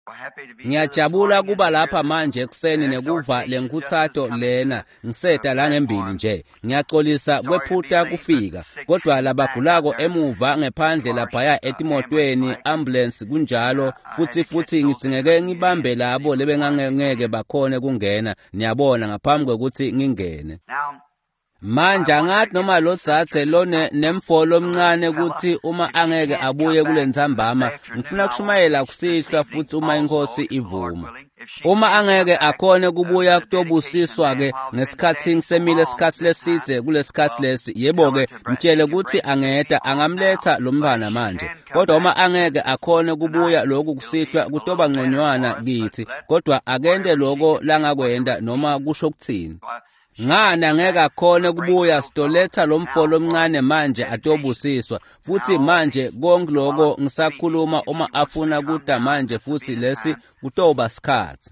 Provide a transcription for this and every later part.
Ngiyajabula kuba lapha manje ekuseni nekuva lenkuthato lena ngiseta la ngembili nje. Ngiyaxolisa kwephutha kufika. Kodwa labagulako emuva ngephandle laphaya etimotweni ambulance kunjalo futhi ngidingeke ngibambe labo lebengangeke bakhone kungena. Niyabona ngaphambi kokuthi ngingene. Manje angathi noma lo dzadze lone nemfolo omncane ukuthi uma angeke abuye kulentsambama ngifuna kushumayela kusihlwa futhi uma inkosi ivuma. Uma angeke akhone kubuya kutobusiswa ke ngesikhathi ngisemile isikhathi lesidze kulesikhathi lesi yebo ke mtshele ukuthi angeda angamletha lo mfana manje. Kodwa uma angeke akhone kubuya lokhu kusihlwa kutoba ngconywana kithi kodwa akende lokho langakwenda noma kusho kuthini. Ngana angeke akhone kubuya sitoletha lo mfolo omncane manje atobusiswa futhi manje konke lokho ngisakhuluma uma afuna kuda manje futhi lesi kutoba sikhathi.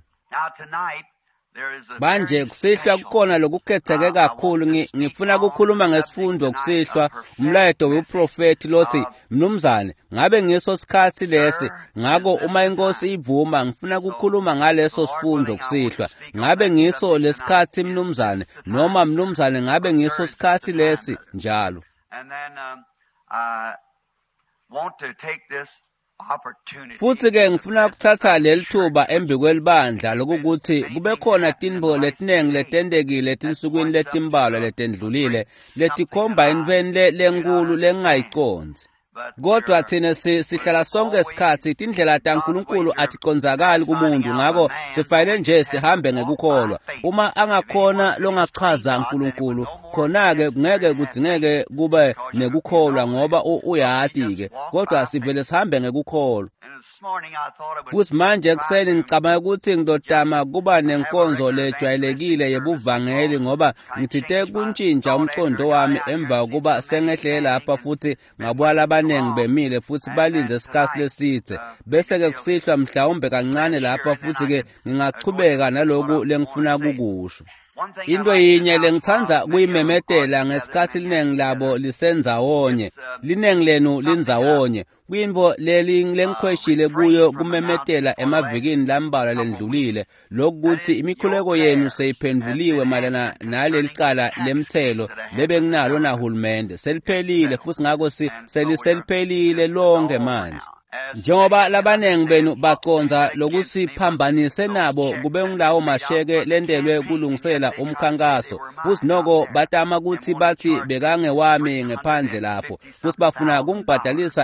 Manje kusihlwa kukhona lokukhetheke kakhulu ngifuna ukukhuluma ngesifundo kusihlwa umlayeto weprofeti lothi mnumzane ngabe ngiso sikhathi lesi ngako uma inkosi ivuma ngifuna ukukhuluma ngaleso sifundo kusihlwa ngabe ngiso lesikhathi mnumzane noma mnumzane ngabe ngiso sikhathi lesi njalo. Futhi ke ngifuna ukuthatha leli thuba embikwelibandla lokuthi kube khona tinbo letinengi letendekile tinsukwini letimbalwa letendlulile letikhomba inveni lenkulu lengayiconzi. Kodwa thina sihlala sonke isikhathi indlela kaNkulunkulu aticonzakali kumuntu ngako sifanele nje sihambe ngekukholwa. Uma angakhona longachaza uNkulunkulu khona ke kungeke kudzingeke kube nekukholwa ngoba uyati ke kodwa sivele sihambe ngekukholwa. Futhi manje kuseni ngicabanga ukuthi ngidodama kuba nenkonzo lejwayelekile yebuvangeli ngoba ngithite kuntshintsha umcondo wami emva kuba sengehlele lapha futhi ngabuya labanengi bemile futhi balinze isikhathi lesidze bese ke kusihlwa mhlawumbe kancane lapha futhi ke ngingachubeka naloku lengifuna kukusho. Into yinye lengithanda kuyimemedela ngesikhathi linengi labo lisenza wonye linengi lenu linzawonye kwinvo lengikhweshile kuyo kumemedela emavikini lambalwa lendlulile lokuthi imikhuleko yenu seyiphenduliwe malana naleli cala lemthelo lebenginalo nahulumende seliphelile futhi ngako seliphelile lonke manje. Njengoba labanengi benu baconza lokusiphambanise nabo kube ngilawo masheke lendelwe kulungisela umkhankaso futhi noko batama ukuthi bathi bekangewami ngephandle lapho futhi bafuna ukungibhadalisa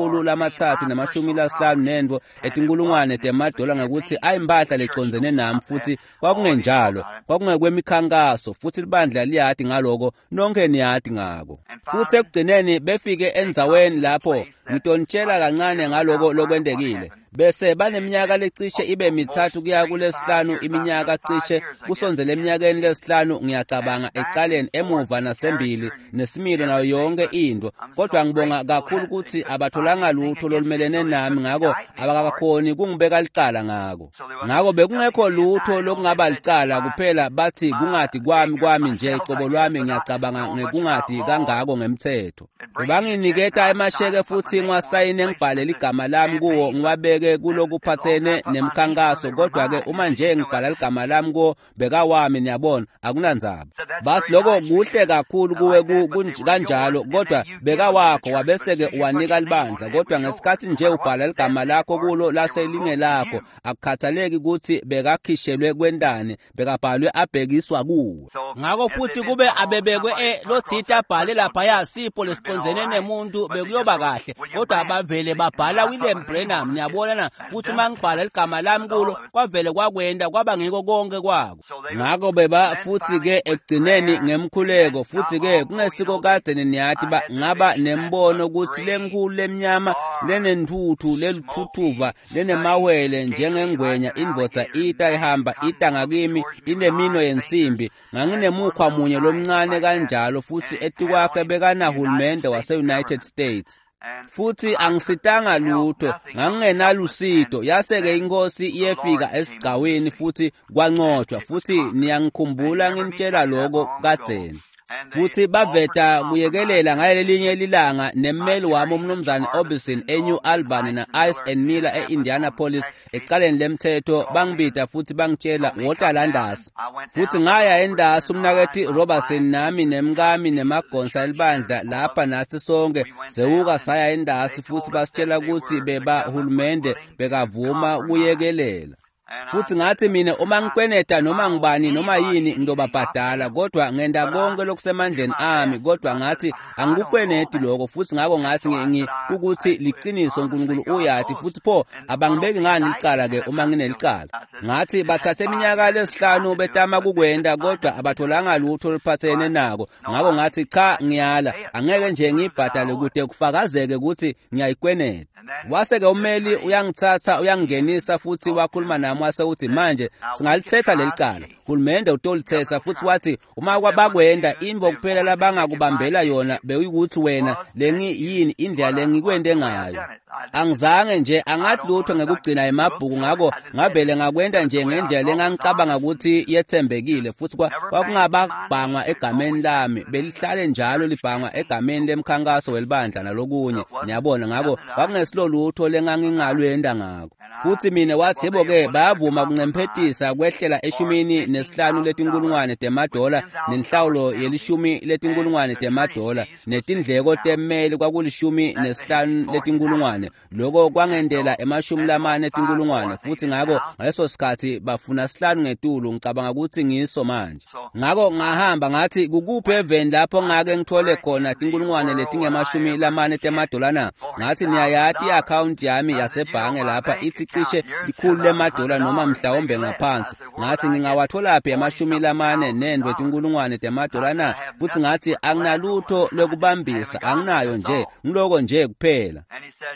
$350 nendvo etinkulungwane temadola ngokuthi ayimbahla leconzene nami futhi kwakungenjalo kwakungekwemikhankaso futhi libandla liyadi ngaloko nonke niyadi ngako futhi ekugcineni befike endzaweni lapho ngitontshela kancane ngaloko lokwendekile bese baneminyaka lecishe ibe mithathu kuya kulesihlanu iminyaka cishe kusonzele eminyakeni lesihlanu ngiyacabanga ecaleni emuva nasembili nesimilo nayo yonke into kodwa ngibonga kakhulu ukuthi abatholanga lutho lolumelene nami ngako abakakhoni kungibeka licala ngako bekungekho lutho lokungaba licala kuphela bathi kungadi kwami nje icobo lwami ngiyacabanga ngekungadi kangako ngemthetho banginiketa emasheke futhi ngwasayine ngibhalela igama lami kuwo ngiwabeke kulokuphathene nemkhankaso kodwa ke uma nje ngibhala igama lami ko bekawami niyabona akunandzaba basi lokho kuhle kakhulu kuwe kanjalo kodwa bekawakho wabese ke uwanika libandla kodwa ngesikhathi nje ubhala igama lakho kulo laselinge lakho akukhathaleki ukuthi bekakhishelwe kwendane bekabhalwe abhekiswa kuwe ngako futhi kube abebekwe lothita abhale lapha yasipho lesiconzene nemuntu bekuyoba kahle kodwa abavele babhala William Branham niyabona futhi mangibhala igama lami kulo kwavele kwakwenda kwaba ngiko konke kwako ngako beba futhi ke ekugcineni ngemkhuleko futhi ke kungesiko kade niyathi ngaba nembono ukuthi lenkulu lemnyama lenenthuthu lelithuthuva lenemawele njengengwenya indvodza ihamba ngakimi inemino yensimbi nganginemukhwa munye lomncane kanjalo futhi etikwakhe bekanahulumende wase-United States futhi angisitanga lutho ngangenalusido yaseke inkosi iyefika esigcaweni futhi kwancotshwa futhi niyangikhumbula nginitshela lokho kadzeni futhi baveta kuyekelela ngalelinye ilanga nemmeli wami umnumzane Obison eNew Albany na-Ice and Miller e-Indianapolis eqaleni lemthetho bangibida futhi bangitshela wota landasi futhi ngaya endasi umnakethi Robertson nami nemkami nemagonsa elibandla lapha nathi sonke sewuka saya endasi futhi basitshela ukuthi beba hulumende bekavuma ukuyekelela futhi ngathi mina uma ngikweneta noma ngibani noma yini ngizobabhadala kodwa ngenda konke lokusemandleni ami kodwa ngathi angikukweneti lokho futhi ngako ngathi ukuthi liqiniso uNkulunkulu uyathi futhi pho abangibeki ngani licala ke uma nginelicala ngathi bathathe iminyaka lesihlanu betama kukwenda kodwa abatholanga lutho oluphathene nako ngako ngathi cha ngiyala angeke nje ngibhadale kude kufakazeke ukuthi ngiyayikweneta waseke umeli uyangithatha uyangingenisa futhi wakhuluma nami wase uthi manje singalithetha lelicala hulumende utolithetha futhi wathi uma kwabakwenda imvo kuphela labangakubambela yona bewuyikuthi wena lengi yini indlela lengikwende ngayo angizange nje angathi lutho ngekugcina emabhuku ngako ngavele ngakwenda nje ngendlela lengangicabanga ukuthi yethembekile futhi kwakungababhangwa egameni lami belihlale njalo libhangwa egameni lemkhankaso welibandla nalokunye niyabona ngako kwakungesilo lutho lengangingalwenda ngako futhi mina wathi yebo ke bayavuma kunemphetisa kwehlela eshumini nesihlanu letinkulungwane $10 nenhlawulo yelishumi letinkulungwane $10 netindleko temmeli kwakulishumi nesihlanu letinkulungwane lokho kwangendela $40 etinkulungwane futhi ngako ngaleso sikhathi bafuna sihlanu ngetulu ngicabanga ukuthi ngiso manje ngako ngahamba ngathi kukuphi eveni lapho ngake ngithole khona tinkulungwane letinge$40 na ngathi niyayathi i-account yami yasebhange lapha ithi cishe $100 noma mhlawumbe ngaphansi ngathi ngingawathola phi $40 na futhi ngathi anginalutho lokubambisa anginayo nje ngiloko nje kuphela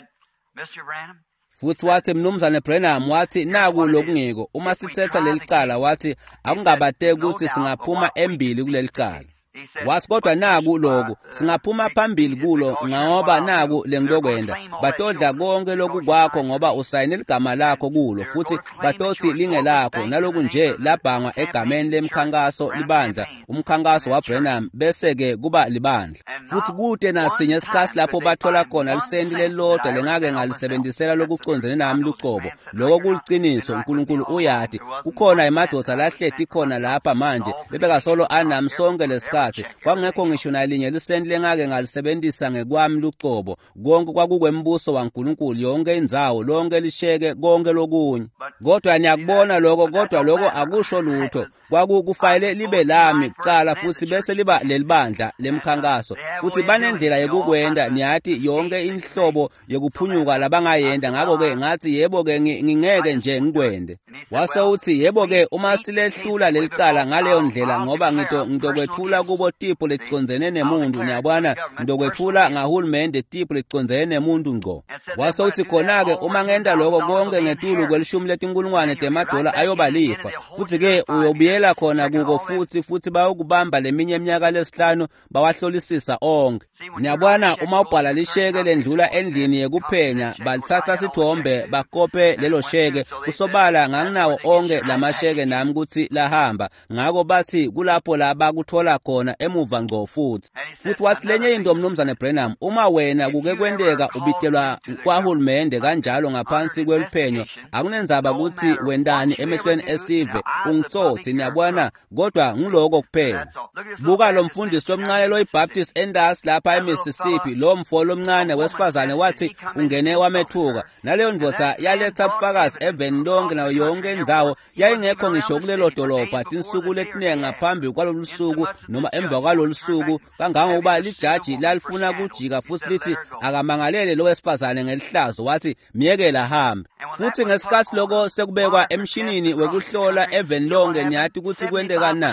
futhi wathi mnumzane Branham wathi naku lokungiko uma sithetha lelicala wathi akungabateki ukuthi singaphuma embili kulelicala wasi kodwa naku lokho singaphuma phambili kulo ngoba naku lengilokwenda batodla konke lokhu kwakho ngoba usayine ligama lakho kulo futhi batothi lingelakho naloku nje labhangwa egameni lemkhankaso libandla umkhankaso waBranham bese ke kuba libandla futhi kude nasinye isikhathi lapho bathola khona lisendi lelodwa lengake ngalisebenzisela lokucondzene nami luqobo lokho kuliqiniso uNkulunkulu uyathi kukhona emadoda lahleti khona lapha manje bebeka solo anami sonke lesikhathi kwangekho ngisho nalinye lisendi lengake ngalisebenzisa ngekwami luqobo konke kwakukwembuso waNkulunkulu yonke indzawo lonke lisheke konke lokunye kodwa niyakubona lokho kodwa lokho akusho lutho kwakufanele libe lami kuqala futhi bese liba lelibandla lemkhankaso futhi banendlela yokukwenda niyathi yonke inhlobo yokuphunyuka labangayenda ngako ke ngathi yebo ke ngingeke nje ngikwende wase uthi yebo ke uma silehlula lelicala ngaleyo ndlela ngoba ngitokwethula kubo tipo leticondzene nemuntu niyabona ngidokwethula ngahulumende tipo leticondzene nemuntu ngqo wase uthi khona ke uma ngenda lokho konke ngetulu kwelishumi letinkulungwane $10 ayoba lifa futhi ke uyobiyela khona kuko futhi bayokubamba leminye iminyaka lesihlanu bawahlolisisa onke niyabona uma ubhala lisheke lendlula endlini yekuphenya balithatha sithombe bakope lelo sheke kusobala nganginawo onke lamasheke nami ukuthi lahamba ngako bathi kulapho laba kuthola khona emuva ngqo futhi wathi lenye into mnumzane Branham uma wena kuke kwendeka ubitelwa kwahulumende kanjalo ngaphansi kweliphenyo akunenzaba ukuthi wendani emehlweni esive ungitsotsi niyabona kodwa ngiloko kuphela buka lo mfundisi lomncane loyiBaptist Endas lapha eMississippi lo mfolo omncane wesifazane wathi ungene wamethuka naleyo ndvodza yaletha ubufakazi eveni lonke nayo yonke indzawo yayingekho ngisho kulelo dolobha insuku letiningi ngaphambi kwalolu suku noma emva kwalolu suku kangangokuba lijaji lalifuna kujika futhi lithi akamangalele lo wesifazane ngelihlazo wathi miyekela hambe futhi ngesikhathi lokho sekubekwa emshinini wekuhlola eveni lonke niyathi ukuthi kwendeka na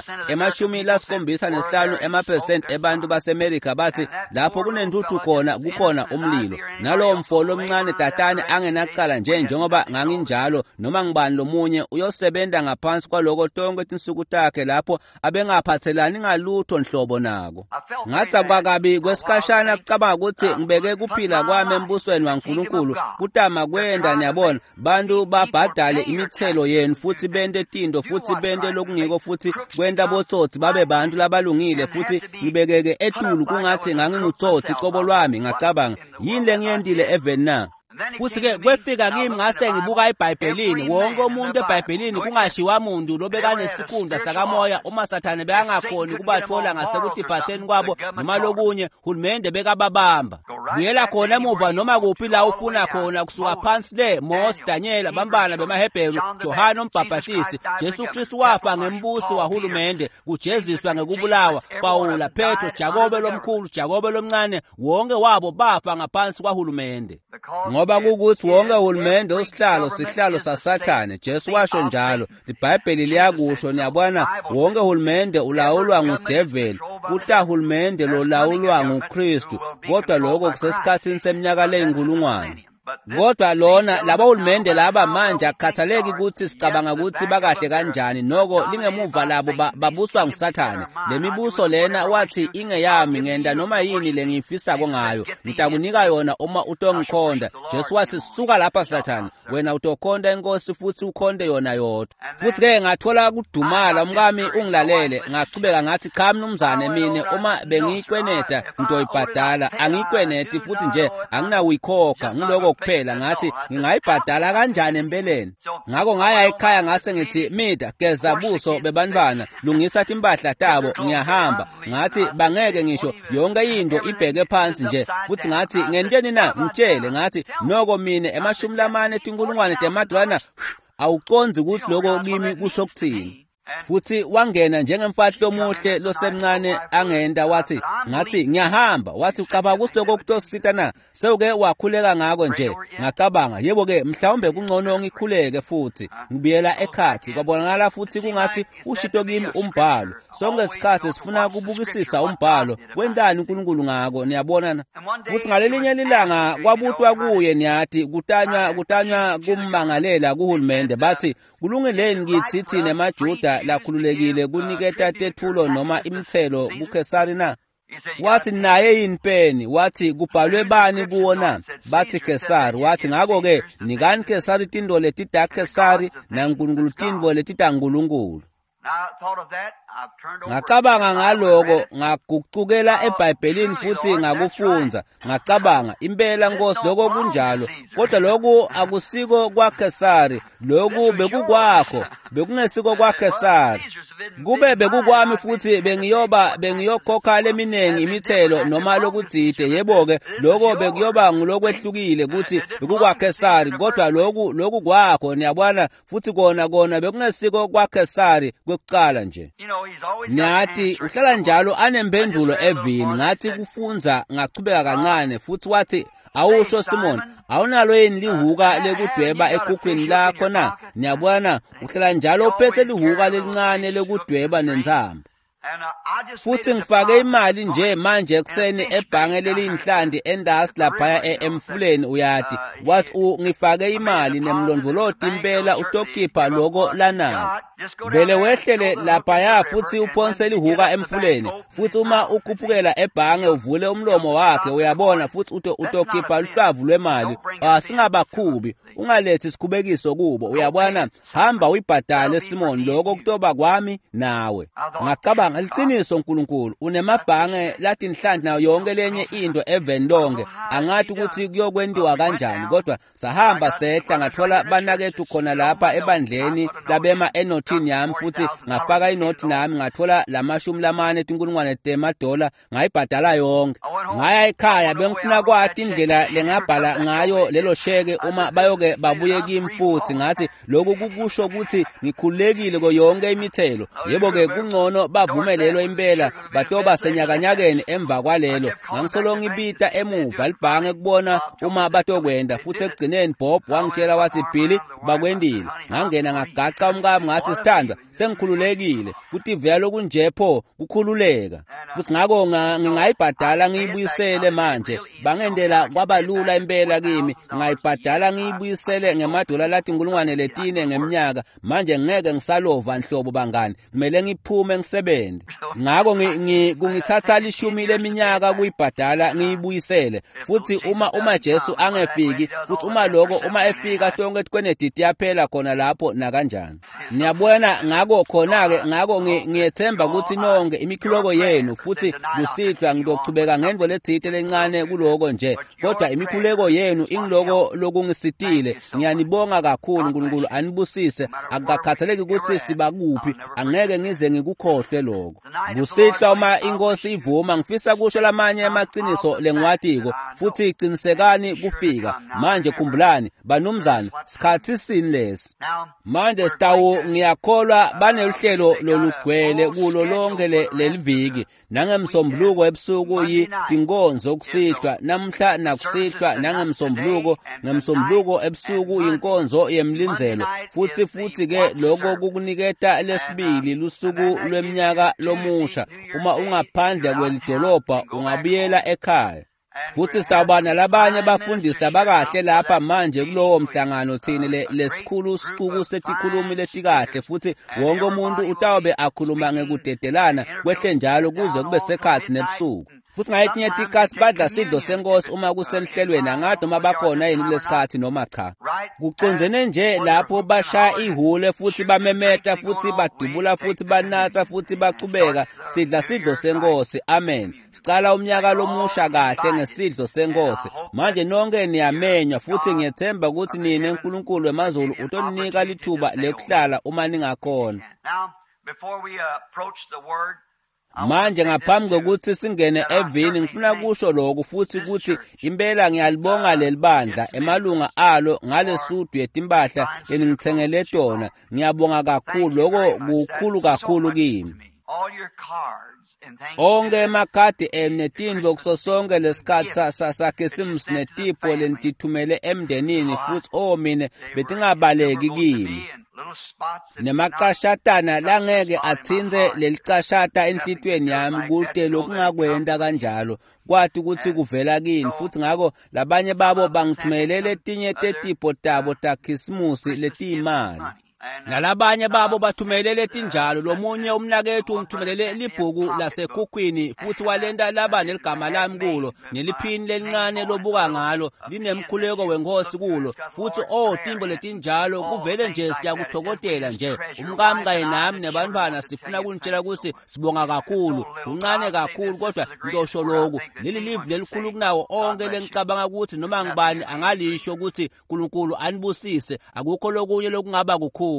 %75 ebantu baseMelika bathi lapho kunentuthu khona kukhona umlilo nalowo mfolo omncane tatane angenaqala njengoba nganginjalo noma ngibani lomunye munye uyosebenza ngaphansi kwaloko tonke tinsuku takhe lapho abengaphathelani ngalutho nhlobo nako. Ngacabanga kabi kwesikhashana kucabanga ukuthi ngibeke kuphila kwami embusweni waNkulunkulu kutama kwenda niyabona bantu babhadale imithelo yenu futhi bende tinto futhi bende lokungiko futhi kwenda botsotsi babe bantu labalungile futhi ngibekeke etulu kungathi ngangingutsotsi qobo lwami ngacabanga yini lengiyendile evena. Futhi ke kwefika kimi ngase ngibuka eBhayibhelini wonke umuntu eBhayibhelini kungashiwa umuntu lobekanesikhundla sakamoya uma sathane beyangakhoni kubathola ngasekudiphatheni kwabo noma lokunye uhulumende bekababamba. Buyela khona emuva noma kuphi la ufuna khona kusuka phansi le Mose, Daniel, abambana bemaHebheru, Johana uMbhaphatisi, Jesu Kristu wafa ngembusi wahulumende, kujeziswa ngekubulawa, Pawula, Petro, Jakobe lomkhulu, Jakobe lomncane, wonke wabo bafa ngaphansi kwahulumende. Ngoba kukuthi wonke uhulumende sihlalo saSathane. Jesu washo njalo, iBhayibheli liyakusho niyabona wonke uhulumende ulawulwa ngudevil, kutahulumende lolawulwa nguKristu, kodwa lokho kusesikhathini seminyaka leyinkulungwane. Kodwa lona laba hulumende laba manje akukhathaleki ukuthi sicabanga ukuthi bakahle kanjani noko lingemuva labo babuswa nguSathane. Lemibuso lena wathi ingeyami ngenda noma yini lengifisako ngayo ngitakunika yona uma utongikhonda. Jesu wathi suka lapha Sathane, wena utokhonda inkosi futhi ukhonde yona yodwa. Futhi ke ngathola kudumala umkami ungilalele ngachubeka ngathi cha mnumzane mina uma bengikweneta ngitoyibhadala angikweneti futhi nje anginawuyikhokha ngiloko kuphela ngathi ngingayibhadala kanjani empeleni. Ngako ngaya ekhaya ngase ngithi mida geza buso bebantwana lungisa impahla tabo ngiyahamba ngathi bangeke ngisho yonke into ibheke phansi nje futhi ngathi ngenteni na ngitshele ngathi noko mina emashumi lamane tinkulungwane temadwana awuconzi ukuthi lokho kimi kusho kuthini. Futhi wangena njengemfahlo omuhle losemncane angenda wathi ngathi ngiyahamba wathi ucabanga ukuthi lokho kutosita na sewuke wakhuleka ngako nje. Ngacabanga yebo ke mhlawumbe kungcono ngikhuleke futhi ngibuyela ekhathi kwabonakala futhi kungathi ushito kimi umbhalo sonke isikhathi sifuna kubukisisa umbhalo wendani uNkulunkulu ngako niyabona na. Futhi ngalelinye lilanga kwabutwa kuye niyathi kutanywa kummangalela kuhulumende bathi kulungileni kithi thina emaJuda lakhululekile kuniketa tethulo noma imithelo kuKesari na. Wathi naye yini peni wathi kubhalwe bani kuwona bathi Kesari. Wathi ngako ke nikani Kesari tindo letita Kesari na uNkulunkulu tindo letita uNkulunkulu. Ngacabanga ngaloko ngaguqukela eBhayibhelini futhi ngakufunza ngacabanga impela Nkosi lokho kunjalo kodwa lokho akusiko kwaKesari lokho bekukwakho bekungesiko kwaKesari kube bekukwami futhi bengiyokhokha leminengi imithelo noma lokudzide yebo ke lokho bekuyoba ngilokwehlukile ukuthi bekukwaKesari kodwa lokho kwakho niyabona futhi kona bekungesiko kwaKesari kwekuqala nje. Nathi uhlala njalo anempendulo evini ngathi kufunza ngachubeka kancane futhi wathi awusho Simon awunalo yini lihuka lekudweba ekhukhwini lakho na. Niyabona uhlala njalo uphethe lihuka lelincane lekudweba nenzamba. Futhi ngifake imali nje manje ekseni ebhange lelinhlandi endasi lapha emfuleni uyati wathi ngifake imali nemlondvoloti impela utokhipha lokho lana vele wehlele lapha futhi uphonse lihuka emfuleni futhi uma ukhuphukela ebhange uvule umlomo wakhe uyabona futhi utokhipha luhlavu lwemali singabakhubi ungalethi sikhubekiso kubo uyabona hamba uyibhadale Simon lokho kutoba kwami nawe. Ngacabanga liqiniso uNkulunkulu unemabhange lathi inhlandi nayo yonke lenye into evendonke angathi ukuthi kuyokwendiwa kanjani kodwa sahamba sehla ngathola banakethu khona lapha ebandleni labema enothini yami futhi ngafaka inothi nami ngathola lamashumi lamane tinkulungwane $10 ngayibhadala yonke. Ngaya ekhaya bengifuna kwathi indlela lengabhala ngayo lelo sheke uma bayoke babuye kimi futhi ngathi lokho kukusho ukuthi ngikhulekile koyonke imithelo yebo ke kungcono bavumelelo impela batoba senyakanyakeni emva kwalelo ngangisolo ngibita emuva libhange kubona uma batokwenda futhi ekugcineni Bob wangitshela wathi Billy bakwendile ngangena ngagaqa umkami ngathi manje sithandwa sengikhululekile kuthi vela lokunje pho kukhululeka futhi ngako ngingayibhadala ngiyibuyisele manje bangendela kwabalula impela kimi ngayibhadala ngiyibuyisele ngemadola lathi $4 ngeminyaka manje ngeke ngisalova nhlobo bangani kumele ngiphume ngisebenze ngako kungithatha 10 leminyaka kuyibhadala ngiyibuyisele futhi uma Jesu angefiki futhi uma efika tonke kwenedidi yaphela khona lapho na kanjani niyabona ngako khona ke ngako ngiyethemba ukuthi nonke imikhuleko yenu futhi lusihlwa ngizochubeka ngenvo lethite lencane kuloko nje kodwa imikhuleko yenu ingiloko lokungisitile ngiyanibonga kakhulu uNkulunkulu anibusise akukhathaleki ukuthi siba kuphi angeke ngize ngikukhohlwe lokho kusihlwa uma inkosi ivuma ngifisa kusho lamanye amaqiniso lengwatiko futhi iqinisekani kufika manje khumbulani banumzana sikhathi sinlesi manje sitawu ngiyakholwa banehlelo lolugcwele kulo lonke leliviki nangemsombuluko ebusuku yinkonzo okusihlwa namhla nakusihlwa nangemsombuluko ebusuku inkonzo yemlinzelo futhi ke lokho kukuniketa lesibili lusuku lweminyaka lomusha uma ungaphandle kwelidolobha ungabuyela ekhaya futhi sitawubana labanye abafundisi abakahle lapha manje kulowo mhlangano thini lesikhulu siquku setikhulumi letikahle futhi wonke umuntu utawube akhuluma ngekudedelana kwehle njalo kuze kube sekhathi nebusuku futhi ngayetinye tikasi badla sidlo senkosi uma kuselihlelweni angathi uma bakhona yini kulesikhathi noma cha kucondzene nje lapho basha ihule futhi bamemeta futhi badubula futhi banatha futhi baqhubeka sidla sidlo senkosi amen sicala umnyaka lomusha kahle ngesidlo senkosi manje nonke niyamenywa futhi ngiyethemba ukuthi nina uNkulunkulu wemazulu utoninika lithuba lekuhlala uma ningakhona manje ngaphambi kokuthi singene evini ngifuna kusho lokho futhi ukuthi impela ngiyalibonga lelibandla emalunga alo ngalesudu yetimpahla engithengele tona ngiyabonga kakhulu lokho kukhulu kakhulu kimi onke emakhadi netinto kusosonke lesikhathi sakhisimusi netipho lentithumele emndenini futhi mina betingabaleki kimi nemacashatana langeke athinze lelicashata enhlitweni yami kude lokungakwenda kanjalo kwathi ukuthi kuvela kini futhi ngako labanye babo bangithumelele etinye tetipho tabo takhisimusi letiyimali nalabanye babo bathumelele tinjalo lomunye umnakethu ungithumelele libhuku lasekhukhwini futhi walenta laba neligama lami kulo neliphini lelincane lobuka ngalo linemkhuleko wenkosi kulo futhi timbo letinjalo kuvele nje siyakuthokodela nje umkami kanye nami nebantwana sifuna kunitshela ukuthi sibonga kakhulu uncane kakhulu kodwa ngitosho lokhu leli live lelikhulu kunawo onke lengicabanga ukuthi noma ngibani angalisho ukuthi uNkulunkulu anibusise akukho lokunye lokungaba kukhulu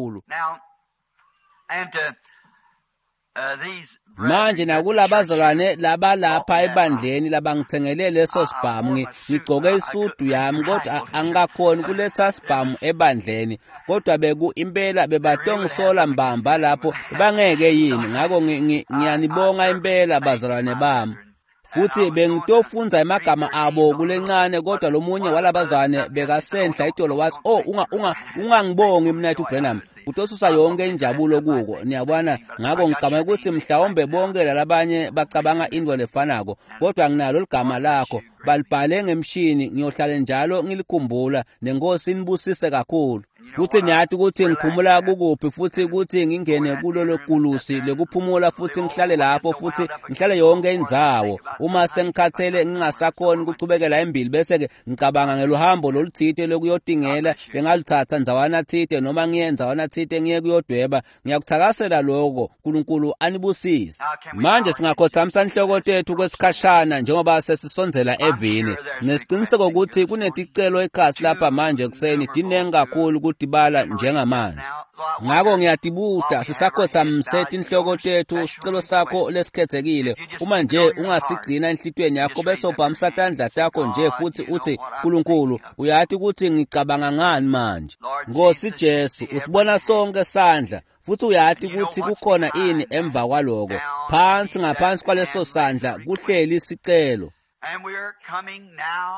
manje nakulabazalwane labalapha ebandleni labangithengele leso sibhamu ngigcoke isudu yami kodwa angikakhoni kuletha sibhamu ebandleni kodwa beku impela bebatongisola mbamba lapho bangeke yini ngako ngiyanibonga impela bazalwane bami futhi bengitofunza emagama abo kulencane kodwa lomunye walabazane bekasenhla itolo wathi ungangibongi mina uBrenham utosusa yonke injabulo kuko niyabona ngako ngicabanga ukuthi mhlawumbe bonke lalabanye bacabanga into lefanako kodwa nginalo ligama lakho balibhale ngemshini ngiyohlala njalo ngilikhumbula nenkosi inibusise kakhulu futhi niyathi ukuthi ngiphumula kukuphi futhi ukuthi ngingene kulolo kulusi lekuphumula futhi ngihlale lapho futhi ngihlale yonke indzawo uma sengikhathele ngingasakhoni ukuchubekela embili bese ke ngicabanga ngeluhambo loluthite lokuyodingela bengaluthatha ndzawana thite noma ngiyenza wana thite ngiye kuyodweba ngiyakuthakasela lokho uNkulunkulu anibusise manje singakhothamisa inhloko tethu kwesikhashana njengoba sesisondzela evini nesiqiniseko ukuthi kuneticelo ekhasi lapha manje kuseni dinenge kakhulu dibala njengamanje ngako ngiyatibuta sisakhotha msethi inhloko tethu sicelo sakho lesikhethekile uma nje ungasigcina enhlitweni yakho bese ubhamisa tandla takho nje futhi uthi uNkulunkulu uyathi ukuthi ngicabanga ngani manje Nkosi Jesu usibona sonke sandla futhi uyathi ukuthi kukhona ini emva kwaloko ngaphansi kwaleso sandla kuhleli isicelo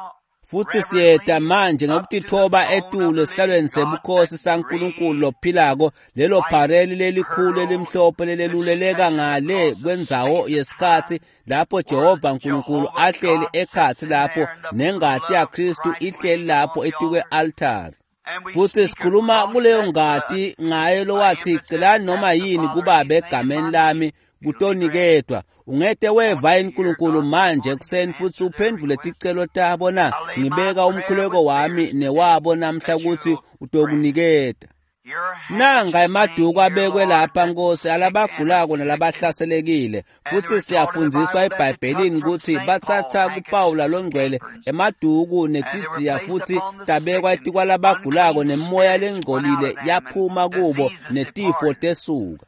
futhi siyeda manje ngokutithoba etulo esihlalweni sebukhosi saNkulunkulu lophilako lelo phareli lelikhulu elimhlophe leleluleleka ngale kwendzawo yesikhathi lapho Jehova uNkulunkulu ahleli ekhathi lapho nengadi yaKristu ihleli lapho etikwe altari. Futhi sikhuluma kuleyo ngadi ngaye lowathi celani noma yini kuBaba egameni lami kutonikedwa. Ungete weva uNkulunkulu manje ekuseni futhi uphendvule ticelo tabo na ngibeka umkhuleko wami newabo namhla ukuthi utokuniketa. Nanga emaduku abekwe lapha Nkosi alabagulako nalabahlaselekile futhi siyafundziswa eBhayibhelini ukuthi bathatha kuPawula longcwele emaduku netidziya futhi tabekwa etikwalabagulako nemoya lengcolile yaphuma kubo netifo tesuka.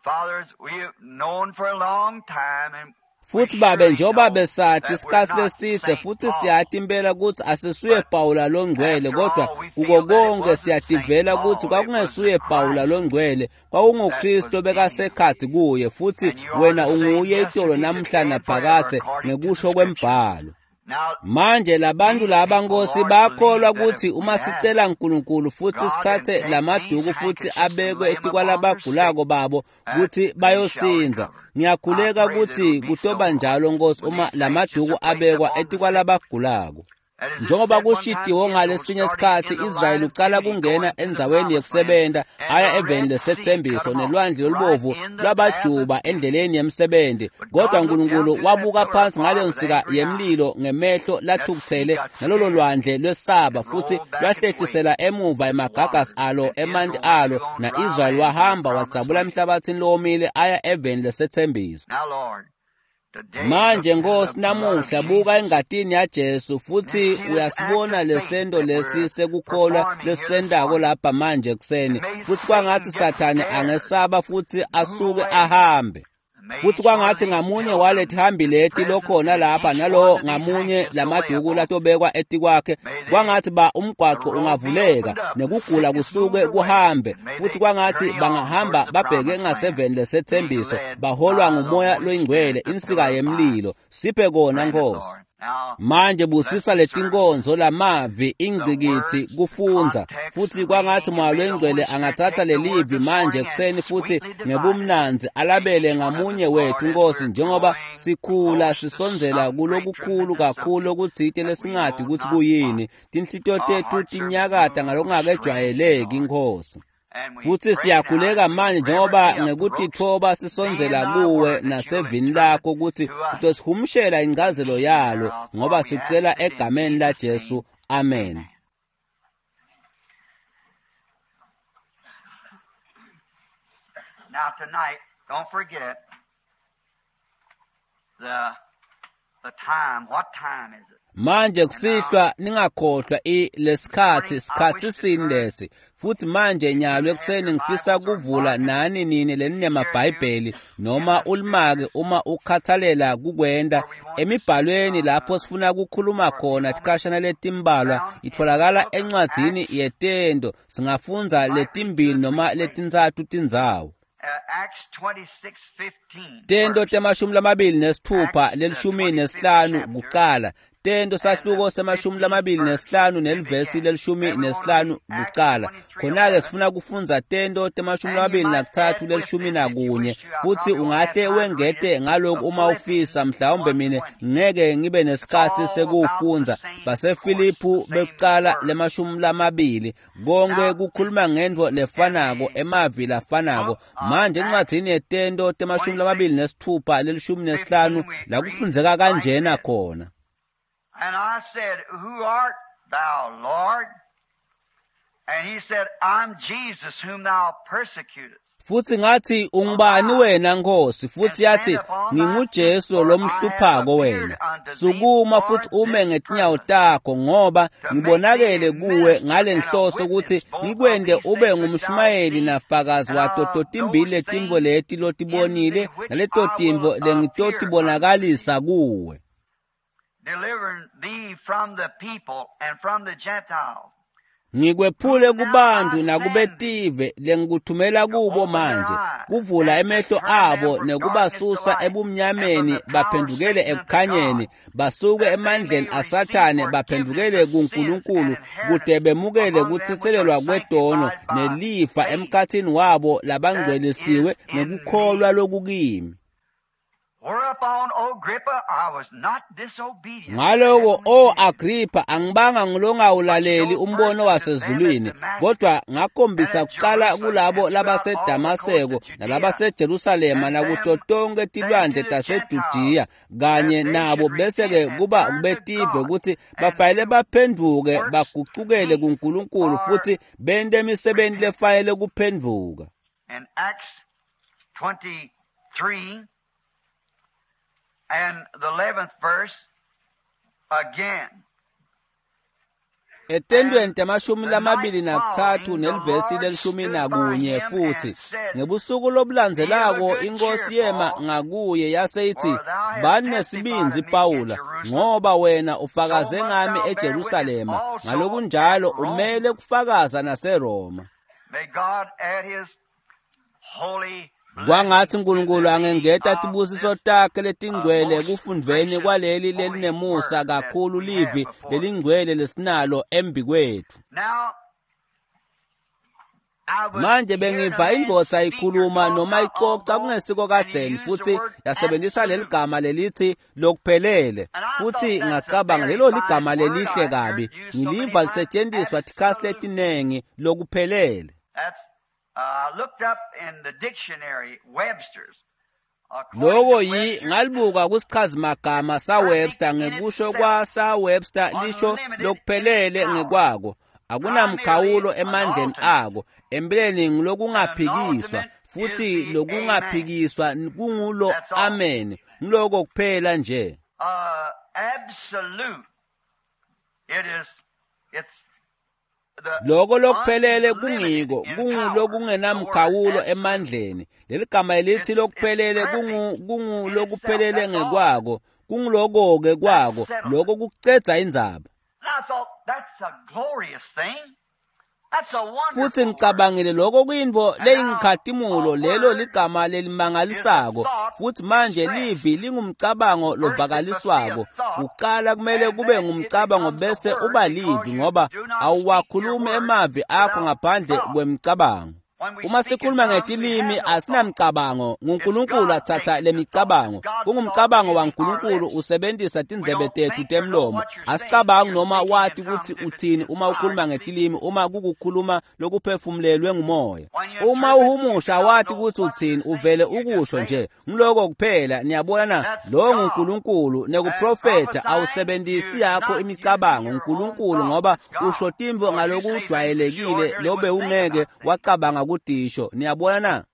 Futhi babe njoba besathi isikhathi leside futhi siyathi impela ukuthi asisuye Pawula longcwele kodwa kuko konke siyativela ukuthi kwakungesuye Pawula longcwele kwakunguKristu bekasekhathi kuye futhi wena unguye itolo namhla naphakade ngekusho kwembhalo. Manje labantu laba Nkosi bakholwa ukuthi uma sicela uNkulunkulu futhi sithathe lamaduku futhi abekwe etikwalabagulako babo ukuthi bayosinza. Ngiyakhuleka ukuthi kutoba njalo Nkosi uma lamaduku abekwa etikwalabagulako. Njengoba kushidiwe ngalesinye isikhathi Israyeli uqala kungena endzaweni yekusebenta aya eveni lesethembiso nelwandle olubovu lwabajuba endleleni yemsebenzi, kodwa uNkulunkulu wabuka phansi ngale nsika yemlilo ngemehlo lathukuthele nalolo lwandle lwesaba futhi lwahlehlisela emuva emagagasi alo emanti alo na-Israyeli wahamba wadzabula emhlabathini lomile aya eveni lesethembiso. Manje Nkosi namuhla buka engadini yaJesu futhi uyasibona lesendo lesi sekukholwa lesendako lapha manje ekuseni futhi kwangathi Sathane angesaba futhi asuke ahambe. Futhi kwangathi ngamunye walethi hambileti lokhona lapha nalo ngamunye lamaduku latobekwa etikwakhe kwangathi ba umgwaqo ungavuleka nekugula kusuke kuhambe futhi kwangathi bangahamba babheke ngaseveni lesethembiso baholwa ngumoya loyingcwele insika yemlilo. Siphe kona Nkosi. Manje busisa letinkonzo lamavi ingcikithi kufunza futhi kwangathi Moya Ngcwele angathatha lelivi manje ekuseni futhi ngebumnanzi alabele ngamunye wethu Nkosi njengoba sikhula sisonzela kulokukhulu kakhulu okuthite lesingadi ukuthi kuyini tinhlito tethu tinyakata ngalokungakejwayeleki Nkosi. Futhi siyakhuleka manje njengoba ngekutithoba sisonzela kuwe nasevini lakho ukuthi utosihumshela ingcazelo yalo ngoba sicela egameni laJesu. Amen. Now tonight, don't forget the time. What time is it? Manje kusihlwa ningakhohlwa lesikhathi sindesi futhi manje nyalo ekuseni ngifisa kuvula nani nini leninemaBhayibheli noma ulimake uma ukhathalela kukwenda emibhalweni lapho sifuna ukukhuluma khona tikashana letimbalwa itfolakala encwadzini yetendo singafunza letimbili noma letintsathu tindzawo. Acts 26:15. Tendo temashumi lamabili nesithupha lelishumi nesihlanu kuqala. Tendo sahluko semashumi lamabili nesihlanu nelivesi lelishumi nesihlanu kuqala. Khona-ke sifuna kufunza tendo temashumi lamabili nakuthathu lelishumi nakunye futhi ungahle wengete ngalokhu uma ufisa mhlawumbe mina ngeke ngibe nesikhathi sekufunza baseFiliphu bekuqala lemashumi lamabili konke kukhuluma ngendvo lefanako emavi lafanako. Manje encwadzini yetendo temashumi lamabili nesithupha lelishumi nesihlanu la kufundzeka kanjena khona. And I said, Who art thou, Lord? And he said, I'm Jesus whom thou persecutest. Futhi ngathi ungubani wena Nkosi futhi yathi nginguJesu lomhluphako wena. Sukuma futhi ume ngetinyawo takho ngoba ngibonakele kuwe ngale nhloso ukuthi ngikwende ube ngumshumayeli nafakazi watototimbili letimvo leti lotibonile naletotimvo lengitotibonakalisa kuwe. Delivering thee from the people and from the Gentiles. ngikwephule kubantu nakubetive lengikuthumela kubo manje kuvula emehlo abo nekubasusa ebumnyameni baphendukele ekukhanyeni basuke emandleni asathane baphendukele kuNkulunkulu kude bemukele kuthethelelwa kwetono nelifa emkhathini wabo labangcwelisiwe ngokukholwa lokukimi. Whereupon, O Agrippa, I was not disobedient. Ngaloko Agrippa angibanga ngilongawulaleli umbono wasezulwini kodwa ngakhombisa kuqala kulabo labaseDamaseko nalabaseJerusalema nakuto tonke tilwandle taseJudiya kanye nabo bese-ke kuba kubetive ukuthi bafanele baphenduke baguqukele kuNkulunkulu futhi bente imisebenzi lefanele kuphenduka. In Acts 23 and the 11th verse again. Etendweni tamashumi lamabili nakuthatu nelivesi lelishumi nakunye futhi ngebusuku lobulandzelako inkosi yema ngakuye yaseyithi bani nesibinzi Pawula ngoba wena ufakaze ngami eJerusalema ngalokunjalo umele kufakaza naseRoma. May God add his holy Kwangathi uNkulunkulu angengeta tibusiso takhe letingcwele kufundweni kwaleli lelinemusa kakhulu livi lelingcwele lesinalo embi kwethu. Manje bengiva indvodza ikhuluma noma ixoxa kungesiko kadzeni futhi yasebenzisa leligama lelithi lokuphelele futhi ngacabanga lelo ligama lelihle kabi ngiliva lisetshenziswa tikhasi letinengi lokuphelele. Looked up in the dictionary, Webster's. Loko ngalibuka kusichazimagama saWebster ngekusho kwa saWebster lisho lokuphelele ngekwako akunamkhawulo emandleni ako empeleni ngilokungaphikiswa futhi lokungaphikiswa kungulo amen ngiloko kuphela nje. Absolute. It's Loko lokuphelele kungiko kungulokungenamkhawulo emandleni leligama elithi lokuphelele lokuphelele ngekwako kunguloko-ke kwako lokho kucedza indzaba. Futhi ngicabangile lokho kuyinto leyinkhatimulo lelo ligama lelimangalisako futhi manje livi lingumcabango lovakaliswako uqala kumele kube ngumcabango bese uba livi ngoba awuwakhulumi emavi akho ngaphandle kwemicabango. Uma sikhuluma ngetilimi asinamcabango nguNkulunkulu athatha lemicabango kungumcabango waNkulunkulu usebenzisa tindlebe tethu temlomo asicabangi noma wathi ukuthi uthini uma ukhuluma ngetilimi uma kukukhuluma lokuphefumulelwe ngumoya uma uhumusha wathi ukuthi uthini uvele ukusho nje ngiloko kuphela niyabona lo nguNkulunkulu nekuprofeta awusebenzisi yakho imicabango uNkulunkulu ngoba usho timvo ngalokujwayelekile lobe ungeke wacabanga kudisho niyabona.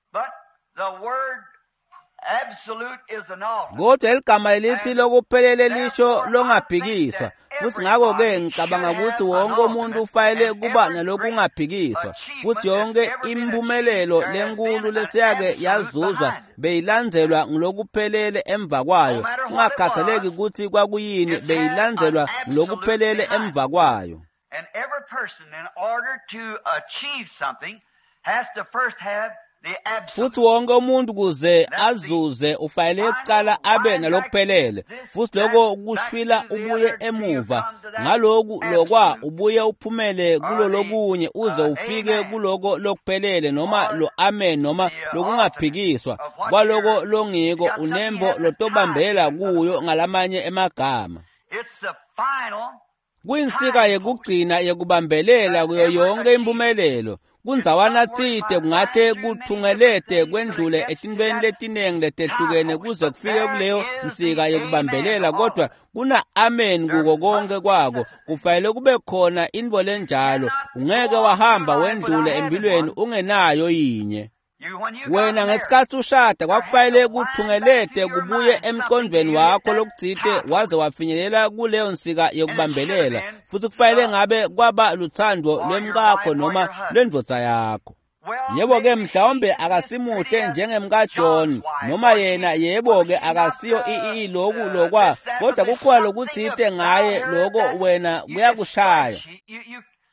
Kodwa eligama elithi lokuphelele lisho longaphikiswa futhi ngakho-ke ngicabanga ukuthi wonke umuntu ufanele kuba nalokungaphikiswa futhi yonke impumelelo lenkulu lesiyake yazuzwa beyilandzelwa ngilokuphelele emva kwayo ungakhathaleki ukuthi kwakuyini beyilandzelwa ngilokuphelele emva kwayo. And every person in order to achieve something has to first have the absolute. Futhi wonke umuntu kuze azuze ufanele kuqala abe nalokuphelele futhi lokho kushwila ubuye emuva ngaloku lokwa ubuye uphumele kulo lokunye uze ufike kuloko lokuphelele noma lo amen noma lokungaphikiswa kwaloko longiko unembo lotobambela kuyo ngalamanye emagama. It's the final kuyinsika yekugcina yekubambelela kuyo yonke impumelelo kunzawana tsite kungahle kuthungelete kwendlule etintweni letinengi letehlukene kuze kufike kuleyo nsika yekubambelela kodwa kuna amen kuko konke kwako kufanele kube khona intfo lenjalo ungeke wahamba wendlule empilweni ungenayo yinye. Wena ngesikhathi ushada kwakufanele kuthungelete kubuye emqondweni wakho lokutsite waze wafinyelela kuleyo nsika yekubambelela futhi kufanele ngabe kwaba luthando lwemkakho noma lwendvodza yakho. Yebo-ke mhlawumbe akasimuhle njengemkaJohn noma yena yebo-ke akasiyo iloku lokwa kodwa kukhona lokutsite ngaye loko wena kuyakushaya.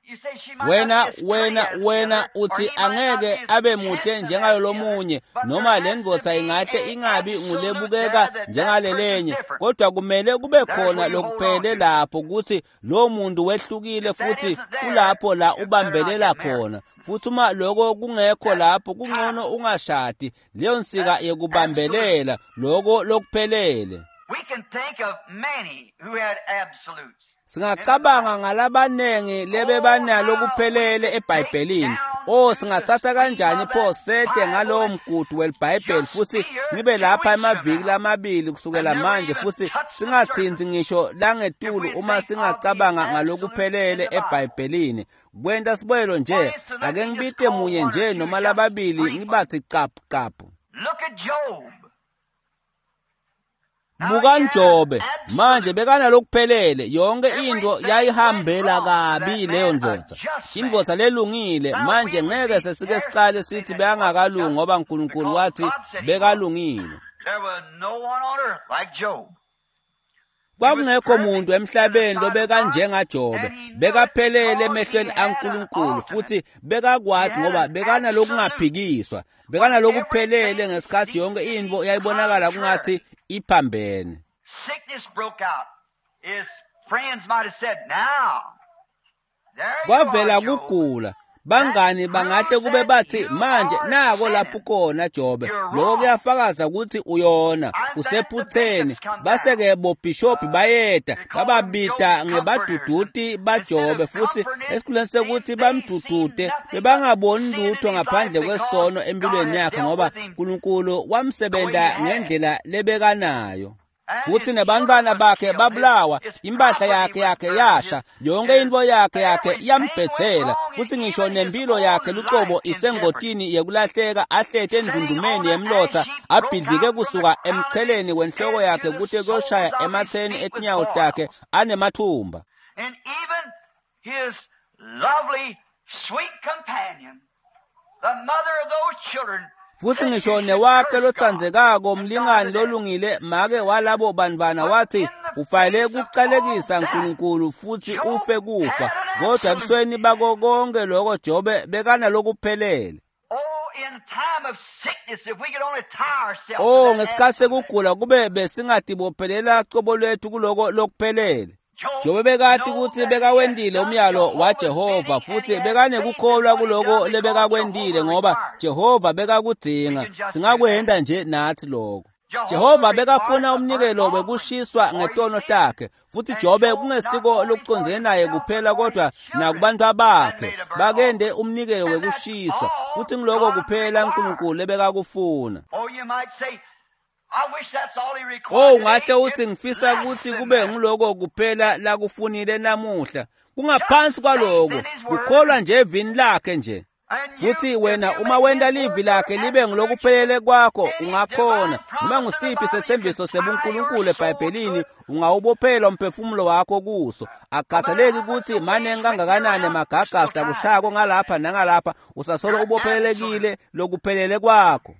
wena uthi angeke abe muhle njengayo lomunye, noma le ndvodza ingahle ingabi ngulebukeka njengalelenye, kodwa kumele kube khona lokuphele lapho kuthi lo muntu wehlukile futhi kulapho la ubambelela khona. Futhi uma lokho kungekho lapho kungcono ungashadi leyo nsika yekubambelela lokho lokuphelele. Singacabanga ngalabanengi lebe banalo kuphelele eBhayibhelini. Singathatha kanjani pho sehle ngalowo mgudu weBhayibheli futhi ngibe lapha emaviki lamabili kusukela manje futhi singathinzi ngisho langetulu uma singacabanga ngalokuphelele eBhayibhelini. Kwenta sibuyelo nje, ake ngibite munye nje noma lababili ngibathi qapu. Look at Job. Buka Jobe, manje bekana lokuphelele, yonke into yayihambela kabi leyo ndvodza. Indvodza lelungile, manje ngeke sesike siqale sithi beyangakalungi ngoba uNkulunkulu wathi bekalungile. There was no one on earth like Job. Kwakungekho muntu emhlabeni lobeka njengaJobe, bekaphelele emehlweni kaNkulunkulu futhi bekakwathi ngoba bekana lokungaphikiswa, bekana lokuphelele ngesikhathi yonke into yayibonakala kungathi iphambene. Sickness broke out. His friends might have said, now, there you Kwavela are, Job. kugula. Bangani bangahle kube bathi manje nako lapho khona Jobe, lokho kuyafakaza ukuthi uyona usephutheni. Base-ke bobhishophi bayeda bababita ngebaduduti baJobe futhi esikhuleni sekuthi bamdudude bebangaboni lutho ngaphandle kwesono empilweni yakhe ngoba uNkulunkulu wamsebenta ngendlela lebekanayo. Futhi nebantwana bakhe babulawa, impahla yakhe yasha, yonke into yakhe yambhedzela, futhi ngisho nempilo yakhe lucobo isengotini yekulahleka ahlethe endundumeni yemlotha, abhidlike kusuka emcheleni wenhloko yakhe kuthi kuyoshaya ematheni etinyawo takhe anemathumba. And even his lovely, sweet companion, the mother of those children, futhi ngisho newakhe lotsandzekako mlingani lolungile make walabo bantwana wathi ufayele kucalekisa uNkulunkulu futhi ufe kufa, kodwa ebusweni bako konke lokho Jobe bekana lokuphelele. in time of sickness, if we could only tie ourselves. Ngesikhathi sekugula kube besingadibophelela cobo lwethu kuloko lokuphelele. Jobe bekati ukuthi bekawendile umyalo waJehova futhi bekanekukholwa kuloko lebekakwendile ngoba Jehova bekakudinga. Singakwenda nje nathi lokho. Jehova bekafuna umnikelo wekushiswa ngetono takhe futhi Jobe kungesiko lokucondzene naye kuphela kodwa nakubantu abakhe bakende umnikelo wekushiswa futhi ngiloko kuphela uNkulunkulu lebekakufuna. You might say, I wish that's all he required. Ungahle uthi ngifisa ukuthi kube ngiloko kuphela la kufunile namuhla. Kungaphansi kwaloko ukholwa nje evini lakhe nje. Futhi wena uma wenda livi lakhe libe ngilokuphelele kwakho ungakhona noma ngusiphi sethembiso sebuNkulunkulu eBhayibhelini ungawubophela umphefumulo wakho kuso. Akhathaleki ukuthi mane kangakanani magagasta kushako ngalapha nangalapha usasolo ubophelelekile lokuphelele kwakho.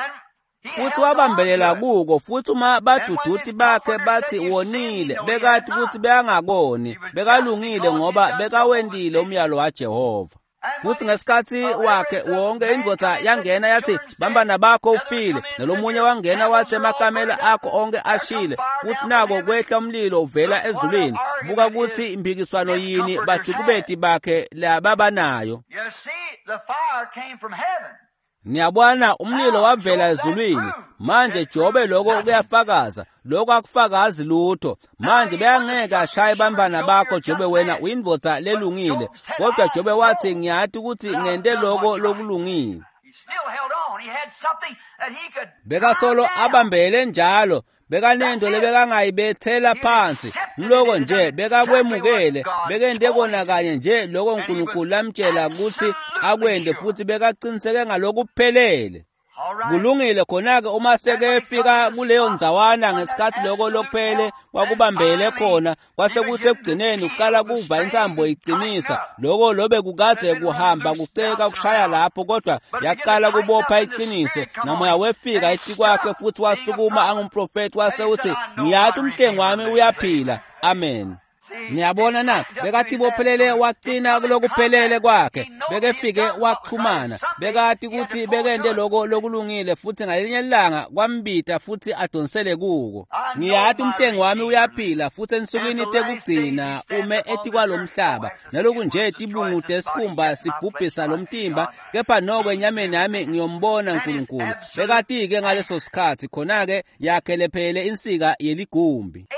Futhi wabambelela kuko futhi uma baduduti bakhe bathi wonile bekati ukuthi beyangakoni bekalungile ngoba bekawendile umyalo waJehova. Futhi ngesikhathi wakhe wonke indvodza yangena yathi bambana bakho ufile, nelomunye wangena wathi emakamela akho onke ashile, futhi nako kwehla umlilo uvela ezulwini. Buka ukuthi impikiswano yini bahlukubeti bakhe lababanayo. You see, the fire came from heaven. Niyabona umlilo wavela ezulwini. Manje Jobe lokho kuyafakaza, lokho akufakazi lutho. Manje beyangeke ashaye bambana bakho Jobe wena uyindvodza lelungile. Kodwa Jobe wathi ngiyathi ukuthi ngende lokho lokulungile. He still held on. He had something that he could. Bekasolo abambele njalo. Bekanento lebekangayibethela phansi. Ngiloko nje bekakwemukele, bekende kona kanye nje lokho uNkulunkulu lamtshela ukuthi akwende futhi bekaciniseke ngalokuphelele. Kulungile khona-ke uma sekefika kuleyo ndzawana ngesikhathi lokho lokuphele kwakubambele khona kwase kuthi ekugcineni uqala kuva intsambo iqinisa lokho lobe kukade kuhamba kuceka kushaya lapho kodwa yaqala kubopha iqinise namoya wefika ithi kwakhe futhi wasukuma angumprofeti wase uthi ngiyathi umhlengi wami uyaphila. Amen. Ngiyabona na bekathi bophelele waqina kulokuphelele kwakhe bekefike waqhumana bekathi ukuthi bekende lokulungile futhi ngalinye ilanga kwambita futhi adonsele kuko. Ngiyathi umhlengi wami uyaphila futhi ensukwini tekugcina ume ethi kwalomhlaba naloku nje tibungude esikhumba sibhubhisa lomtimba kepha noko enyameni yami ngiyombona uNkulunkulu. Bekathi ke ngaleso sikhathi khona ke yakhele phele insika yeligumbi.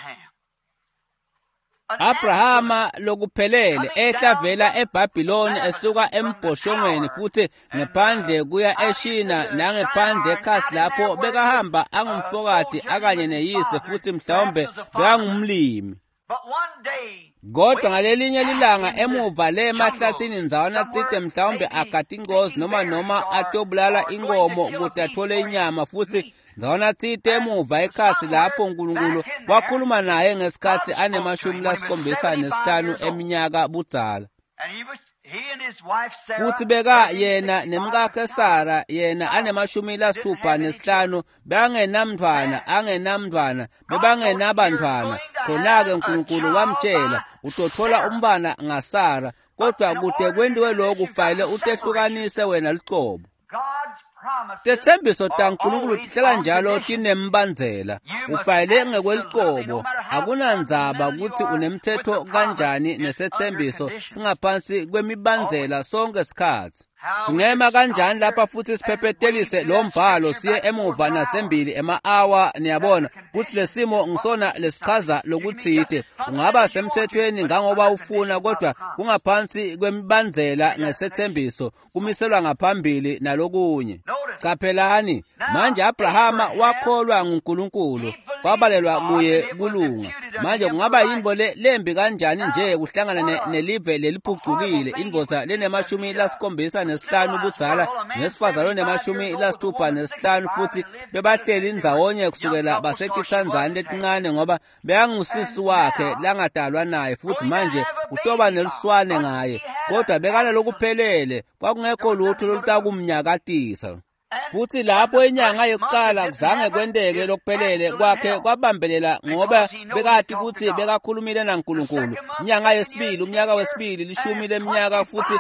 Abrahama lokuphelele ehlavela eBhabhiloni esuka embhoshongweni futhi ngephandle kuya eShina nangephandle ekhasi lapho bekahamba angumfokati akanye neyise futhi mhlawumbe bekangumlimi. Kodwa ngalelinye lilanga emuva le emahlathini nzawana tsite mhlawumbe agada ingozi noma atobulala inkomo ukuthi athole inyama futhi nzawana tsite emuva ekhathi lapho uNkulunkulu wakhuluma naye ngesikhathi ane-75 eminyaka budzala. Futhi beka yena nemkakhe Sara yena ane-65 angenamntwana bebangenabantwana. Khona-ke uNkulunkulu wamtshela utothola umntwana ngaSara kodwa kude kwendiwe lokhu fanele utehlukanise wena liqobo. Tethembiso taNkulunkulu tihlala njalo tinembandzela ufanele ngekweliqobo akunandzaba ukuthi unemthetho kanjani nesethembiso singaphansi kwemibandzela sonke isikhathi. Singema kanjani lapha futhi siphephetelise lo mbhalo siye emuva nasembili ema-hour niyabona ukuthi lesimo ngisona lesichaza lokuthide ungaba semthethweni ngangoba ufuna kodwa kungaphansi kwemibandzela ngesethembiso kumiselwa ngaphambili nalokunye. Caphelani manje Abrahama wakholwa nguNkulunkulu kwabalelwa kuye kulunga. Manje kungaba yinbo lembi kanjani nje kuhlangana nelive leliphucukile indvodza le-75 budzala nesifazane ne-65 futhi bebahleli indzawonye kusukela basetithanzani letincane ngoba bekangusisi wakhe langadalwa naye futhi manje utoba neliswane ngaye kodwa bekana lokuphelele kwakungekho lutho lolutakumnyakatisa. Futhi lapho inyanga yokuqala kuzange kwendeke lokuphelele kwakhe kwabambelela ngoba bekathi ukuthi bekakhulumile naNkulunkulu. Inyanga yesibili umnyaka wesibili 10 leminyaka futhi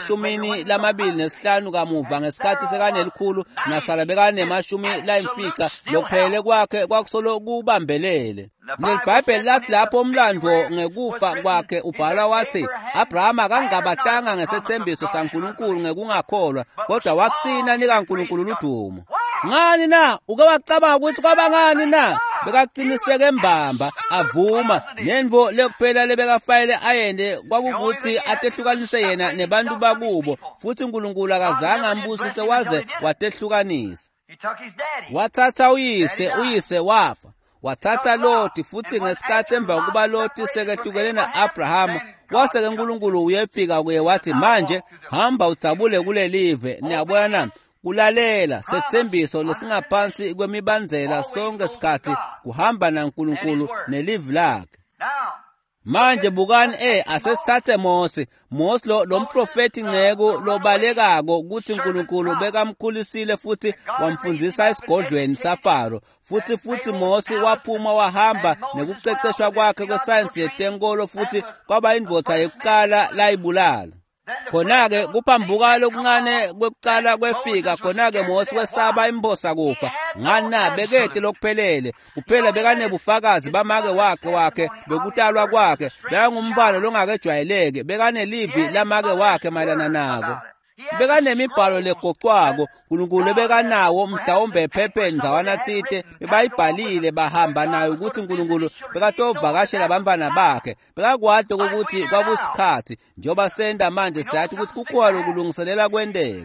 25 kamuva ngesikhathi sekanelikhulu nasala bekane-50 lokuphelele kwakhe kwakusolo kubambelele. NeBhayibheli lathi lapho umlandvo ngekufa kwakhe ubhala wathi Abrahama kangabatanga ngesethembiso saNkulunkulu ngekungakholwa kodwa waqina nikaNkulunkulu ludumo. Ngani na uke wacabanga ukuthi kwabangani na bekaqiniseke embamba avuma nendvo lekuphela lebekafayele ayende kwakukuthi atehlukanise yena nebantu bakubo futhi uNkulunkulu akazange ambusise waze watehlukanisa. Wathatha uyise wafa. Wathatha Loti futhi ngesikhathi emva ukuba Loti sekehlukene na-Abrahama waseke uNkulunkulu uyefika kuye wathi manje hamba udzabule kule live. Niyabona na kulalela sethembiso lesingaphansi kwemibandzela sonke isikhathi kuhamba naNkulunkulu nelive lakhe. Manje bukani asesithathe Mose lo mprofeti ngceko lobalekako ukuthi uNkulunkulu bekamkhulisile futhi wamfundisa esigodlweni saFaro futhi Mose waphuma wahamba nekuceceshwa kwakhe kwesayensi yetenkolo futhi kwaba indvodza yokuqala layibulala. Khona-ke kuphambuka lokuncane kwekuqala kwefika khona-ke Mose wesaba imbosa kufa ngani na bekede lokuphelele kuphela bekanebufakazi bamake wakhe bekutalwa kwakhe bekangumbhalo longakejwayeleke bekanelivi lamake wakhe mayelana nako bekanemibhalo legoqwako uNkulunkulu bekanawo mhlawumbe ephepheni nzawana tsite bebayibhalile bahamba nayo ukuthi uNkulunkulu bekatovakashela abantwana bakhe bekakwade ukuthi kwakusikhathi njengoba senda manje siyathi ukuthi kukhona lokulungiselela kwendeke.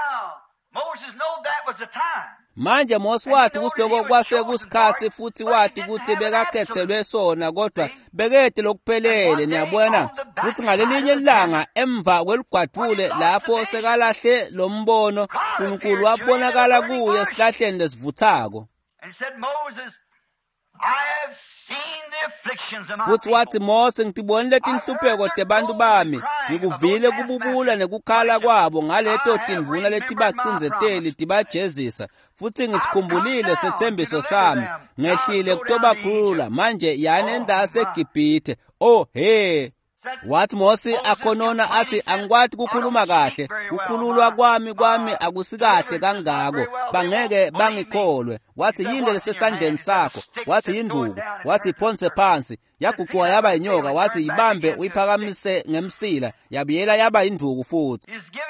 Manje Mose wathi ukuthi lokho kwase kusikhathi futhi wathi ukuthi bekakhethelwe sona kodwa bekede lokuphelele. Niyabona futhi ngalelinye ilanga emva kweligwadule lapho sekalahle lombono uNkulunkulu wabonakala kuye esihlahleni lesivuthako. futhi wathi Mose, ngitibonile tinhlupheko tebantu bami, ngikuvile kububula nekukhala kwabo ngaleto tindvuna letibacindzeteli tibajezisa, futhi ngisikhumbulile sethembiso sami, ngehlile kutobakhulula manje yanendase eGibhithe. Oh he, wathi Mose akhonona athi, angikwati kukhuluma kahle, kukhululwa kwami akusikahle kangako, bangeke bangikholwe. Wathi yinde lesesandleni sakho, wathi yinduku, wathi iphonse phansi, yaguquka yaba inyoka, wathi ibambe uyiphakamise ngemsila, yabiyela yaba yinduku futhi.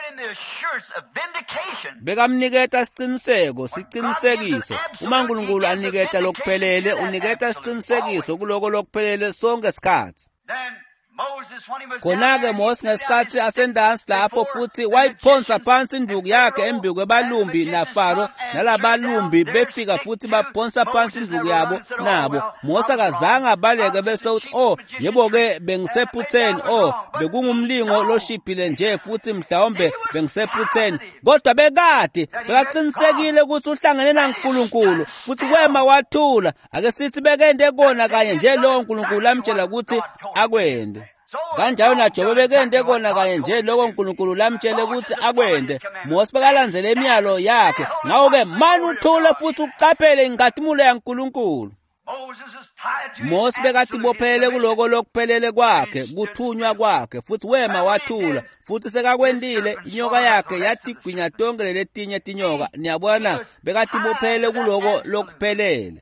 Bekamniketa siqinisekiso. Uma uNkulunkulu aniketa lokuphelele, uniketa isiqinisekiso kuloko lokuphelele sonke isikhathi. Khona-ke Mose ngesikhathi asendansi lapho futhi wayiphonsa phansi induku yakhe embi kwebalumbi naFaro, nalabalumbi befika futhi baphonsa phansi induku yabo nabo. Mose akazange abaleke bese uthi, oh yebo-ke bengisephutheni, oh bekungumlingo loshibhile nje futhi mhlawumbe bengisephutheni, kodwa bekade bekaqinisekile ukuthi uhlangene naNkulunkulu futhi wema wathula. Ake sithi bekende kona kanye nje lowo uNkulunkulu amtshela ukuthi akwende. Kanjalo naJobe bekende kona kanye nje lokho uNkulunkulu lamtshele ukuthi akwende. Mose bekalandzele imiyalo yakhe, ngawo-ke mani uthule futhi ucaphele ingadumulo yaNkulunkulu. Mose bekatibophele kuloko lokuphelele kwakhe, kuthunywa kwakhe, futhi wema wathula, futhi sekakwendile inyoka yakhe yatigwinya tonke letinye tinyoka. Niyabona, bekatibophele kuloko lokuphelele.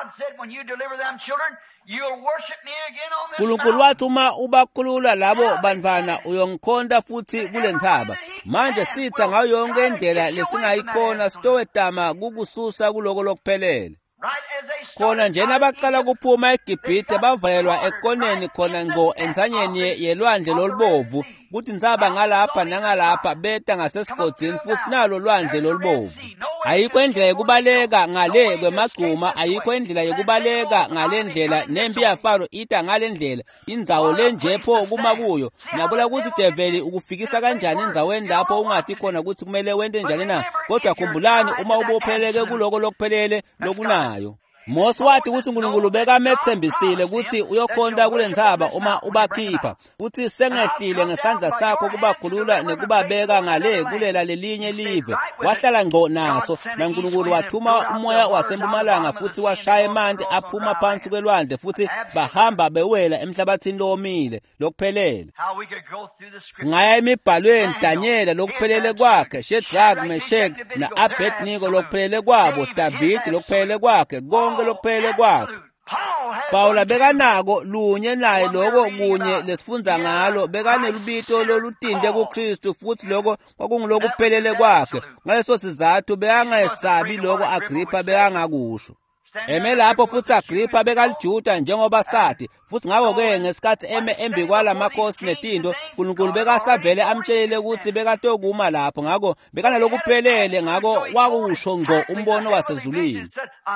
Nkulunkulu wathi uma ubakhulula labo bantwana uyongikhonda futhi kule nthaba. Manje sitha ngayo yonke indlela lesingayikhona sitowedama kukususa kuloko lokuphelele. Khona njena abaqala kuphuma eGibhithe bavalelwa ekoneni khona ngco enzanyeni yelwandle lolubovu, kuthi inzaba ngalapha nangalapha beta ngasesigodini futhi nalo lwandle lolubovu. Ayikho indlela yokubaleka ngale kwemagcuma, ayikho indlela yokubaleka ngale ndlela, nempi yaFaro ita ngale ndlela, indzawo lenjepho kuma kuyo. Niyabona ukuthi develi ukufikisa kanjani endzaweni lapho ungathi khona ukuthi kumele wente njani na, kodwa khumbulani uma ubopheleke kuloko lokuphelele lokunayo. Mose wathi ukuthi uNkulunkulu bekamethembisile ukuthi uyokhonda kule nthaba uma ubakhipha, uthi sengehlile ngesandla sakho kubakhulula nekubabeka ngale kulela lelinye live. Wahlala ngco naso, naNkulunkulu wathuma umoya wasempumalanga futhi washaya emanti aphuma phansi kwelwandle futhi bahamba bewela emhlabathini lomile lokuphelele. Singaya emibhalweni Danyela lokuphelele kwakhe, Shadrach, Meshach na Abednego lokuphelele kwabo, David lokuphelele kwakhe, konke lokuphelele kwakhe. Pawula bekanako lunye naye lokho kunye lesifundza ngalo, bekanelubito lolutinde kuKristu futhi lokho kwakungilokuphelele kwakhe. Ngaleso sizathu bekangayesabi lokho Agrippa bekangakusho. Eme lapho futhi Agrippa bekalijuda njengoba sathi, futhi ngako-ke ngesikhathi eme embi kwala makhosi netindo, uNkulunkulu bekasavele amtshelele ukuthi bekatokuma lapho, ngako bekanalokuphelele, ngako wakusho ngco umbono wasezulwini.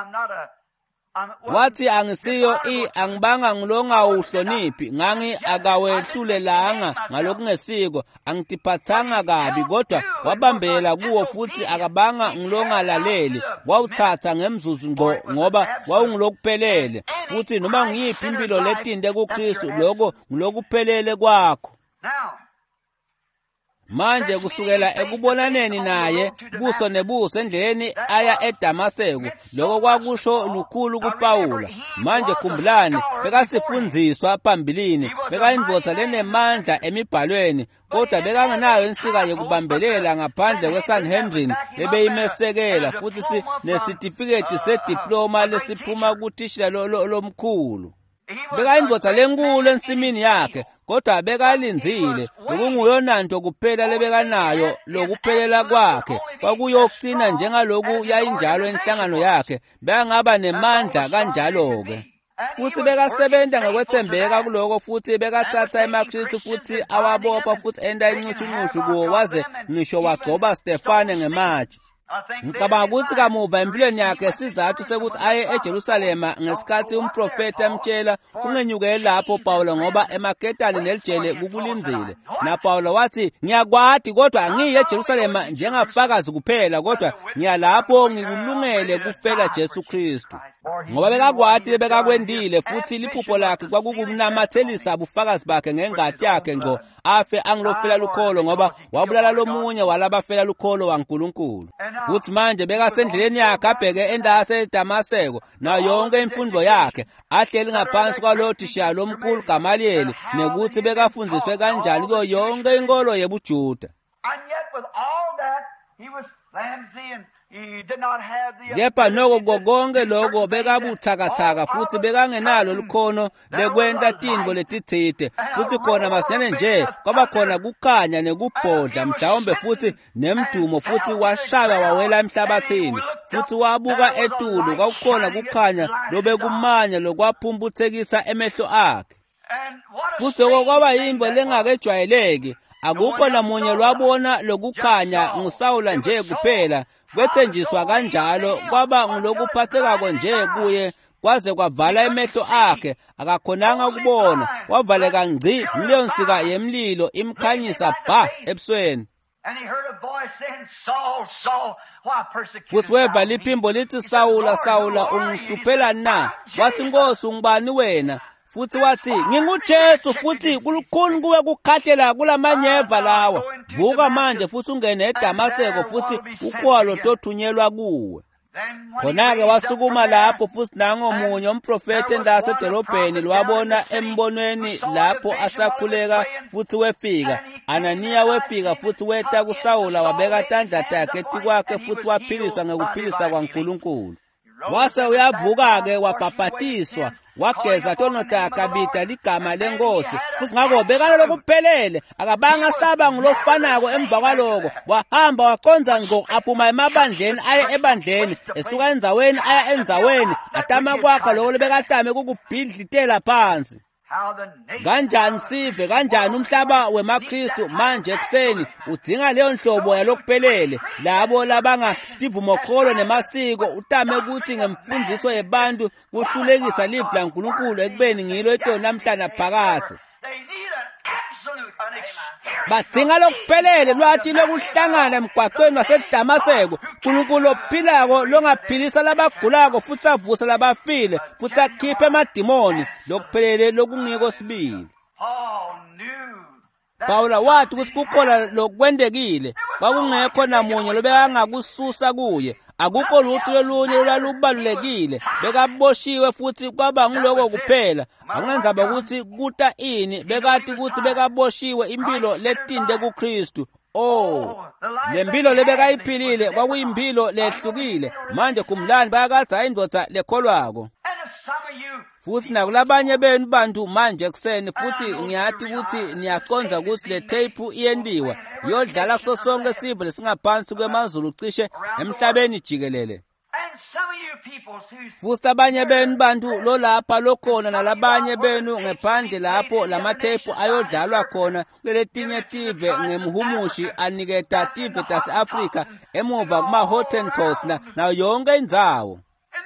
Wathi angisiyo angibanga ngilongawuhloniphi, ngangi akawehlulelanga ngalokungesiko, angitiphathanga kabi, kodwa wabambela kuwo futhi akabanga ngilongalaleli, wawuthatha ngemzuzu ngco ngoba wawungilokuphelele, futhi noma ngiyiphi impilo letinde kuKristu lokho ngilokuphelele kwakho. Manje kusukela ekubonaneni naye buso nebuso endleleni aya eDamaseko, lokho kwakusho lukhulu kuPawula. Manje khumbulani, bekasifundziswa phambilini, bekayindvodza lenemandla emibhalweni, kodwa bekangenayo insika yekubambelela ngaphandle kweSanhedrin lebeyimesekela, futhi nesitifiketi sediploma lesiphuma kuthishela lomkhulu. Bekayindvodza lenkulu ensimini yakhe, kodwa bekalindzile, bekunguyonanto kuphela lebekanayo lokuphelela kwakhe, kwakuyokugcina njengaloku yayinjalo enhlangano yakhe, bekangaba nemandla kanjalo-ke. Futhi bekasebenta ngokwethembeka kuloko, futhi bekathatha emakristu futhi awabopha futhi enta incushunqushu kuwo, waze ngisho wagcoba Stefane ngematshe. Ngicabanga ukuthi kamuva empilweni yakhe sizathu sekuthi aye eJerusalema ngesikhathi umprofeti amtshela ungenyukele lapho Pawulo ngoba emaketane nelijele kukulindzile. Na Pawulo wathi, ngiyakwadi kodwa angiye eJerusalema njengafakazi kuphela, kodwa ngiyalapho ngikulungele kufela Jesu Kristu. ngoba bekakwati bekakwendile futhi liphupho lakhe kwakukumnamathelisa ubufakazi bakhe ngengadi yakhe ngqo afe angilofela lukholo ngoba wabulala lomunye walabafela lukholo waNkulunkulu. Futhi manje bekasendleleni yakhe abheke endase eDamaseko nayo yonke imfundo yakhe ahleli ngaphansi kwalo thisha lomkhulu Gamaliyeli nekuthi bekafundiswe kanjani kuyo yonke inkolo yebuJuda. Kepha noko konke lokho bekabuthakathaka futhi bekangenalo lukhono lekwenta tintfo letitsite futhi khona masene nje kwaba khona kukhanya nekubhodla mhlawumbe futhi nemdumo futhi washaka wawela emhlabathini futhi wabuka etulu kwakukhona kukhanya lobekumanya lokwaphumbuthekisa emehlo akhe. Futhi lokho kwaba yimbo lengakejwayeleki. Akukho namunye lwabona lokukhanya nguSawula nje kuphela. Kwethenjiswa kanjalo kwaba ngilokuphathekako nje kuye kwaze kwavala emehlo akhe akakhonanga ukubona wavaleka ngci leyo nsika yemlilo imkhanyisa bha ebusweni. Futhi weva liphimbo lithi Sawula Sawula ungihluphela na? Wathi Nkosi ungubani wena? Futhi wathi nginguJesu futhi kulukhuni kuwe kukhahlela kulamanyeva lawa. Vuka manje futhi ungene eDamaseko futhi ukhwalo tothunyelwa kuwe. Khona-ke wasukuma lapho futhi nangomunye umprofeti endase edolobheni lwabona embonweni lapho asakhuleka futhi wefika. Ananiya wefika futhi weta kuSawula wabeka tandla yakhe etikwakhe futhi waphiliswa ngekuphilisa kwaNkulunkulu. Wase uyavuka-ke wabhabhatiswa wageza tonota kabita ligama lenkosi futhi ngakho bekalo lokuphelele akabanga saba ngulofanako emva kwaloko wahamba waqonza ngqo aphuma emabandleni aye ebandleni esuka endzaweni aya endzaweni atama kwakhe lokho lebekatame kukubhidlitela phansi. Kanjani sive kanjani umhlaba wemaKristu manje kuseni udinga leyo nhlobo yalokuphelele labo labanga tivumokholo nemasiko utame ukuthi ngemfundiso yebantu kuhlulekisa livu laNkulunkulu ekubeni ngilo eto namhlanje phakathi. Badinga lokuphelele lwathi lokuhlangana emgwaqweni waseDamaseko uNkulunkulu ophilako longaphilisa labagulako futhi avusa labafile futhi akhiphe emadimoni lokuphelele lokungiko sibili. Pawula wathi ukuthi kukhona lokwendekile kwakungekho namunye lobekangakususa kuye akukho lutho lolunye olwalubalulekile bekaboshiwe futhi kwaba ngiloko kuphela akunandzaba ukuthi kuta ini bekathi ukuthi bekaboshiwe impilo letinde kuKristu. Lempilo lebekayiphilile kwakuyimpilo lehlukile manje kumlani bayakatha indvodza lekholwako. Futhi nakulabanye benu bantu manje kuseni futhi ngiyathi ukuthi niyaconza ukuthi le tape iyendiwa yodlala kuso sonke isivo lesingaphansi kwemazulu cishe emhlabeni jikelele. Futhi abanye benu bantu lo lapha lokhona nalabanye benu ngephandle lapho lamathephu ayodlalwa khona kuletinye tive ngemhumushi aniketa tive tase-Afrika emuva kuma-Hottentots nayo yonke indzawo.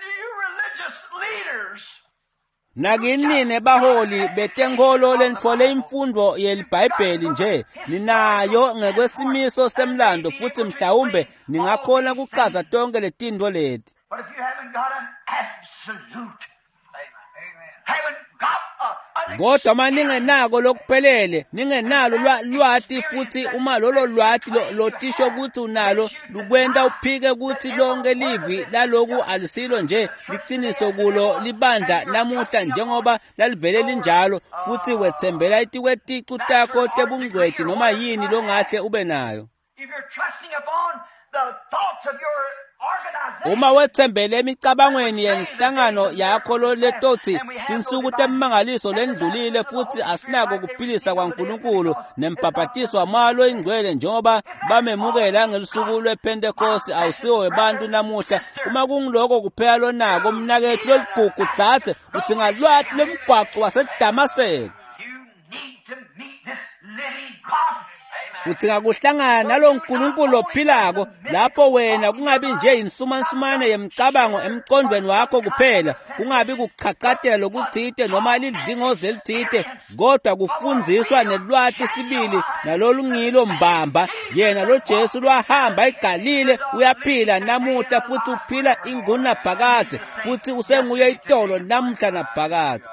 Nakinine baholi betenkolo lenthole imfundo yelibhayibheli nje ninayo ngekwesimiso semlando futhi mhlawumbe ningakhona kuchaza tonke letintfo leti. But if you haven't got an absolute, haven't got Kodwa maningenako lokuphelele ningenalo lwati futhi uma lolo lwati lotisho ukuthi unalo lukwenta uphike ukuthi lonke livi laloku alisilo nje liqiniso kulo libandla namuhla njengoba lalivele linjalo futhi wethembela itikweticu takho tebungcweti noma yini longahle ube nayo. if you're trusting upon the thoughts of your uma wethembele emicabangweni yenhlangano yakho letoti tinsuku temangaliso lendlulile futhi asinako kuphilisa kwaNkulunkulu nempaphatiswa malo ingcwele njengoba bamemukela ngelisuku lwePentecost awusiwo webantu namuhla uma kungiloko kuphela lonako umnakethu loligugu dzathe udzinga lwati lomgwaqo waseDamaseko. udzinga kuhlangana nalo nkulunkulu ophilako lapho wena kungabi nje insumansumane yemicabango emqondweni wakho kuphela, kungabi kuchachatela lokuthite noma lidlingozi lelithite, kodwa kufundziswa nelwati sibili nalolu ngilo mbamba. Yena lo Jesu lwahamba eGalile uyaphila namuhla futhi uphila inguna phakade futhi usenguye itolo namuhla naphakade.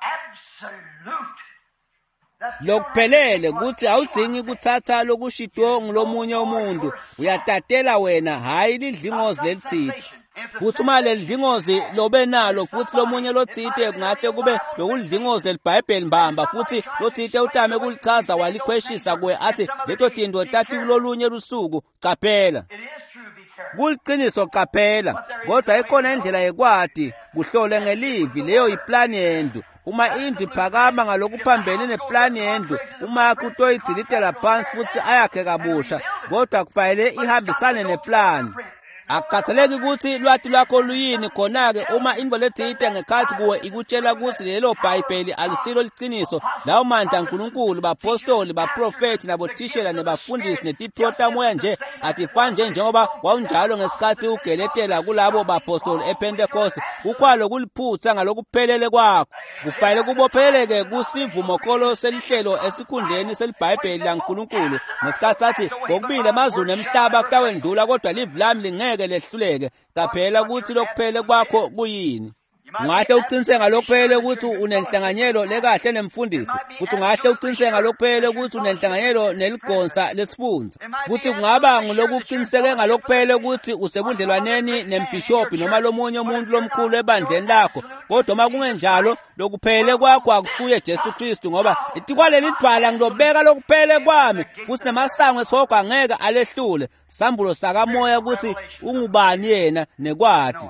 Lokuphelele kuthi awudzingi kuthatha lokushitwe ngulomunye umuntu, uyatatela wena, hayi lidlingozi lelithite. Futhi uma lelidlingozi lobe nalo futhi lomunye lothite kungahle kube lokudlingozi lelibhayibheli mbamba, futhi lothite utame kulichaza walikhweshisa kuwe athi leto tinto tati kulolunye lusuku, qaphela. Kuliciniso qaphela, kodwa ikhona indlela yekwati kuhlole ngelivi, leyo yiplani yendlu. Uma indlu iphakama ngalokuphambene neplani yendlu, uma kutoyidzilitela phansi futhi ayakhe kabusha, kodwa kufanele ihambisane neplani. Akukhathaleki ukuthi lwati lwakho luyini, khona-ke uma indvo lethite ngekhathi kuwe ikutshela ukuthi lelo bhayibheli alisilo liciniso, lawo mandla nkulunkulu, bapostoli, baprofethi, nabothishela, nebafundisi, netiphiwo tamoya nje atifani nje njengoba wawunjalo ngesikhathi ugeletela kulabo bapostoli ePentecost, ukhwalo kuliphutsa ngalokuphelele kwakho. Kufanele kubopheleleke kusivumo selihlelo esikhundleni selibhayibheli lankulunkulu ngesikhathi sathi kokubili amazulu nemhlaba kutawendlula kodwa livi lami lingeke lehluleke. Qaphela ukuthi lokuphele kwakho kuyini. Ungahle uqiniseke ngalokuphele ukuthi unenhlanganyelo lekahle nemfundisi, futhi ungahle uqiniseke ngalokuphele ukuthi unenhlanganyelo neligonsa lesifundza, futhi kungaba ngulokuqiniseke ngalokuphele ukuthi usebudlelwaneni nembishophi noma lomunye umuntu lomkhulu ebandleni lakho. Kodwa uma kungenjalo, lokuphele kwakho akusuye Jesu Kristu, ngoba itikwaleli lidwala ngilobeka lokuphele kwami, futhi namasango esihogo angeke alehlule. Sambulo sakamoya ukuthi ungubani yena nekwati.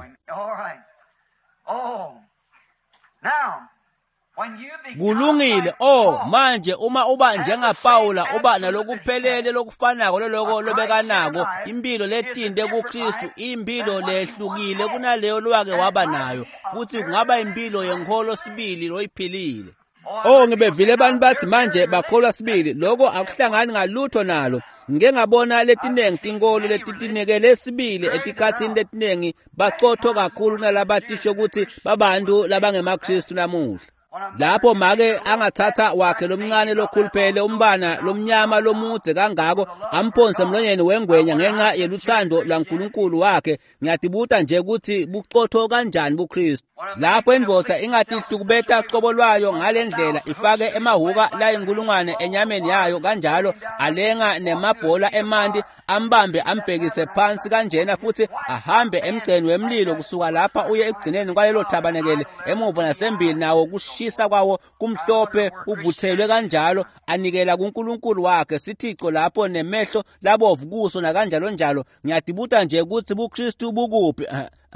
Kulungile. Manje uma uba njengaPawula uba nalokuphelele lokufanako loloko lobekanako, impilo letinde kuKristu, impilo lehlukile kunaleyo lwake waba nayo, futhi kungaba impilo yenkholo sibili loyiphilile. Ngibevile abantu bathi manje bakholwa sibili, lokho akuhlangani ngalutho nalo. Ngike ngabona letinengi tinkolo letitinekele sibili etikhathini letinengi baqotho kakhulu nalabatisho ukuthi babantu labangemaKristu namuhla. Lapho make angathatha wakhe lomncane lokhuluphele umbana lomnyama lomudze kangako amphonse emlonyeni wengwenya ngenxa yeluthando lwaNkulunkulu wakhe, ngiyatibuta nje ukuthi buqotho kanjani buKristu. Lapho indvodza ingatihlukubeta qobo lwayo ngalendlela, ifake emahuka la inkulungwane enyameni yayo, kanjalo alenga nemabhola emanti, ambambe ambhekise phansi kanjena, futhi ahambe emgceni wemlilo kusuka lapha uye ekugcineni kwalelo thabanekele emuva nasembili, nawo kushisa kwawo kumhlophe uvuthelwe kanjalo, anikela kuNkulunkulu wakhe sithixo lapho nemehlo labovu kuso nakanjalo njalo. Ngiyatibuta nje ukuthi buKristu bukuphi.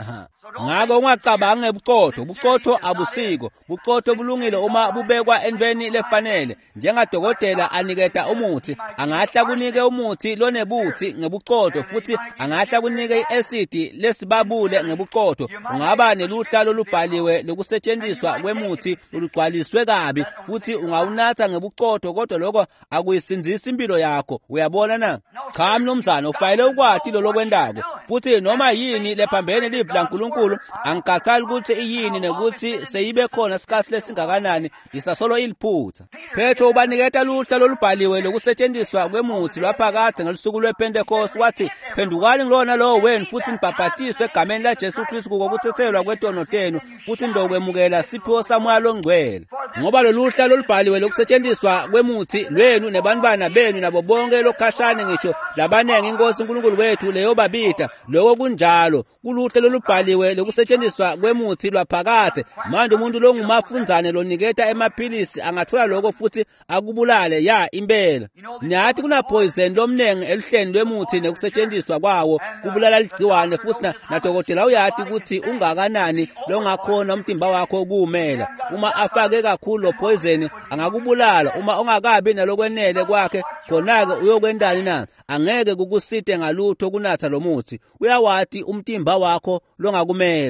Ngako ungacabangi ngebuqotho. Buqotho abusiko. Buqotho bulungile uma bubekwa enveni lefanele. Njengadokotela aniketa umuthi, angahla kunike umuthi lonebuthi ngebuqotho, futhi angahla kunike iacid lesibabule ngebuqotho. Ungaba neluhla lolubhaliwe lokusetshenziswa kwemuthi olugcwaliswe kabi, futhi ungawunatha ngebuqotho, kodwa lokho akuyisinzisi impilo yakho. Uyabona na? Cha mnumzana, ufanele ukwati lo lokwendako, futhi noma yini lephambene livi laNkulunkulu, angikhathali ukuthi iyini nekuthi seyibe khona sikhathi lesingakanani, isasolo iliphutha. Petro ubaniketa luhla lolubhaliwe lokusetshenziswa kwemuthi lwaphakade ngelusuku lwePentecost, wathi phendukani kulona lowo wenu futhi nibhaphatiswe egameni laJesu Kristu kokuthethelwa kwetono tenu, futhi ndokwemukela siphiwo samoya longcwele. Ngoba loluhla lolubhaliwe lokusetshenziswa kwemuthi lwenu nebantwana benu nabo bonke lokhashane ngisho labanengi inkosi uNkulunkulu wethu leyo babita, lokho kunjalo kuluhla lolubhaliwe lokusetshenziswa kwemuthi lwaphakade. Manje umuntu longumafundzane loniketa emaphilisi angathola lokho futhi akubulale impela. Nathi kuna poison lomnengi eluhleni lwemuthi nekusetshenziswa kwawo kubulala ligciwane, futhi nadokotela uyathi ukuthi ungakanani longakhona umtimba wakho kuumela. Uma afake kakhulu lo poison angakubulala. Uma ungakabi nalokwenele kwakhe, khona-ke uyokwendani na? Angeke kukusite ngalutho kunatha lo muthi. Uyawati umtimba wakho longakumela.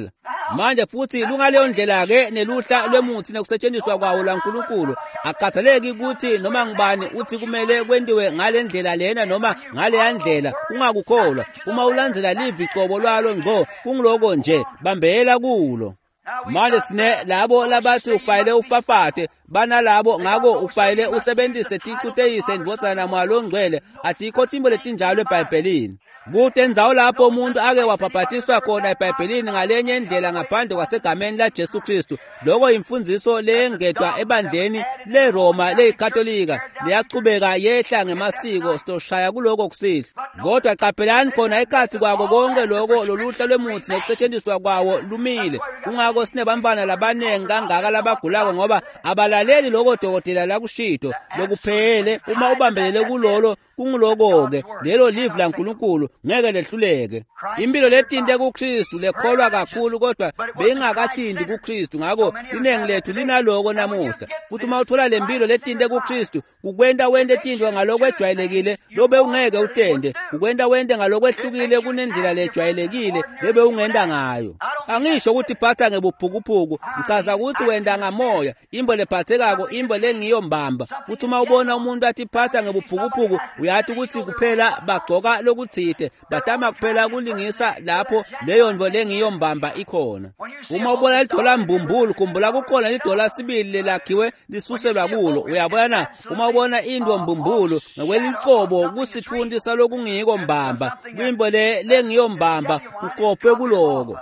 manje futhi lungaleyo ndlela-ke neluhla lwemuthi nekusetshenziswa kwawo laNkulunkulu. Akukhathaleki ukuthi noma ngubani uthi kumele kwendiwe ngale ndlela lena noma ngaleya ndlela, ungakukholwa. Uma ulandzela livi icobo lwalo ngqo, kungiloko nje, bambela kulo. Manje sine labo labathi ufayele ufafate, banalabo ngako ufayele usebenzise ticuteyise indvodzana mwalo ngcwele, atikho timbo letinjalo eBhayibhelini. Kuthi endzawo lapho umuntu ake wabhaphatiswa khona eBhayibhelini ngalenye indlela ngaphandle kwasegameni laJesu Kristu, lokho imfundiso lengedwa ebandleni leRoma leKatolika, liyachubeka yehla ngemasiko, sitoshaya kuloko kusihlwa. Kodwa qaphelani khona ekhathi kwako konke lokho loluhla lwemuthi nekusetshenziswa kwawo lumile. Kungako sinebambana labanengi kangaka labagulako ngoba abalaleli lokho dokotela lakushito lokuphele. Uma ubambelele kulolo kungiloko-ke lelo livi laNkulunkulu ngeke lehluleke. Impilo letinte kuKristu lekholwa kakhulu kodwa beyingakatindi kuKristu, ngako iningi lethu linaloko namuhla. Futhi uma uthola lempilo letinte kuKristu, kukwenta wente tintwe ngaloko ejwayelekile lobe ungeke utende, kukwenta wente ngaloko ehlukile kunendlela lejwayelekile lobe ungenda ngayo. Angisho ukuthi phatha ngebuphukupuku, ngichaza ukuthi wenda ngamoya, imbo lephathekako, imbo lengiyombamba. Futhi uma ubona umuntu athi phatha ngebuphukupuku, uyathi ukuthi kuphela bagcoka lokuthide, batama kuphela kulingisa lapho leyo ndvo lengiyombamba ikhona. Uma ubona lidola mbumbulu, khumbula kukhona lidola sibili lelakhiwe lisuselwa kulo. Uyabona, uma ubona indwo mbumbulu ngokweliqobo kusithundisa lokungiko mbamba, kwimbo lengiyombamba ukophe kuloko.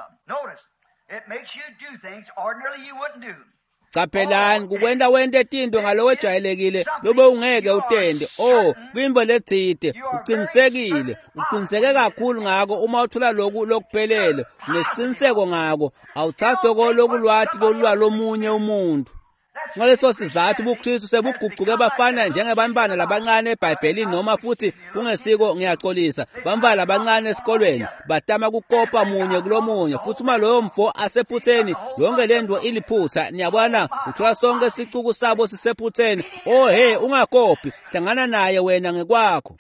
Qaphelani, kukwenta wente tintwe ngaloko ejwayelekile lobe ungeke utende. Kwimbo lethide uqiniseke kakhulu ngako. Uma uthola lokhu lokuphelele unesiqiniseko ngako, awuthathi lokho lokulwathi lolwa lomunye umuntu. Ngaleso sizathu ubuKristu sebuguquke bafana njengebantwana labancane eBhayibhelini, noma futhi kungesiko ngiyaxolisa, bantwana labancane esikolweni batama kukopa munye kulomunye. Futhi uma loyo mfo asephutheni yonke lento iliphutha, niyabona, uthola sonke isicuku sabo sisephutheni. Ungakopi, hlangana naye wena ngekwakho.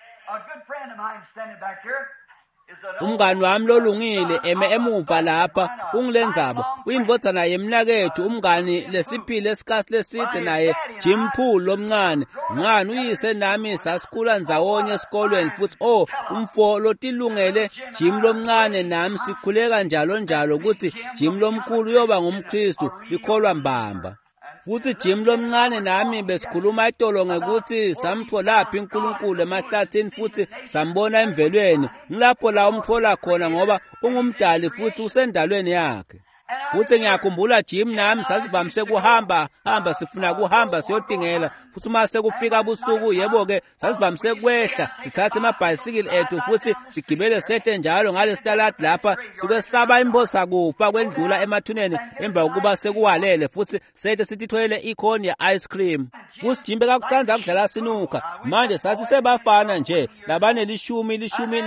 Umngani wami lolungile eme emuva lapha ungilendzaba, uyindvodzana yemnakethu, umngani lesiphile esikhathi leside naye, Jim Poole lomncane. Ngani uyise nami sasikhula ndzawonye esikolweni, futhi umfo lotilungele Jim lomncane nami sikhule kanjalo njalo ukuthi Jim lomkhulu uyoba ngumKristu, likholwa mbamba. Futhi Jim lomncane nami besikhuluma itolo ngekuthi samtholaphi uNkulunkulu emahlathini futhi sambona emvelweni. Ngilapho la umthola khona ngoba ungumdali futhi usendalweni yakhe. Futhi ngiyakhumbula Jim nami sasivamise kuhamba sifuna kuhamba siyodingela. Futhi uma sekufika busuku, yebo-ke, sasivamise kwehla sithathe amabhayisikili ethu futhi sigibele sehle njalo ngalesitaladi lapha, suke saba imbosa kufa kwendlula emathuneni emva kokuba sekuwalele, futhi sethe sitithoyele ikhoni ya ice cream. Futhi Jim bekakuthanda kudlala sinuka. Manje sathi sebafana nje labane lishumi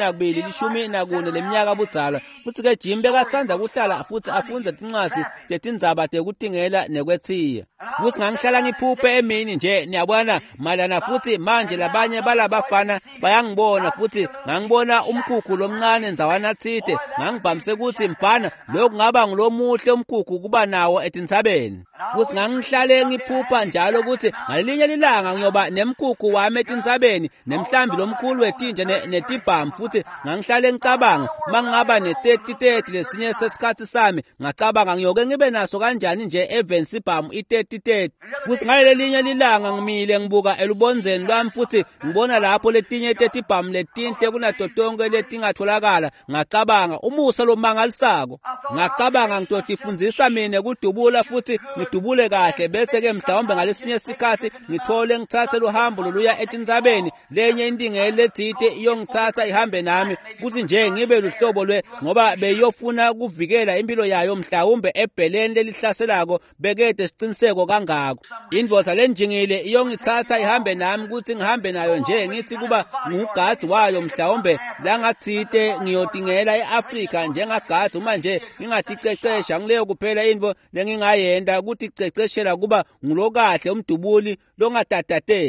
nakune leminyaka budzala. Futhi-ke Jim bekathanda kuhlala futhi afunde tincwadi tetindzaba tekutingela nekwethiya. Futhi ngangihlala ngiphuphe emini nje, niyabona, malana futhi manje labanye balabafana bayangibona futhi ngangibona umkhukhu lomncane ndzawana thide. Ngangivamise ukuthi mfana lokhu ngaba ngulomuhle umkhukhu kuba nawo etintsabeni. Futhi ngangihlale ngiphupha njalo ukuthi ngalelinye ilanga ngiyoba nemkhukhu wami etintsabeni nemhlambi lomkhulu wetinja netibhamu. Futhi ngangihlale ngicabanga mangingaba ne-30 lesinye sesikhathi sami, ngacabanga ngiyoke ngibe naso kanjani nje eVensibhamu i-30. Futhi ngalelinye ilanga ngimile ngibuka elubonzeni lwami futhi ngibona lapho letinye 30 bhamu letinhle kunato tonke letingatholakala. Ngacabanga umusa lomangalisako, ngacabanga ngidoti ifundisa mina kudubula futhi ngidubule kahle, bese-ke mhlawumbe ngalesinye isikhathi ngithole ngithathe luhambo loluya etintsabeni, lenye indingele lethide iyongithatha ihambe nami kuthi nje ngibe luhlobo ngoba beyofuna ukuvikela impilo yayo mhlawumbe ebheleni lelihlaselako bekede siqiniseko kangako. Indvodza lenjingile iyongithatha ihambe nami kuthi ngihambe nayo nje ngithi kuba ngugadi wayo mhlawumbe langathide ngiyodingela eAfrika njengagadi. Uma nje ngingaticecesha ngileyo kuphela indvo lengingayenda ukuthi ceceshela kuba ngulokahle umdubuli longatatatheli.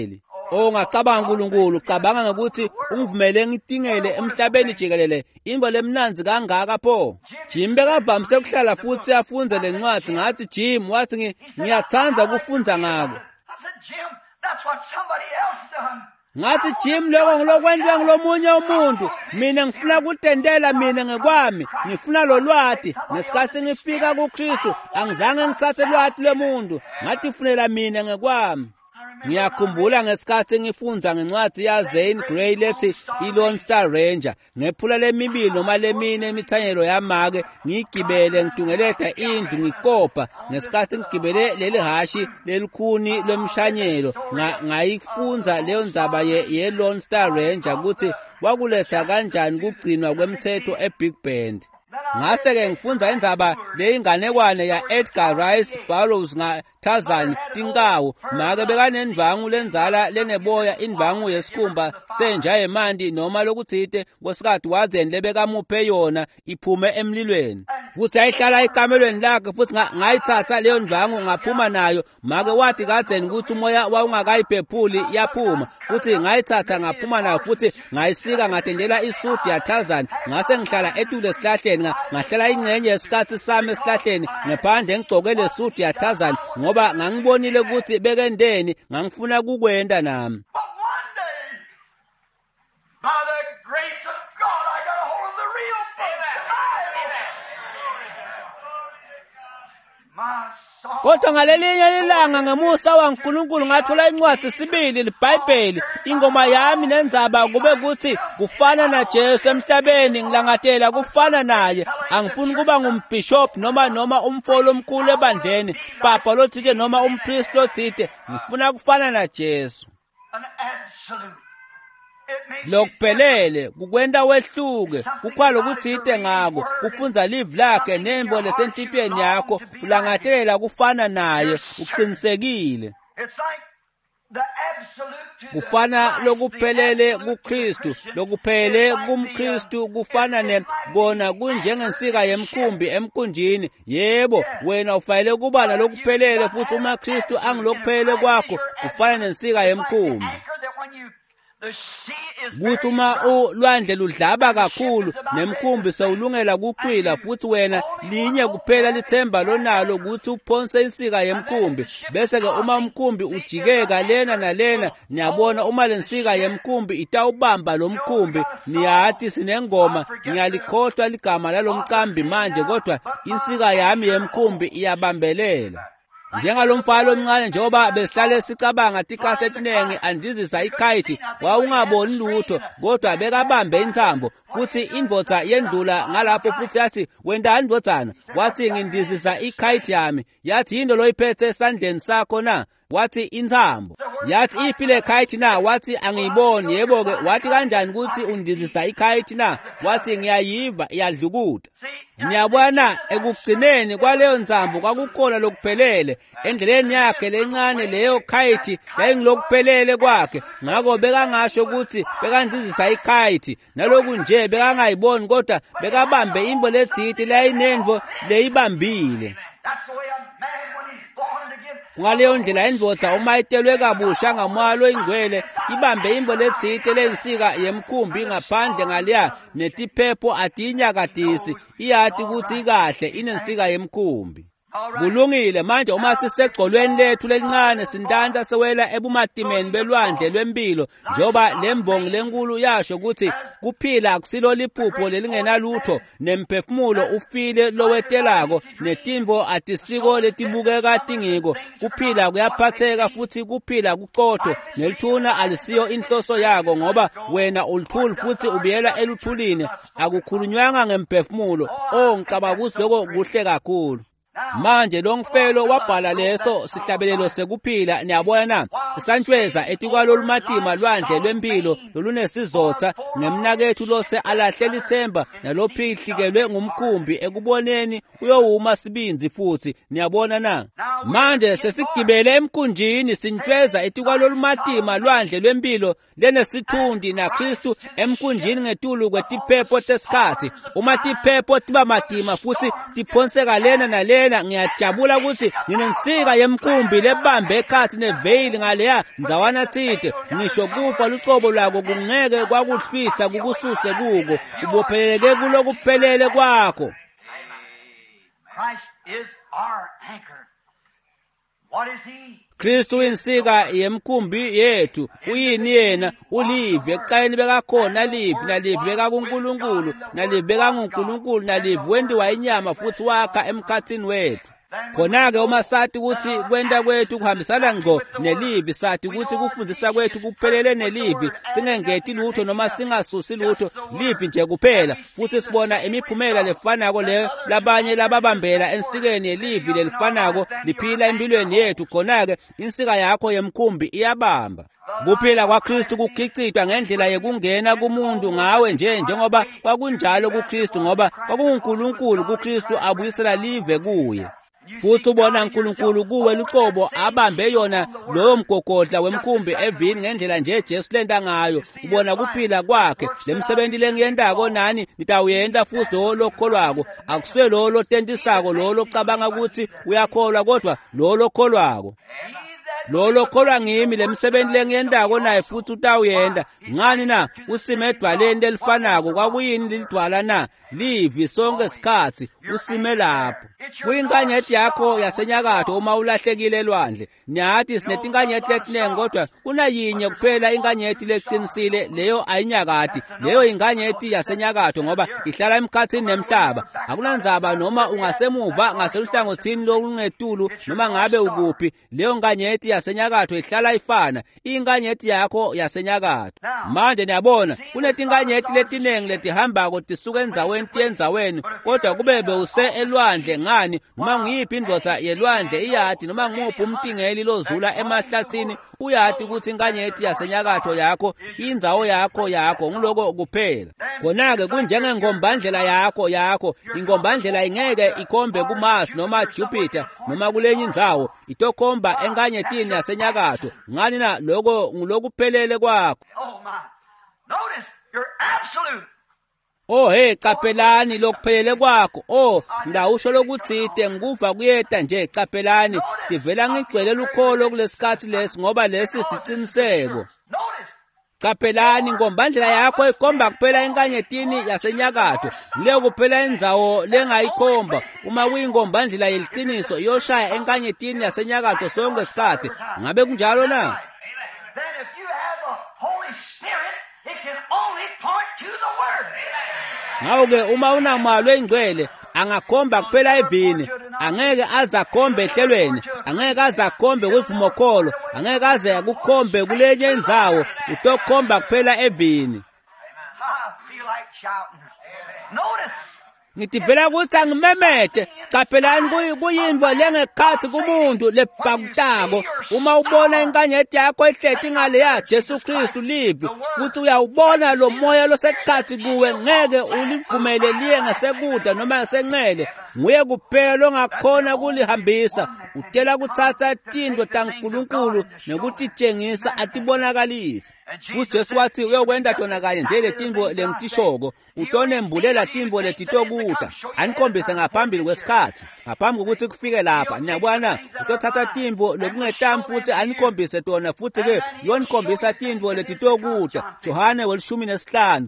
Ongacabanga uNkulunkulu, cabanga ngokuthi ungivumele ngitingele emhlabeni jikelele imbo lemnanzi kangaka pho. Jim bekavamise ukuhlala futhi afunde lencwadi ngathi Jim wathi ngiyathanda ukufunda ngako. Jim, that's what somebody else done. Ngathi Jim lokho ngilokwendwa ngilomunye umuntu, mina ngifuna kutendela mina ngekwami, ngifuna lolwadi nesikhathi ngifika kuKristu angizange ngithathe lwadi lomuntu, ngathi funela mina ngekwami. Ngiyakhumbula ngesikhathi ngifunda ngencwadi yaZane Grey lethi iLone Star Ranger, ngephula lemibili noma lemine imithanyelo yamake ngigibele ngidungelela indlu ngikopa ngesikhathi ngigibele leli hashi lelikhuni lomshanyelo ngayifunza leyo ndzaba yeLone Star Ranger ukuthi kwakuletha kanjani kugcinwa kwemthetho eBig Bend. Ngase-ke ngifunza indzaba leyinganekwane ya Edgar Rice Burroughs ngaTarzan Tinkawu, make bekanendvangu lenzala leneboya, indvangu yesikhumba senja yemandi noma lokuthite ngosikhathi wazeni lebekamuphe yona iphume emlilweni. Futhi ayihlala ekamelweni lakhe futhi ngayithatha leyo ndvangu ngaphuma nayo, make wathi kadzeni ukuthi umoya wawungakayiphephuli yaphuma, futhi ngayithatha ngaphuma nayo futhi ngayisika ngatendela isuti yaTarzan. Ngase ngihlala etule esihlahleni ngahlala ingcenye yesikhathi sami esihlahleni ngephandle ngigcoke le suit yaTarzan ngoba ngangibonile ukuthi bekendeni ngangifuna kukwenda nami. But one day, by the grace of God, I got a hold of the real thing. My soul. Kodwa ngalelinye ilanga ngemusa waNkulunkulu ngathola incwadi sibili iBhayibheli, ingoma yami nenzaba kube kuthi kufana naJesu emhlabeni, ngilangatela kufana naye. Angifuni kuba ngumbishop noma umfolo omkhulu ebandleni, papa lothite noma umpriest lothite, ngifuna kufana naJesu. An absolute. Lokuphelele kukwenda wehluke kukhwa lokuthite ngako, kufunza live lakhe nembo lesenhlipiyeni yakho, ulangatelela kufana naye, uqinisekile. Kufana lokuphelele kuKristu, lokuphelele kumKristu kufana kona kunjengensika yemkhumbi emkhunjini. Yebo, wena ufanele kuba lokuphelele, futhi uma Kristu angilokuphelele kwakho kufana nensika yemkhumbi. Kuthi uma ulwandle ludlaba kakhulu nemkhumbi sewulungela kucwila, futhi wena linye kuphela lithemba lonalo ukuthi uphonse insika yemkhumbi, bese ke uma umkhumbi ujikeka lena nalena, niyabona uma lensika yemkhumbi itawubamba lo mkhumbi, niyathi sinengoma ngiyalikhohlwa ligama lalomqambi manje, kodwa insika yami yemkhumbi iyabambelela. Njengalomfalo omncane njengoba besihlale sicabanga tikasi etinengi andizisa ikhayithi, wawungaboni lutho kodwa bekabambe inthambo, futhi indvodza yendlula ngalapho futhi yathi wendani ndodzana? Wathi ngindizisa ikhayithi yami. Yathi yinto loyiphethe esandleni sakho na? Wathi inthambo. Yathi iphile khayithi na? Wathi angiyiboni. Yebo ke. Wathi kanjani ukuthi undizisa ikhayithi na? Wathi ngiyayiva iyadlukuda. Niyabona ekugcineni kwaleyo ntsambo kwakukhona lokuphelele endleleni yakhe lencane, leyo khayithi yayingilokuphelele kwakhe, ngakho bekangasho ukuthi bekandizisa ikhayithi naloku nje bekangayiboni, kodwa bekabambe imbo lethiti layinenvo leyibambile. Ngaleyo ndlela indvodza uma itelwe kabusha ngamoya oyingcwele ibambe imbo lethiti lensika yemkhumbi ngaphandle ngaliya, netiphepho atinyakatisi, iyathi ukuthi ikahle inensika yemkhumbi. Kulungile manje uma sisegcolweni lethu lelincane sintanta sewela ebumatimeni belwandle lwempilo, njoba lembongi lenkulu yasho ukuthi kuphila akusilo liphupho lelingenalutho, nemphefumulo ufile lowetelako, netimvo atisiko letibukeka tingiko. Kuphila kuyaphatheka futhi kuphila kuqotho, nelithuna alisiyo inhloso yako, ngoba wena ulithuli futhi ubiyela eluthulini, akukhulunywanga ngemphefumulo. Ngicabanga ukuthi lokho kuhle kakhulu. Manje lo ngifelo wabhala leso sihlabelelo sekuphila. Niyabona na, sisantshweza etikwalolu matima lwandle lwempilo lolunesizotha ngemnakethu lose alahlela ithemba nalophihlikelwe ngumkhumbi ekuboneni uyowuma sibinzi futhi. Niyabona na, manje sesigibele emkhunjini sintshweza etikwalolu matima lwandle lwempilo lenesithundi na Kristu emkhunjini ngetulu kwetiphepho tesikhathi. Uma tiphepho tiba matima futhi tiphonseka lena nalena lena ngiyajabula ukuthi nginensika yemkhumbi lebambe ekhathi neveyili ngaleya nzawana thide. Ngisho kufa luqobo lwako kungeke kwakuhlwitha kukususe kuko, ubopheleleke kulokuphelele kwakho. Christ is our anchor. What is he? Kristu insika yemkhumbi yethu. Uyini yena? Ulivi. Ekuqaleni bekakhona livi, nalivi bekakuNkulunkulu, nalivi bekaNkulunkulu, nalivi wendiwa inyama futhi wakha emkhathini wethu. Khona-ke uma sathi ukuthi kwenda kwethu kuhambisana ngqo nelivi, sathi ukuthi kufundisa kwethu kuphelele nelivi, singengethi lutho noma singasusi lutho, livi nje kuphela. Futhi sibona imiphumela lefanako le labanye lababambela ensikeni yelivi lelifanako liphila empilweni yethu. Khona-ke insika yakho yemkhumbi iyabamba. Kuphila kwaKristu kukhicitwa ngendlela yekungena kumuntu ngawe njengoba kwakunjalo kuKristu, ngoba kwakunguNkulunkulu kuKristu abuyisela live kuye. Futhi ubona uNkulunkulu kuwe luqobo abambe yona lowo mgogodla wemkhumbi evini ngendlela nje Jesu lenda ngayo. Ubona kuphila kwakhe. Lemsebenzi lengiyendako nani nitawuyenda futhi lo lokholwako. Akuswe lo lotentisako, lo locabanga ukuthi uyakholwa, kodwa lo lokholwako. Lo lokholwa ngimi lemsebenzi lengiyendako naye futhi utawuyenda. Ngani na? Usime edwaleni elifanako. Kwakuyini lidwala na? Livi sonke isikhathi usime lapho. Kuyinkanyeti yakho yasenyakatho uma ulahlekile elwandle. Nyathi sinetinkanyeti letinengi, kodwa kunayinye kuphela inkanyeti leqinisile, leyo ayinyakati. Leyo inkanyeti yasenyakatho ngoba ihlala emkhathini nemhlaba. Akunandzaba noma ungasemuva ngaseluhlangothini lokungetulu noma ngabe ukuphi. Leyo inkanyeti yasenyakatho ihlala ifana. Inkanyeti yakho yasenyakatho. Manje niyabona kunetinkanyeti letinengi letihambako tisuka endzaweni, kodwa kubebe use elwandle. Ngani? Noma ngiyiphi indvodza yelwandle iyati, noma nguphi umtingeli lozula emahlathini uyati ukuthi inkanyeti yasenyakatho yakho indzawo yakho ngiloko kuphela. Khona-ke kunjengengombandlela yakho. Ingombandlela ingeke ikhombe kuMars noma Jupiter noma kulenye indzawo, itokhomba enkanyetini yasenyakatho. Ngani na? Loko ngilokuphelele kwakho. Oh my. Notice, you're absolute. Oh hey, capelani lokuphelele kwakho. Ngawusho lokuthide ngikuva kuyeta nje capelani. Divela ngigcwele lukholo kulesikhathi lesi ngoba lesi siqiniseko. Capelani ngombandlela yakho ikhomba kuphela enkanyetini yasenyakatho. Leyo kuphela indzawo lengayikhomba. Uma kuyingombandlela yeliqiniso iyoshaya enkanyetini yasenyakatho sonke isikhathi. Ngabe kunjalo na? Then if you have the Holy Spirit, it can only point to the Word. Ngawuke uma unamalo engcwele angakhomba kuphela evini, angeke azakhombe ehlelweni, angeke azakhombe kwivumokholo, angeke aze kukhombe kulenye indzawo, utokhomba kuphela evini. I feel like shouting. Notice. Ngithi phela ukuthi angimemete. Capelani kuyindwa lengekhathi kumuntu lebhakutako. Uma ubona inkanyeti yakho ehleti ngaleya Jesu Kristu livi, futhi uyawubona lo moya losekhathi kuwe, ngeke ulivumele liye ngasekudla noma ngasenxele. Nguye kuphela longakhona kulihambisa. Utela kuthatha tindwe taNkulunkulu nekutitshengisa atibonakalisa. Futhi Jesu wathi uyokwenda tona kanye nje letindwo lengitishoko, utonembulela tindwo letitokuta. Anikhombise ngaphambili kwesikhathi, ngaphambi kokuthi kufike lapha. Niyabona, utothatha tindwo lokungetam futhi anikhombise tona, futhi ke yonikhombisa tindwo letitokuta. Johane 15.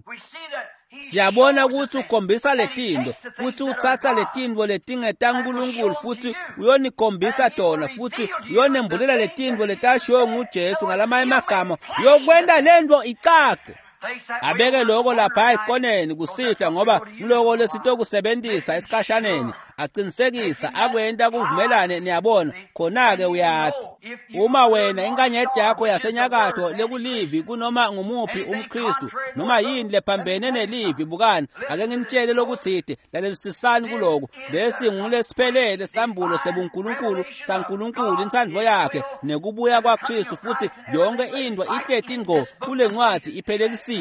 Siyabona ukuthi ukhombisa letindwo, futhi uthatha letindwo letingetaNkulunkulu, futhi uyonikhombisa tona, futhi uyonembulela letindwo letashiwo nguJesu ngalamaye magama, yokwenda lendwo icace. Abeke lokho lapha ekoneni kusihla ngoba ngiloko lesitokusebenzisa esikhashaneni, aqinisekisa akwenta kuvumelane. Niyabona, khona-ke uyathi uma wena inkanyeti yakho yasenyakatho lekulivi kunoma ngumuphi umKristu noma yini lephambene nelivi, bukani ake nginitshele lokuthide, lalelisisani kuloko. Lesi ngulesiphelele sambulo sebuNkulunkulu saNkulunkulu, insandvo yakhe nekubuya kwaKristu, futhi yonke indwa ihleti ngqo kule ncwadi iphelelisiwe.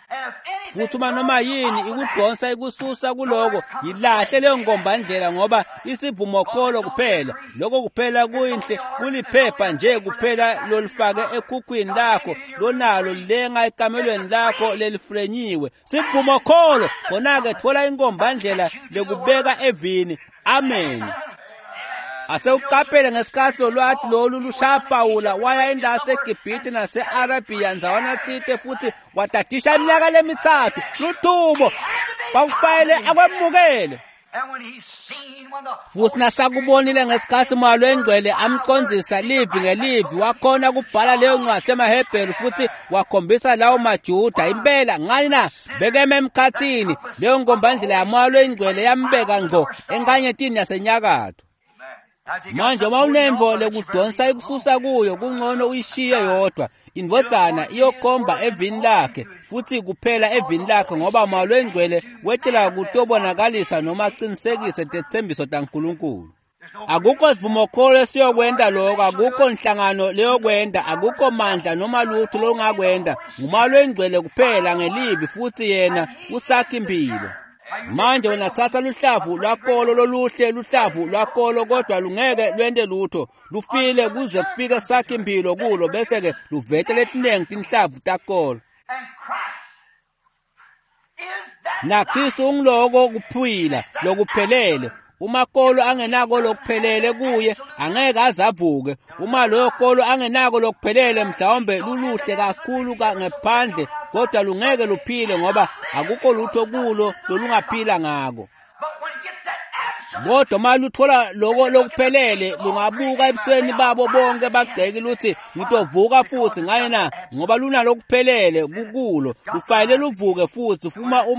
Futhi uma noma yini ikudonsa ikususa kuloko, yilahle leyo ngombandlela ngoba isivumokholo kuphela. Lokho kuphela kuyinhle, kuliphepha nje kuphela lolifake ekhukhwini lakho, lonalo lenga ekamelweni lakho lelifrenyiwe. Sivumokholo, khona-ke thola ingombandlela lekubeka evini. Amen. ase uqaphele ngesikhathi lolwathi lolu lushaya Pawula waya endase eGibhithe nase-Arabiya nzawana thite futhi watadisha iminyaka lemithathu luthubo bawufayele akwemukele. Futhi nasakubonile ngesikhathi Moya Wengcwele amcondzisa livi ngelivi wakhona kubhala leyo ncwadi emaHebheru futhi wakhombisa lawo maJuda impela ngani na bekeme emkhathini leyo ngombandlela yaMoya Wengcwele yambeka ngqo enkanyetini yasenyakatho. Manje uma unemvo lekudonsa ikususa kuyo kungcono uyishiye yodwa indvodzana iyokhomba evini lakhe futhi kuphela evini lakhe ngoba Moya Wengcwele wetela kutobonakalisa noma aqinisekise tethembiso taNkulunkulu. Akukho sivumokholo esiyokwenda lokho, akukho nhlangano leyokwenda, akukho mandla noma lutho longakwenda. nguMoya Wengcwele kuphela ngelivi futhi yena usakha impilo. Manje wena thatha luhlavu lwakolo loluhle luhlavu lwakolo kodwa lungeke lwende lutho lufile kuze kufike sakhe impilo kulo bese ke luvete letinengi tinhlavu takolo. Na Kristu ungiloko kuphila lokuphelele. Uma kolo angenako lokuphelele kuye angeke azavuke. Uma lo kolo angenako lokuphelele mhlawumbe luluhle kakhulu ngaphandle kodwa lungeke luphile ngoba akukho lutho kulo lolungaphila ngako. Kodwa uma luthola loko lokuphelele lungabuka ebusweni babo bonke bagceke luthi ngitovuka futhi ngani na ngoba luna lokuphelele kukulo lufanele luvuke futhi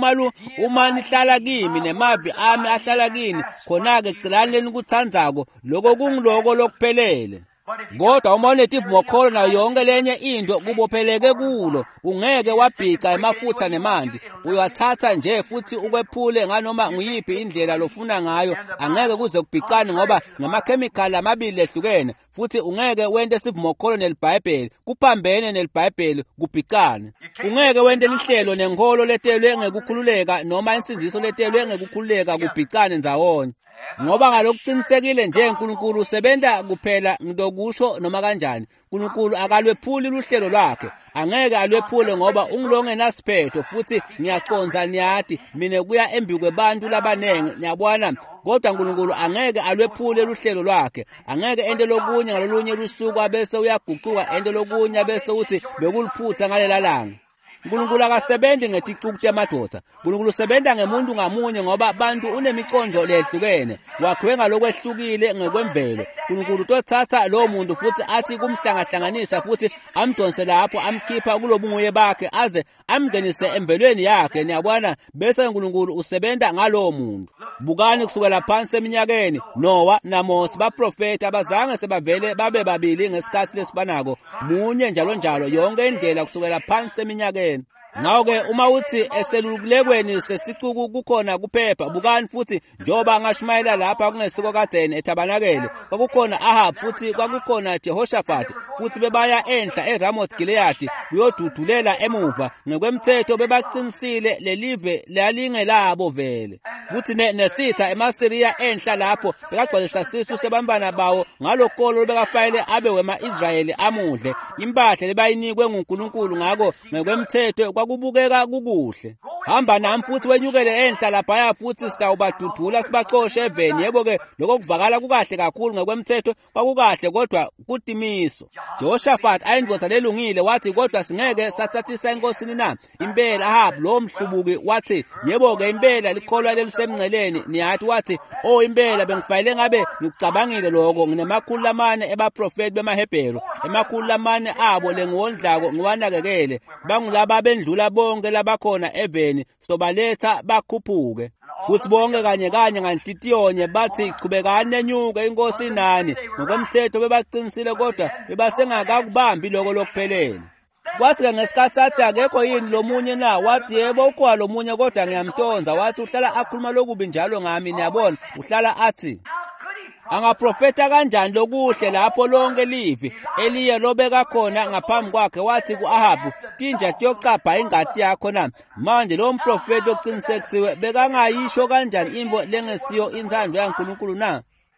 uma nihlala kimi nemavi ami ahlala kini khona ke gcilaneni ukuthandzako lokho kungiloko lokuphelele. Kodwa uma unetivumokholo nayo yonke lenye into kubopheleke kulo ungeke wabhica emafutha nemanti uyathatha nje futhi ukwephule nganoma nguyiphi indlela lofuna ngayo angeke kuze kubhicane ngoba ngamakhemikhali amabili ehlukene futhi ungeke wente isivumokholo nelibhayibheli kuphambene nelibhayibheli kubhicane. Ungeke wente lihlelo nenkolo letelwe ngekukhululeka noma insindiso letelwe ngekukhululeka kubhicane ndzawonye. Ngoba ngalokuqinisekile nje uNkulunkulu usebenza kuphela ngidokusho noma kanjani. uNkulunkulu akalwephuli luhlelo lwakhe. Angeke alwephule ngoba ungilongenasiphetho futhi ngiyaqonza niyathi mina kuya embi kwebantu labanenge niyabona. Kodwa uNkulunkulu angeke alwephule luhlelo lwakhe. Angeke ende lokunye ngalolunye lusuku bese uyaguquka ende lokunye bese uthi bekuluphutha ngalela langa. uNkulunkulu akasebenzi ngeticuku temadoda. uNkulunkulu usebenza ngemuntu ngamunye ngoba abantu unemiqondo lehlukene wakhiwe ngalokwehlukile ngekwemvelo. uNkulunkulu utothatha lowo muntu futhi athi kumhlangahlanganisa futhi amdonse lapho amkhipha kulobunguye bakhe aze amngenise emvelweni yakhe niyabona bese uNkulunkulu usebenza ngalowo muntu. Bukani kusukela phansi eminyakeni Noah naMose baprofeti abazange sebavele babe babili ngesikhathi lesibanako munye njalo njalo yonke indlela kusukela phansi eminyakeni. Ngawo-ke uma uthi eselulekweni sesicuku kukhona kuphepha bukani futhi njoba angashumayela lapha kungesiko kadeni eTabanakele kwakukhona Ahab futhi kwakukhona Jehoshaphat futhi bebaya enhla eRamoth Gilead kuyodudulela emuva ngokwemthetho bebaqinisile lelive lalingelabo vele futhi nesitha eMasiriya enhla lapho bekagcwalisa sisu sebambana bawo ngalokolo bekafayele abe wema-Israyeli amudle impahla lebayinikwe nguNkulunkulu ngako ngokwemthetho kwakubukeka kukuhle. Hamba nami futhi wenyukele enhla laphaya futhi sitawubadudula sibaxoshe eveni. Yebo-ke lokho kuvakala kukahle kakhulu ngokwemthetho kwakukahle kodwa kudimiso. Jehoshaphat ayindvodza lelungile wathi kodwa singeke sathathisa enkosini na impela. Ahab lo mhlubuki wathi yebo-ke impela likholwa lelisemngceleni niyathi wathi impela bengifayele ngabe ngikucabangile lokho nginemakhulu lamane ebaprofeti bemaHebheru emakhulu lamane abo lengiwondlako ngiwanakekele bangulaba bendlula bonke labakhona eveni sobaletha bakhuphuke futhi bonke kanye kanye nganhlitiyonye bathi qhubekani nenyuke inkosi nani ngokomthetho bebaqinisile kodwa bebasengakakubambi lokho lokuphelele. Kwathi-ke ngesikhathi sathi akekho yini lomunye na wathi yebo ukhona lomunye kodwa ngiyamtonza wathi uhlala akhuluma lokubi njalo ngami niyabona uhlala athi angaprofeta kanjani lokuhle lapho lonke livi eliye lobeka khona ngaphambi kwakhe wathi ku-Ahabu tinja tiyocapha ingadi yakho na. Manje lo mprofeti oqinisekisiwe bekangayisho kanjani imvo lengesiyo inzando yaNkulunkulu na.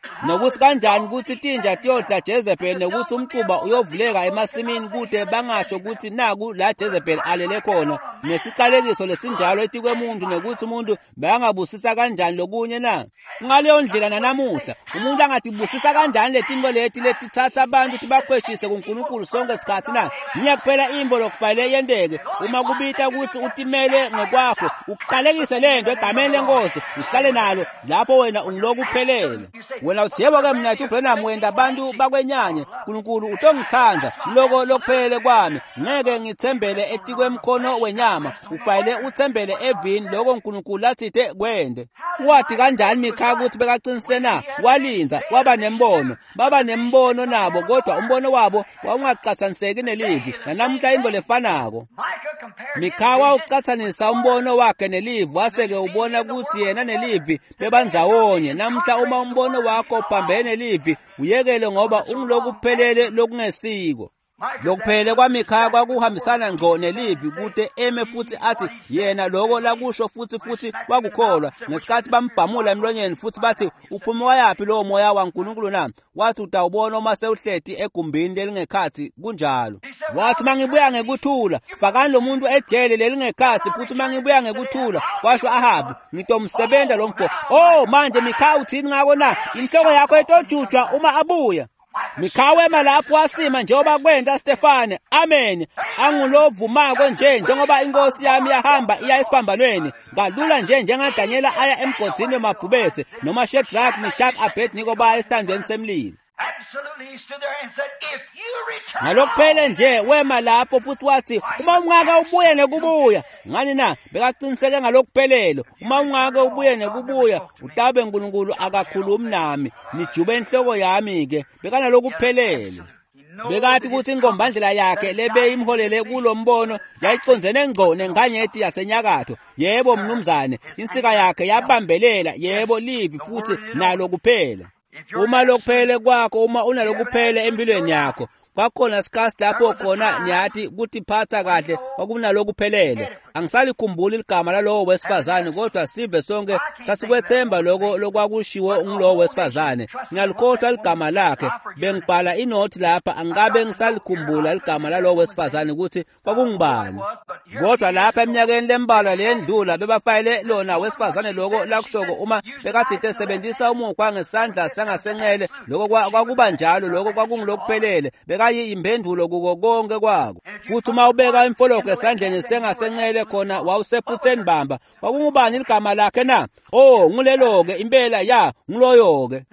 nokuthi kanjani ukuthi tinja tiyodla Jezebeli nokuthi umquba uyovuleka emasimini kude bangasho ukuthi naku la Jezebeli alele khona nesiqalekiso lesinjalo etikwemuntu nokuthi umuntu bayangabusisa kanjani lokunye na ngaleyo ndlela nanamuhla umuntu angatibusisa kanjani letinto letithatha abantu tibakhweshise kuNkulunkulu sonke isikhathi na yiya kuphela imbo lokufanele yendeke uma kubita ukuthi utimele ngokwakho uqalekise lento egameni lenkosi uhlale nalo lapho wena ungiloku uphelele wena usiyebo ke mina uBrenham wenda abantu bakwenyanye uNkulunkulu utongithanda loko lokuphelele kwami ngeke ngithembele etikwemkhono wenyama ufanele uthembele evini loko uNkulunkulu lathithe kwende wathi kanjani Mikha ukuthi bekaqinisile na walinza waba nembono baba nembono nabo kodwa umbono wabo wawungacasaniseki nelivi nanamhla into lefanako Mikha wawucathanisa umbono wakhe nelivi waseke ubona ukuthi yena nelivi bebandzawonye namhla uma umbono wakho uphambene nelivi uyekele ngoba ungiloku kuphelele lokungesiko lokuphelele kwaMikha kwakuhambisana ngqo nelivi kude eme futhi athi yena lokho lakusho futhi wakukholwa ngesikhathi bambhamula emlonyeni futhi bathi uphuma wayapi lo moya waNkulunkulu na wathi utawubona uma sewuhleti egumbini lelingekhathi kunjalo wathi mangibuya ngekuthula fakani lo muntu ejele lelingekhathi futhi mangibuya ngekuthula washo Ahabu ngitomsebenza lo mfo manje Mikha uthini ngako na inhloko yakho etojujwa uma abuya Mikha wema lapho wasima njengoba kwenda Stefane amen angulovumako njengoba inkosi yami yahamba iya esiphambanweni ngalula njengaDanyela aya emgodini wemabhubese noma Shadrach Meshach Abednego baya esithandweni semlilo ngalokuphele nje wema lapho futhi wathi uma ungaka ubuye nekubuya ngani na bekaqiniseke ngalokuphelelo uma ungaka ubuye nekubuya utabe uNkulunkulu akakhulumi nami nijube inhloko yami ke bekana lokuphelele bekathi ukuthi ingombandlela yakhe lebe imholele kulombono yayiconzene ngqo nenganyeti yasenyakatho yebo mnumzane insika yakhe yabambelela yebo livi futhi nalo kuphela uma lokuphele kwakho uma unalokuphele empilweni yakho kwakhona sikhathi lapho khona niyathi ukuthi phatha kahle kwakunalokuphelele angisalikhumbuli igama lalowo wesifazane kodwa sive sonke sasikwethemba lokwakushiwo ngulowo wesifazane ngiyalikhohlwa igama lakhe bengibhala inothi lapha angikabe ngisalikhumbula igama lalowo wesifazane ukuthi kwakungibani kodwa lapha eminyakeni lembalwa lendlula bebafayele lona wesifazane lokho lakushoko uma bekathi esebenzisa umukhwa ngesandla sangasenxele lokho kwakuba njalo lokho kwakungilokuphelele bekayi impendulo kuko konke kwako futhi uma ubeka imfoloko esandleni sengasenxele khona wawusephutheni bamba kwakungubani igama lakhe na nguleloke impela ya ngiloyoke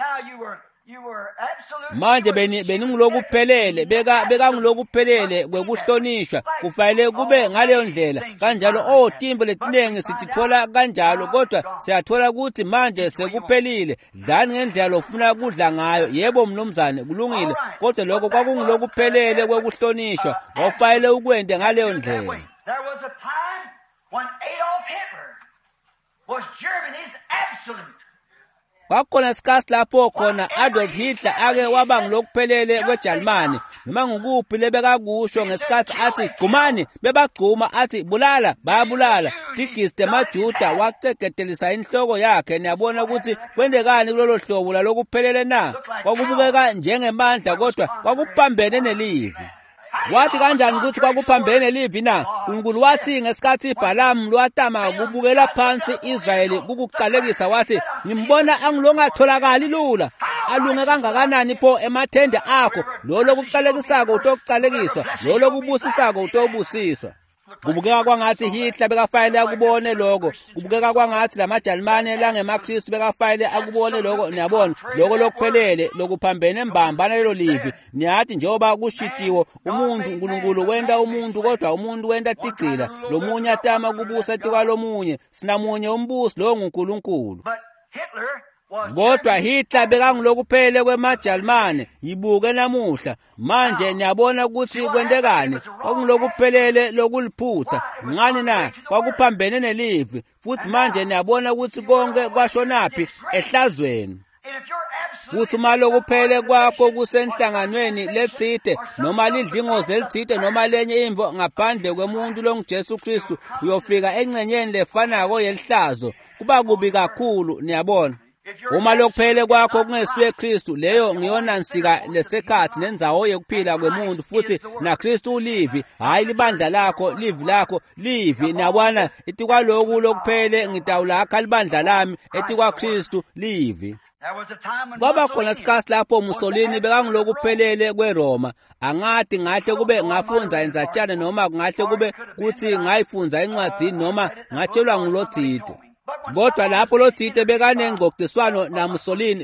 manje beningilokuphelele beka ngilokuphelele kwekuhlonishwa kufanele kube ngaleyo ndlela kanjalo timbo letinengi sitithola kanjalo kodwa siyathola ukuthi manje sekuphelile dlani ngendlela lofuna kudla ngayo yebo mnumzane kulungile kodwa lokho kwakungilokuphelele kwekuhlonishwa wafanele ukwende ngaleyo ndlela There was a time when Adolf Hitler was Germany's absolute. Kwakhona isikhathi lapho khona Adolf Hitler ake waba ngilokuphelele kweJalimani noma ngukuphi lebekakusho ngesikhathi athi gqumani bebagquma athi bulala bayabulala tigiste maJuda wacegedelisa inhloko yakhe niyabona ukuthi kwendekani kulolo hlobo lalokuphelele na kwakubukeka njengemandla kodwa kwakupambene nelivi wathi kanjani ukuthi kwakuphambene nelivi na uNkulunkulu wathi ngesikhathi iBalaam lwatama kubukela phansi Israyeli kukuqalekisa wathi ngimbona angilongatholakali lula alunge kangakanani pho emathende akho lo lokuqalekisako utokuqalekiswa lo lokubusisako utobusiswa kubukeka kwangathi Hitler bekafanele akubone lokho kubukeka kwangathi lamaJalimane langemaKristu bekafanele akubone lokho niyabona lokho lokuphelele lokuphambene embambana lelo livi niyathi njengoba kushitiwe umuntu uNkulunkulu wenda umuntu kodwa umuntu wenda tigcila lomunye atama kubusa tikalomunye sinamunye umbusi lo nguNkulunkulu kodwa Hitler bekangilokuphele kwemaJalimane yibuke namuhla manje niyabona ukuthi kwendekani kwakungilokuphelele lokuliphutha ngani na kwakuphambene nelivi futhi manje niyabona ukuthi konke kwashonapi ehlazweni futhi uma lokuphele kwakho kusenhlanganweni lethide noma lidlingoze elithide noma lenye imvo ngaphandle kwemuntu longuJesu Kristu uyofika engcenyeni lefanako yelihlazo kuba kubi kakhulu niyabona Uma lokuphele kwakho kungesuye Kristu, leyo ngiyona nsika lesekhathi nendzawo yokuphila kwemuntu, futhi na Kristu ulivi, hayi libandla lakho, livi lakho, livi. Nabona ethi kwaloku lokuphele ngitawulakha libandla lami, ethi kwa Kristu livi. Kwaba khona isikhathi lapho Mussolini bekangilokuphelele kweRoma. Angathi ngahle kube ngafunza inzatshana noma kungahle kube kuthi ngayifunza encwadini noma ngatshelwa nguloTito. Kodwa lapho loTito bekanengqoqiswano na Mussolini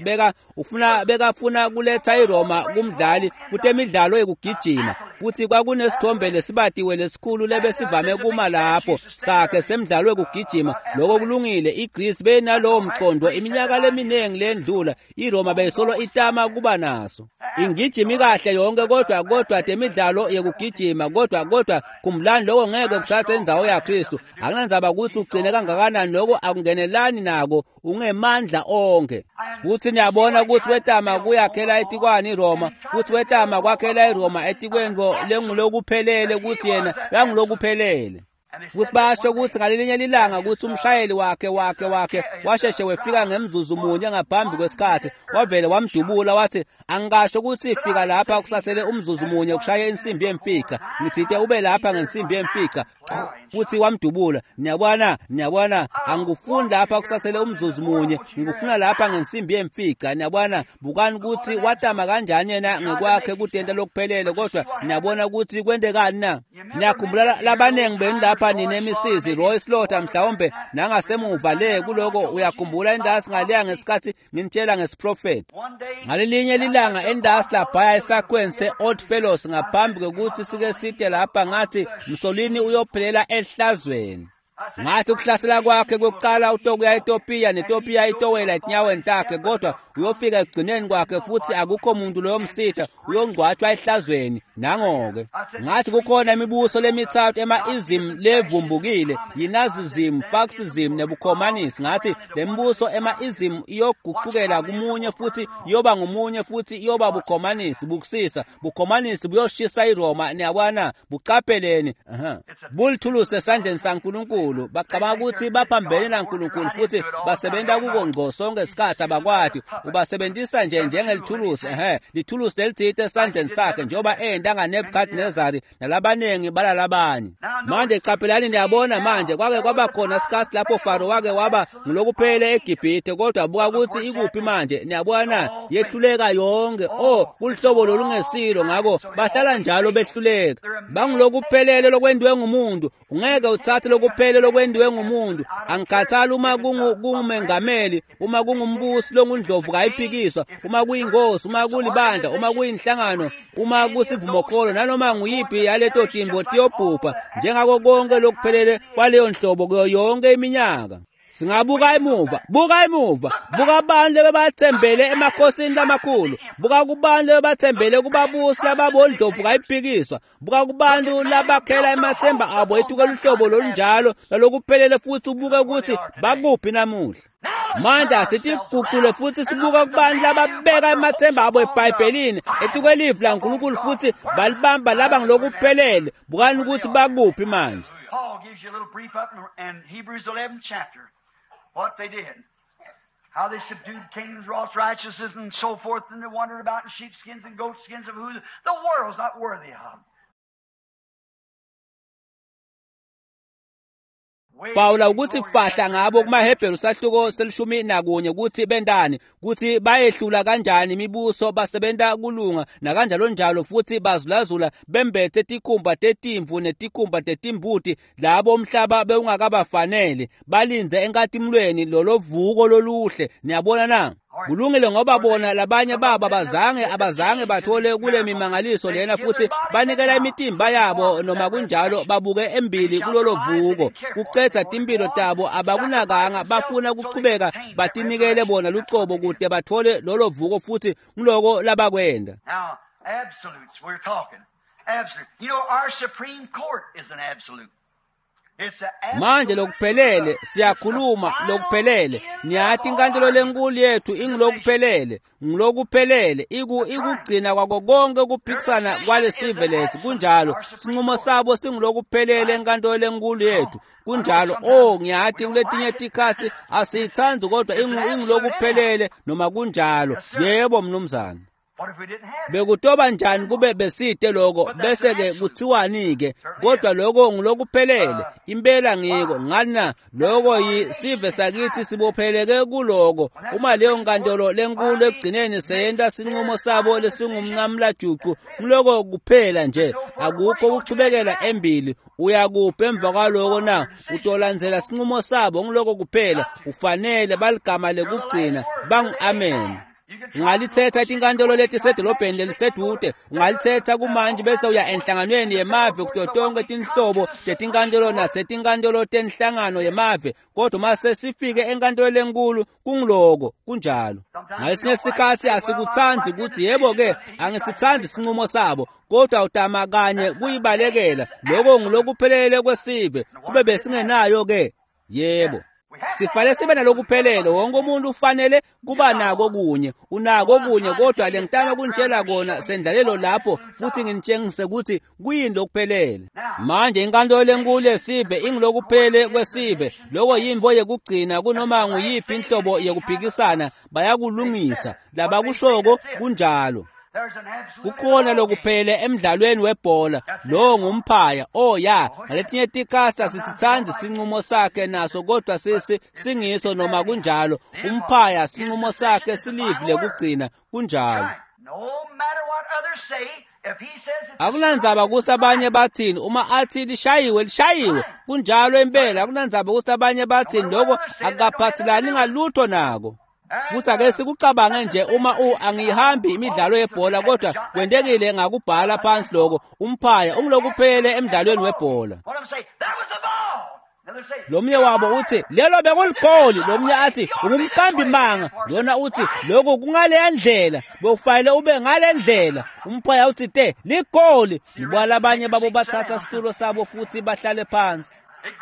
bekafuna kuletha iRoma kumdlali kutemidlalo yokugijima, futhi kwakunesithombe lesibatiwe lesikhulu lebesivame kuma lapho sakhe semidlalo yokugijima. Lokho kulungile, iGreece benalowo mcondo iminyaka leminingi lendlula, iRoma beyisolo itama kuba naso. Ingijimi kahle yonke, kodwa temidlalo yokugijima, kodwa kumlani lokho ngeke kuthathe indawo yaKristu. Akunandzaba ukuthi ugcine kangakanani, lokho akungenelani nako, ungemandla onke. Futhi niyabona ukuthi wetama kuyakhela etikwani iRoma, futhi wetama kwakhela iRoma etikwenvo lengulokuphelele, ukuthi yena bangulokuphelele. Futhi basho ukuthi ngalelinye ilanga ukuthi umshayeli wakhe washeshe wefika ngemzuzu munye ngaphambi kwesikhathi, wavele wamdubula wathi, angasho ukuthi ifika lapha kusasele umzuzu munye kushaye insimbi yemfica, ngithite ube lapha ngensimbi yemfica. Futhi wamdubula. Niyabona, angikufuni lapha kusasele umzuzu munye, ngikufuna lapha ngensimbi yemfica. Niyabona, bukani ukuthi watama kanjani yena ngekwakhe kudenta lokuphelele, kodwa niyabona ukuthi kwendekani na. Niyakhumbula labanengi beni lapha ninemisizi, Roy Slaughter mhlawumbe nangasemuva le kuloko uyakhumbula endasi ngaleya ngesikhathi nginitshela ngesiprofeti. Ngalelinye lilanga endasi laphaya esakweni se-Odd Fellows ngaphambi kokuthi sike side lapha, ngathi Mussolini uyophelela ehlazweni. Ngathi ukuhlasela kwakhe kokuqala utokuya eTopiya, neTopiya itowela etinyaweni takhe, kodwa uyofika ekugcineni kwakhe futhi akukho muntu loyo msitha, uyongcwatshwa ehlazweni. Nangoke ngathi kukhona imibuso lemithathu ema-ism levumbukile, yinazism, Marxism nebukhomanisi. Ngathi lembuso ema-ism iyoguqukela kumunye futhi iyoba ngumunye futhi iyoba bukhomanisi, bukusisa. Bukhomanisi buyoshisa iRoma. Niyabona, buqapheleni. Bulithuluse esandleni saNkulunkulu. Bacabanga ukuthi baphambene naNkulunkulu futhi basebenta kuko ngqo sonke isikhathi abakwati. Ubasebenzisa nje njengelithulusi, lithulusi lelithite esandleni sakhe, njengoba enda Nebukadnezari nalabanengi balalabanye. Manje qaphelani, niyabona manje kwake kwaba khona isikhathi lapho Faro wake waba ngilokuphele eGibhithe, kodwa buka ukuthi ikuphi manje. Niyabona, yehluleka yonke. Kulihlobo lolungesilo, ngako bahlala njalo behluleka. Bangilokuphelele lokwendiwe ngumuntu, ungeke uthathe lokuphelele lokwendiwe ngumuntu. Angikhathali uma kungumengameli, uma kungumbusi longundlovu kayiphikiswa, uma kuyingosi, uma kulibandla, uma kuyinhlangano, uma kusivumokholo, nanoma nguyiphi yaleto timbo tiyobhubha, njengako konke lokuphelele kwaleyo nhlobo kuyo yonke iminyaka. Singabuka emuva, buka abantu bebathembele emakhosini lamakhulu, buka kubantu bebathembele kubabusi lababondlovu kayiphikiswa, buka kubantu labakhela emathemba abo etukela uhlobo lolunjalo lalokuphelele, futhi ubuke ukuthi bakuphi namuhla. Manje asithi guqule futhi sibuka kubantu lababeka emathemba abo eBhayibhelini etukela ivu laNkulunkulu futhi balibamba laba ngilokuphelele, bukani ukuthi bakuphi manje. Paul gives you a little brief up in Hebrews 11th chapter. What they did. How they subdued kingdoms, wrought righteousness, and so forth, and they wandered about in sheepskins and goatskins of who the world's not worthy of. Pawula ukuthi fahla ngabo kumaHebheru sahluko selishumi nakunye ukuthi bendani, ukuthi bayehlula kanjani imibuso, basebenta kulunga nakanjalo njalo, futhi bazulazula bembethe tikhumba tetimvu netikhumba tetimbuti labo umhlaba bewungakabafanele, balinze enkatimlweni lolovuko loluhle. Niyabona na? Kulungile ngoba bona labanye babo abazange bathole kule mimangaliso lena, futhi banikela imitimba yabo noma kunjalo babuke embili kulolo vuko. Kucetha timpilo tabo abakunakanga, bafuna ukuqhubeka batinikele bona luqobo kude bathole lolo vuko, futhi ngiloko labakwenda. Now, absolutes, we're talking. Absolute. You know, our Supreme Court is an absolute. Manje lokuphelele siyakhuluma lokuphelele. Niyathi inkantolo lenkulu yethu ingilokuphelele, ngilokuphelele ikugcina kwako konke ukuphikisana kwalesive lesi. Kunjalo sinqumo sabo singilokuphelele enkantolo lenkulu yethu. Kunjalo ngiyathi kuletinye tikhathi asiyithandi kodwa ingilokuphelele noma kunjalo. Yebo mnumzana. Bekutoba njani kube beside lokho bese ke kuthiwani ke kodwa lokho ngilokuphelele impela ngiko ngana lokho yisive sakithi sibopheleke kuloko. Uma leyo nkantolo lenkulu egcineni seyenta sinqumo sabo lesingumncamla juqu ngiloko kuphela nje akukho ukuchubekela embili. Uyakupha emva kwaloko na utolandzela sinqumo sabo ngiloko kuphela ufanele baligama lekugcina amen. Ungalithetha inkantolo leti sedolobheni lelisedude, ungalithetha kumanje bese uya enhlanganweni yemave kuto tonke tinhlobo tetinkantolo nasetinkantolo tenhlangano yemave. Kodwa mase sifike enkantolo lenkulu kungiloko kunjalo. Ngalesinye sikhathi asikuthandi ukuthi yebo ke angisithandi sinqumo sabo kodwa utama kanye kuyibalekela lokho ngilokuphelele kwesive kube besingenayo ke. Yebo sifale sibe nalokuphelele. Wonke umuntu ufanele kuba nako kunye. Unako kunye kodwa lengitama kunitshela kona sendlalelo lapho futhi nginitshengise ukuthi kuyini lokuphelele. Manje inkantolo lenkulu yesive ingilokuphelele kwesive. Lokho yimvo yekugcina kunoma nguyiphi inhlobo yekuphikisana bayakulungisa. Labakushoko kunjalo. Kukhona lokuphele emdlalweni webhola lo ngumphaya. Ngaletinye tikhathi asisithandi sinqumo sakhe naso kodwa singiso noma kunjalo umphaya sinqumo sakhe silivile kugcina kunjalo. Akunandzaba ukuthi abanye bathini. Uma athi lishayiwe kunjalo impela. Akunandzaba ukuthi abanye bathini. Lokho akaphathelani ngalutho nako. Futhi ake sikucabange nje uma angihambi imidlalo yebhola kodwa kwendekile ngakubhala phansi lokho umphaya ungilokuphele emidlalweni webhola. Lomnye wabo uthi lelo bekuligoli. Lomnye athi ungumqambi manga. Lona uthi lokho kungale ndlela bekufanele ube ngale ndlela. Umphaya uthi ligoli. Ngibona abanye babo bathatha isitulo sabo futhi bahlale phansi.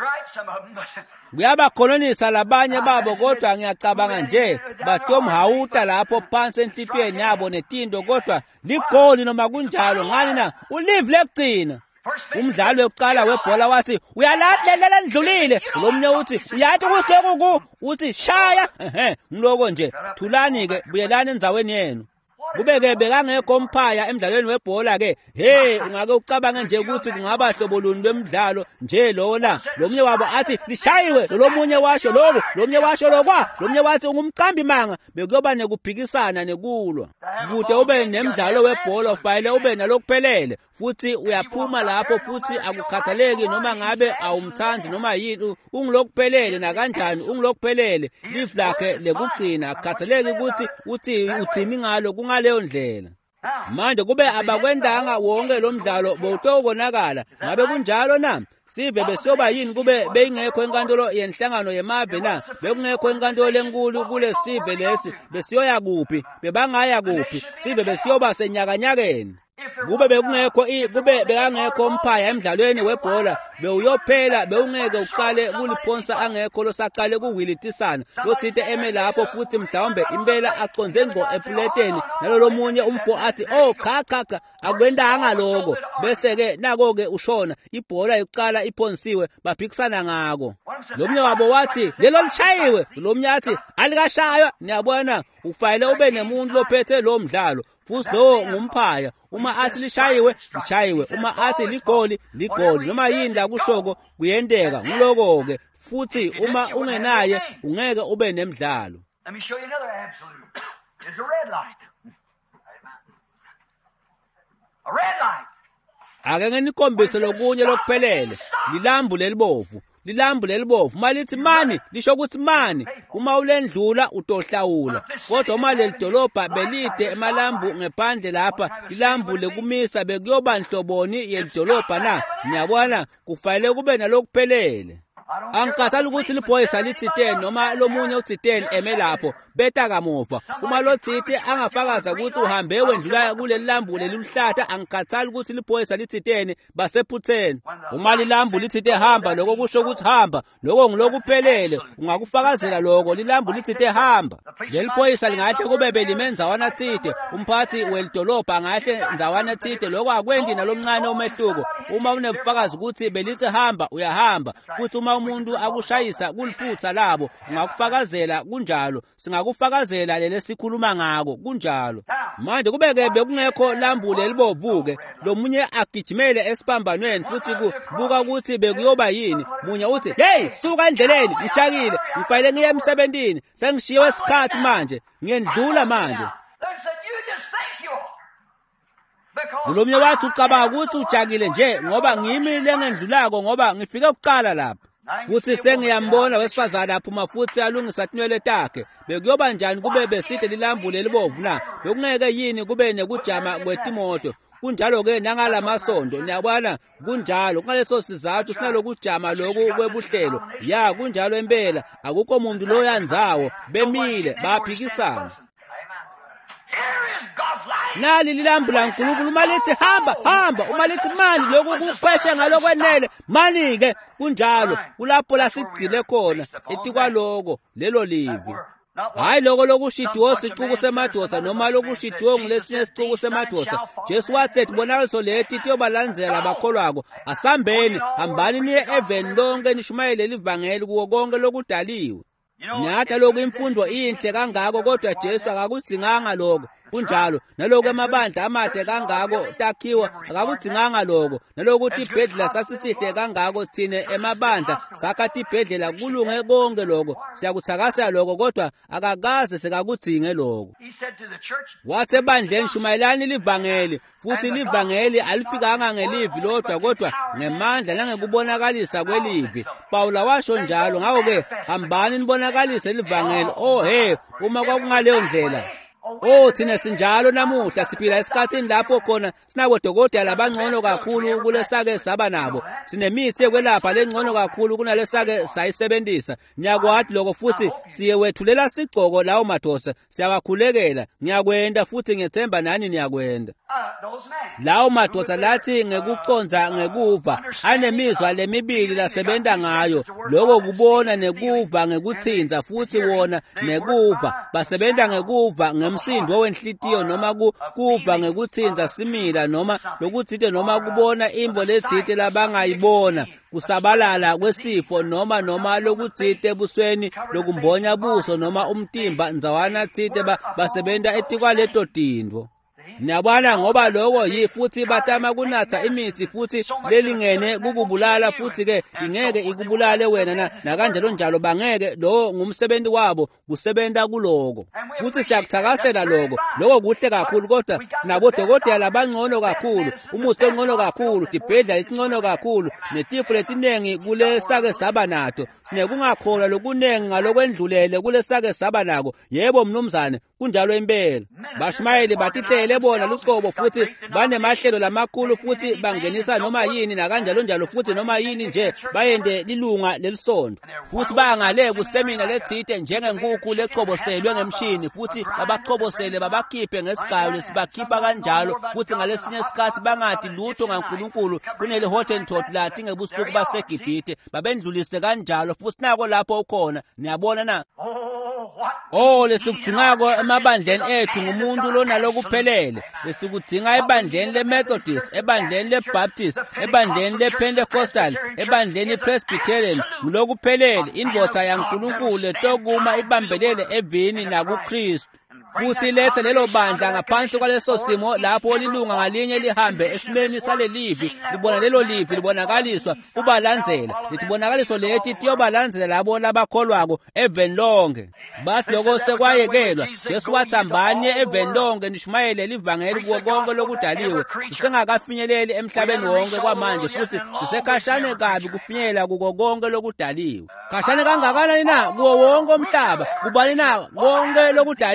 Kuyabakhononisa labanye babo kodwa ngiyacabanga nje batomhawuta lapho phansi enhlipiyeni yabo netinto kodwa ligoli noma kunjalo. Ngani na ulive lekugcina. Umdlalo wokuqala webhola wathi uyalalela ndlulile. Lomnye uthi uyathi kusiloku uthi shaya. Ngiloko nje thulani ke buyelani endzaweni yenu. Kubeke bekangekho umphaya emidlalweni webhola ke ungake ucabange nje ukuthi kungaba hlobo luni lwemidlalo nje lona. Lomnye wabo athi lishayiwe. Lomunye washo lokho. Lomnye washo lokwa. Lomnye wathi ungumqambi manga. Bekuyoba nekuphikisana nekulwa. Kude ube nemidlalo webhola ufanele ube nalokuphelele futhi uyaphuma lapho futhi akukhathaleki noma ngabe awumthandi noma yini. Ungilokuphelele na kanjani ungilokuphelele. Live lakhe lekugcina akukhathaleki ukuthi uthini ngalo leyo ndlela. Manje kube abakwendanga wonke lo mdlalo bowutobonakala. Ngabe kunjalo na sive besiyoba yini kube beyingekho enkantolo yenhlangano yemave na bekungekho enkantolo lenkulu kule sive lesi besiyoya kuphi bebangaya kuphi sive besiyoba senyakanyakeni. Kube bekangekho umphaya emidlalweni webhola bewuyophela bewungeke uqale kuliphonsa angekho losaqale kuwilitisana lothite eme lapho futhi mhlawumbe impela aqonde ngqo epuleteni nalolo munye umfo athi cha akwendanga lokho bese ke nako ke ushona ibhola iqala iphonsiwe baphikisana ngako. Lomnye wabo wathi lelo lishayiwe. Lomnye athi alikashaywa. Niyabona ufanele ube nemuntu lophethe lo mdlalo futhi lo ngumphaya. Uma athi lishayiwe. Uma athi ligoli noma yini la kushoko kuyendeka ngiloko ke futhi uma ungenaye ungeke ube nemidlalo. Let me show you another absolute. There's a red light. A red light. Ake nginikhombise lokunye lokuphelele. Lilambu lelibovu malithi mani lisho ukuthi mani uma ulendlula utohlawula. Kodwa uma leli dolobha belide emalambu ngephandle lapha ilambu lekumisa bekuyoba inhloboni yelidolobha na. Ngiyabona kufanele kube nalokuphelele. Angikhathali ukuthi liphoyisa lithi 10 noma lomunye uthi 10 eme lapho beta kamuva. Uma lo thithi angafakaza ukuthi uhambe wendlula kuleli lambu leliluhlata, angikhathali ukuthi liphoyisa lithi 10 basephutheni. Uma lilambu lithi hamba, lokho kusho ukuthi hamba, lokho ngilokuphelele, ungakufakazela lokho. Lilambu lithi hamba, leliphoyisa lingahle kube belimenza wana thide, umphathi welidolobha ngahle ndawana thide, lokho akwendi nalomncane omehluko. Uma unebufakazi ukuthi belithi hamba, uyahamba. Futhi uma umuntu akushayisa kuliphutha labo, ungakufakazela kunjalo. Singakufakazela lele sikhuluma ngako kunjalo. Manje kubeke bekungekho lambu lelibovuke, lo munye agijimele esipambanweni futhi kubuka ukuthi bekuyoba yini. Munye uthi, "Hey, suka endleleni, ngijakile, ngifayele ngiye emsebentini, sengishiwe isikhathi manje, ngiyendlula manje." Lo munye wathi ucabanga ukuthi ujakile nje ngoba ngimile ngendlulako ngoba ngifike ukuqala lapha. Futhi sengiyambona wesifazana aphuma futhi alungisa inwele takhe. Bekuyoba njani kube beside lilambu lelibovu na? Bekungeke yini kube nekujama kwetimoto? Kunjalo ke nangalamasondo niyabona kunjalo ngaleso sizathu sinalokujama lokhu kwebuhlelo. Ya kunjalo empela, akukho umuntu lo yanzawo, bemile baphikisana. Nali lilambu laNkulunkulu malithi hamba hamba, uma lithi mani lokhu kuqhweshe ngalokwenele mani ke kunjalo. Kulapho lasigcile khona etikwaloko lelo livi. Hayi lokho lokushidiwe sicuku semadoda noma lokushidiwe nglesinye isicuku semadoda. Jesu wathi bonakaliso lethi tiyobalandzela abakholwako, asambeni hambani niye even lonke nishumayele livangeli kuwo konke lokudaliwe. Nyata lokhu imfundo inhle kangako kodwa Jesu akakudzinganga lokho. Kunjalo naloko emabandla amahle kangako takhiwa akakudzinganga lokho. Naloko ukuthi ibhedlela sasisihle kangako thine emabandla sakha ibhedlela kulunge konke lokho. Siyakuthakasela lokho kodwa akakaze sekakudzinge lokho. Wathi ebandleni shumayelani livangeli, futhi livangeli alifikanga ngelivi lodwa kodwa ngemandla nangekubonakalisa kwelivi. Pawula washo njalo. Ngakho ke hambani nibonakalise livangeli. Uma kwakungaleyo ndlela. Thina sinjalo namuhla siphila esikhathini lapho khona sinabodokotela abangcono kakhulu kulesake saba nabo. Sinemithi yokwelapha lengcono kakhulu kunalesake sayisebenzisa. Niyakwathi lokho futhi siyewethulela sigcoko lawo madoda. Siyabakhulekela. Niyakwenda futhi ngethemba nani niyakwenda. Lawo madoda lathi ngekuconza ngekuva anemizwa lemibili lasebenta ngayo. Lokho kubona nekuva ngekuthinza futhi wona nekuva basebenta ngekuva umsindo wenhlitiyo noma kuva ngekuthinza simila noma lokuthithe noma kubona imbo lethithe labangayibona kusabalala kwesifo noma lokuthithe ebusweni lokumbonya buso noma umtimba nzawana thithe basebenta etikwaleto tindvo. Niyabona ngoba lokho futhi batama kunatha imithi futhi lelingene kukubulala futhi ke ingeke ikubulale wena na kanjalo njalo bangeke lo ngumsebenzi wabo kusebenta kuloko. Futhi siyakuthakasela lokho kuhle kakhulu kodwa sinabodokotela abangcono kakhulu, umusi ongcono kakhulu, dibhedla letingcono kakhulu, netifo letinengi kulesake saba nato. Sinekungakholwa lokunengi ngalokwendlulele kulesake saba nako. Yebo mnumzane kunjalo impela. Bashumayeli batihlele bona lucobo futhi banemahlelo lamakhulu futhi bangenisa noma yini nakanjalo njalo futhi noma yini nje bayende lilunga lelisonto. Futhi bangale kusemina lethithe njengenkukhu leqhoboselwe ngemshini futhi babaqhobosele babakhiphe ngesigayo lesibakhipha kanjalo futhi ngalesinye isikhathi bangathi lutho ngaNkulunkulu kunele Hottentot lathi ngebusuku baseGibhithe babendlulise kanjalo futhi nako lapho ukhona. Niyabona na? Lesikudingako emabandleni ethu ngumuntu lona lokuphelele. Lesikudinga ebandleni leMethodist, ebandleni leBaptist, ebandleni lePentecostal, ebandleni lePresbyterian ngilokuphelele indvodza yaNkulunkulu etokuma ibambelele evini nakuKristu. Futhi lethe lelo bandla ngaphansi kwaleso simo lapho lilunga ngalinye lihambe esimeni salelivi libona lelo livi libonakaliswa kubalandzela. Litibonakaliso lethi tiyobalandzela labo labakholwako even lonke. Basi lokho sekwayekelwa Jesu wathi hambani even lonke nishumayele livangeli kuwo konke lokudaliwe. Sisengakafinyeleli emhlabeni wonke kwamanje futhi sisekhashane kabi kufinyelela kuko konke lokudaliwe. Khashane kangakanani na kuwo wonke umhlaba kubani na konke lokudaliwe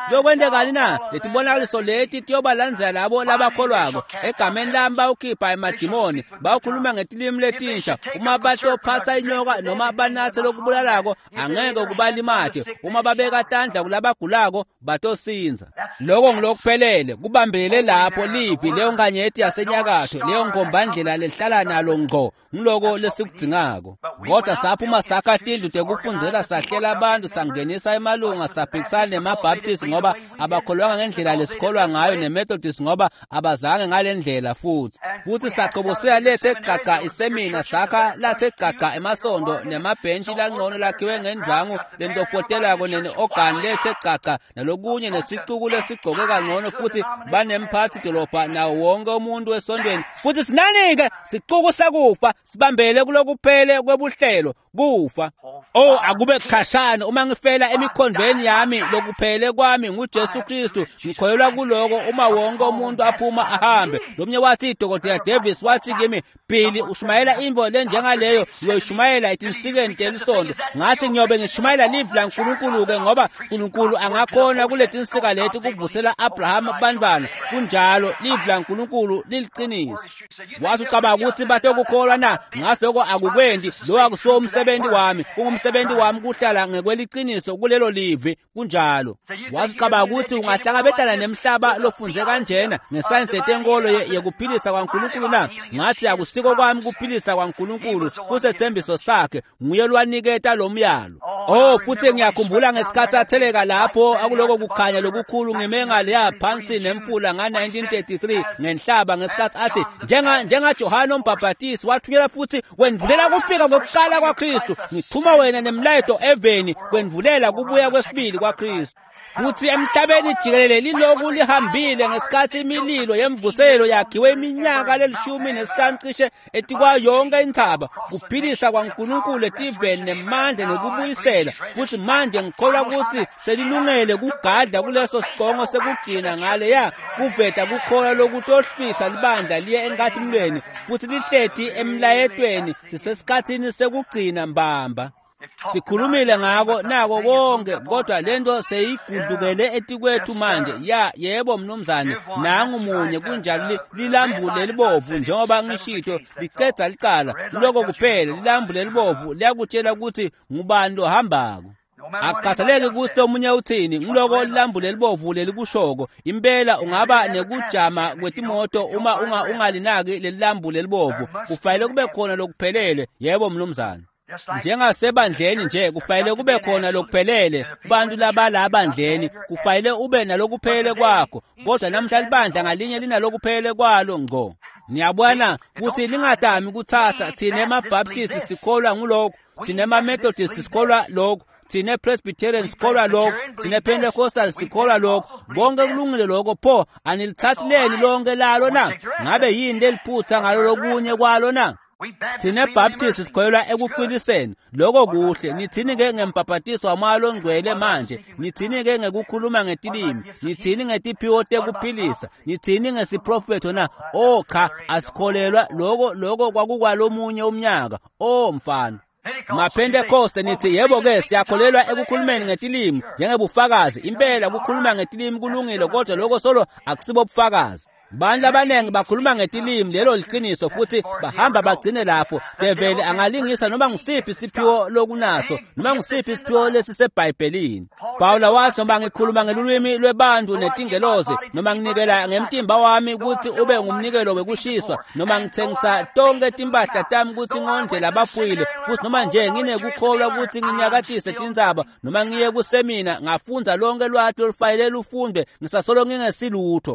Kuyokwendekani na? Letibonakaliso leti tiyobalandzela labo labakholwako. Egameni lami bawukhipha emadimoni, bawukhuluma ngetilimi letinsha. Uma batophatsa inyoka noma banathe lokubulalako, angeke kubalimate. Uma babeka tandla kulabagulako, batosinza. Loko ngilokuphelele, kubambelele lapho livi leyo nganyeti yasenyakatho, leyo ngombandlela lehlala nalo ngqo, ngiloko lesikudingako. Kodwa saphuma sakha tindlu tekufundzela sahlela abantu sangenisa emalunga saphikisana nemabaptist ngoba abakholwanga ngendlela lesikholwa ngayo nemethodist ngoba abazange ngalendlela futhi saqhubusela lethe gaca isemina sakha lathe gaca emasondo nemabhentshi langcono lakhiwe ngendwangu lentofotelako nene-organ lethe gaca nalokunye nesicuku lesigcoke kangcono futhi banemphathi dolobha nawo wonke umuntu esondweni futhi sinanike sicuku sakufa sibambele kulokuphele kwebuhlelo kufa. Oh, akube khashana uma ngifela emikhondweni yami lokuphele kwami nguJesu Kristu ngikholelwa kuloko uma wonke umuntu aphuma ahambe. Lomnye wathi Dr. Davis wathi kimi, Billy, ushumayela imvo lenjengaleyo uyoyishumayela etinsikeni telisondo. Ngathi ngiyobe ngishumayela livi laNkulunkulu-ke ngoba uNkulunkulu angakhona kuletinsika leti ukuvusela Abraham abantwana. Kunjalo livi laNkulunkulu liliqiniso. Wathi ucabanga ukuthi batokukholwa na? Ngathi lokho akukwendi, lo akusiwo umsebenzi wami. Ungumsebenzi wami kuhlala ngekweliciniso kulelo livi. Kunjalo wathi ucabanga ukuthi ungahlangabetana nemhlaba lofunze kanjena ngesayensi yetenkolo yekuphilisa kwaNkulunkulu na? Ngathi akusiko kwami kuphilisa kwaNkulunkulu, kusethembiso sakhe, nguye lwaniketa lo myalo. Oh, futhi ngiyakhumbula ngesikhathi atheleka lapho akuloko kukhanya lokukhulu ngime ngaleya phansi nemfula nga-1933 ngenhlaba ngesikhathi athi njenga Johane uMbhaphatisi wathunyelwa futhi wendvulela kufika kokuqala kwaKristu, ngithuma wena nemlaydo eveni kwendvulela kubuya kwesibili kwaKristu. Futhi emhlabeni jikelele liloku lihambile ngesikhathi imililo yemvuselelo yakhiwe iminyaka le15 cishe etikwa yonke inthaba kuphilisa kwaNkulunkulu etiveni nemandla nekubuyisela. Futhi manje ngikholwa ukuthi selilungele kugadla kuleso siqongo sekugcina ngaleya kuveta kukhola lokuthi ohlwitha libandla liye enkathimlweni futhi lihleti emlayetweni sisesikhathini sekugcina mbamba. Sikhulumile ngako nako konke kodwa lento seyigudlukele etikwethu manje. Yebo mnumzane, nangu munye kunjalo lilambule libovu njengoba ngishito licedza licala lokho kuphela. Lilambule libovu liyakutshela ukuthi ngubani lohambako. Akukhathaleki ukuthi omunye uthini, ngiloko lilambule libovu lelikushoko. Impela ungaba nekujama kwetimoto uma ungalinaki lelilambule libovu. Kufanele kube khona lokuphelele. Yebo mnumzane. Njengasebandleni nje kufanele kube khona lokuphelele. Abantu labandleni kufanele ube nalokuphelele kwakho. Kodwa namhla libandla ngalinye linalokuphelele kwalo ngqo. Niyabona futhi lingadami kuthatha thina emabaptist sikholwa nguloko, thina ema-methodist sikholwa lokho, thina Presbyterian sikholwa lokho, thina Pentecostal sikholwa lokho. Bonke kulungile lokho, pho anilithathileni lonke lalo na? Ngabe yini leliphutha ngalo lokunye kwalo na? Thina Baptist sikholelwa ekuphiliseni. Lokho kuhle. Nithini-ke ngembhaphathiso wamalo ongcwele manje? Nithini-ke ngekukhuluma ngetilimi? Nithini ngetiphiwo tekuphilisa? Nithini ngesiprofeto na? Oh cha, asikholelwa lokho kwakukwalomunye umnyaka. Oh mfana. MaPentecoste nithi yebo-ke siyakholelwa ekukhulumeni ngetilimi njengebufakazi. Impela ukukhuluma ngetilimi kulungile kodwa lokho solo akusibo bufakazi. Bantu abanengi bakhuluma ngetilimi lelo liqiniso futhi bahamba bagcine lapho. Devele angalingisa noma ngisiphi isiphiwo lokunaso noma ngisiphi isiphiwo lesiseBhayibhelini. Pawula wathi noma ngikhuluma ngelulwimi lwebantu netingelozi noma nginikela ngemtimba wami ukuthi ube ngumnikelo wekushiswa noma ngithengisa tonke timpahla tami ukuthi ngondle abaphuile futhi noma nje nginekukholwa ukuthi nginyakatise tindzaba noma ngiye kusemina ngafunda lonke lwati olufanele lufundwe ngisasolo ngingesilutho.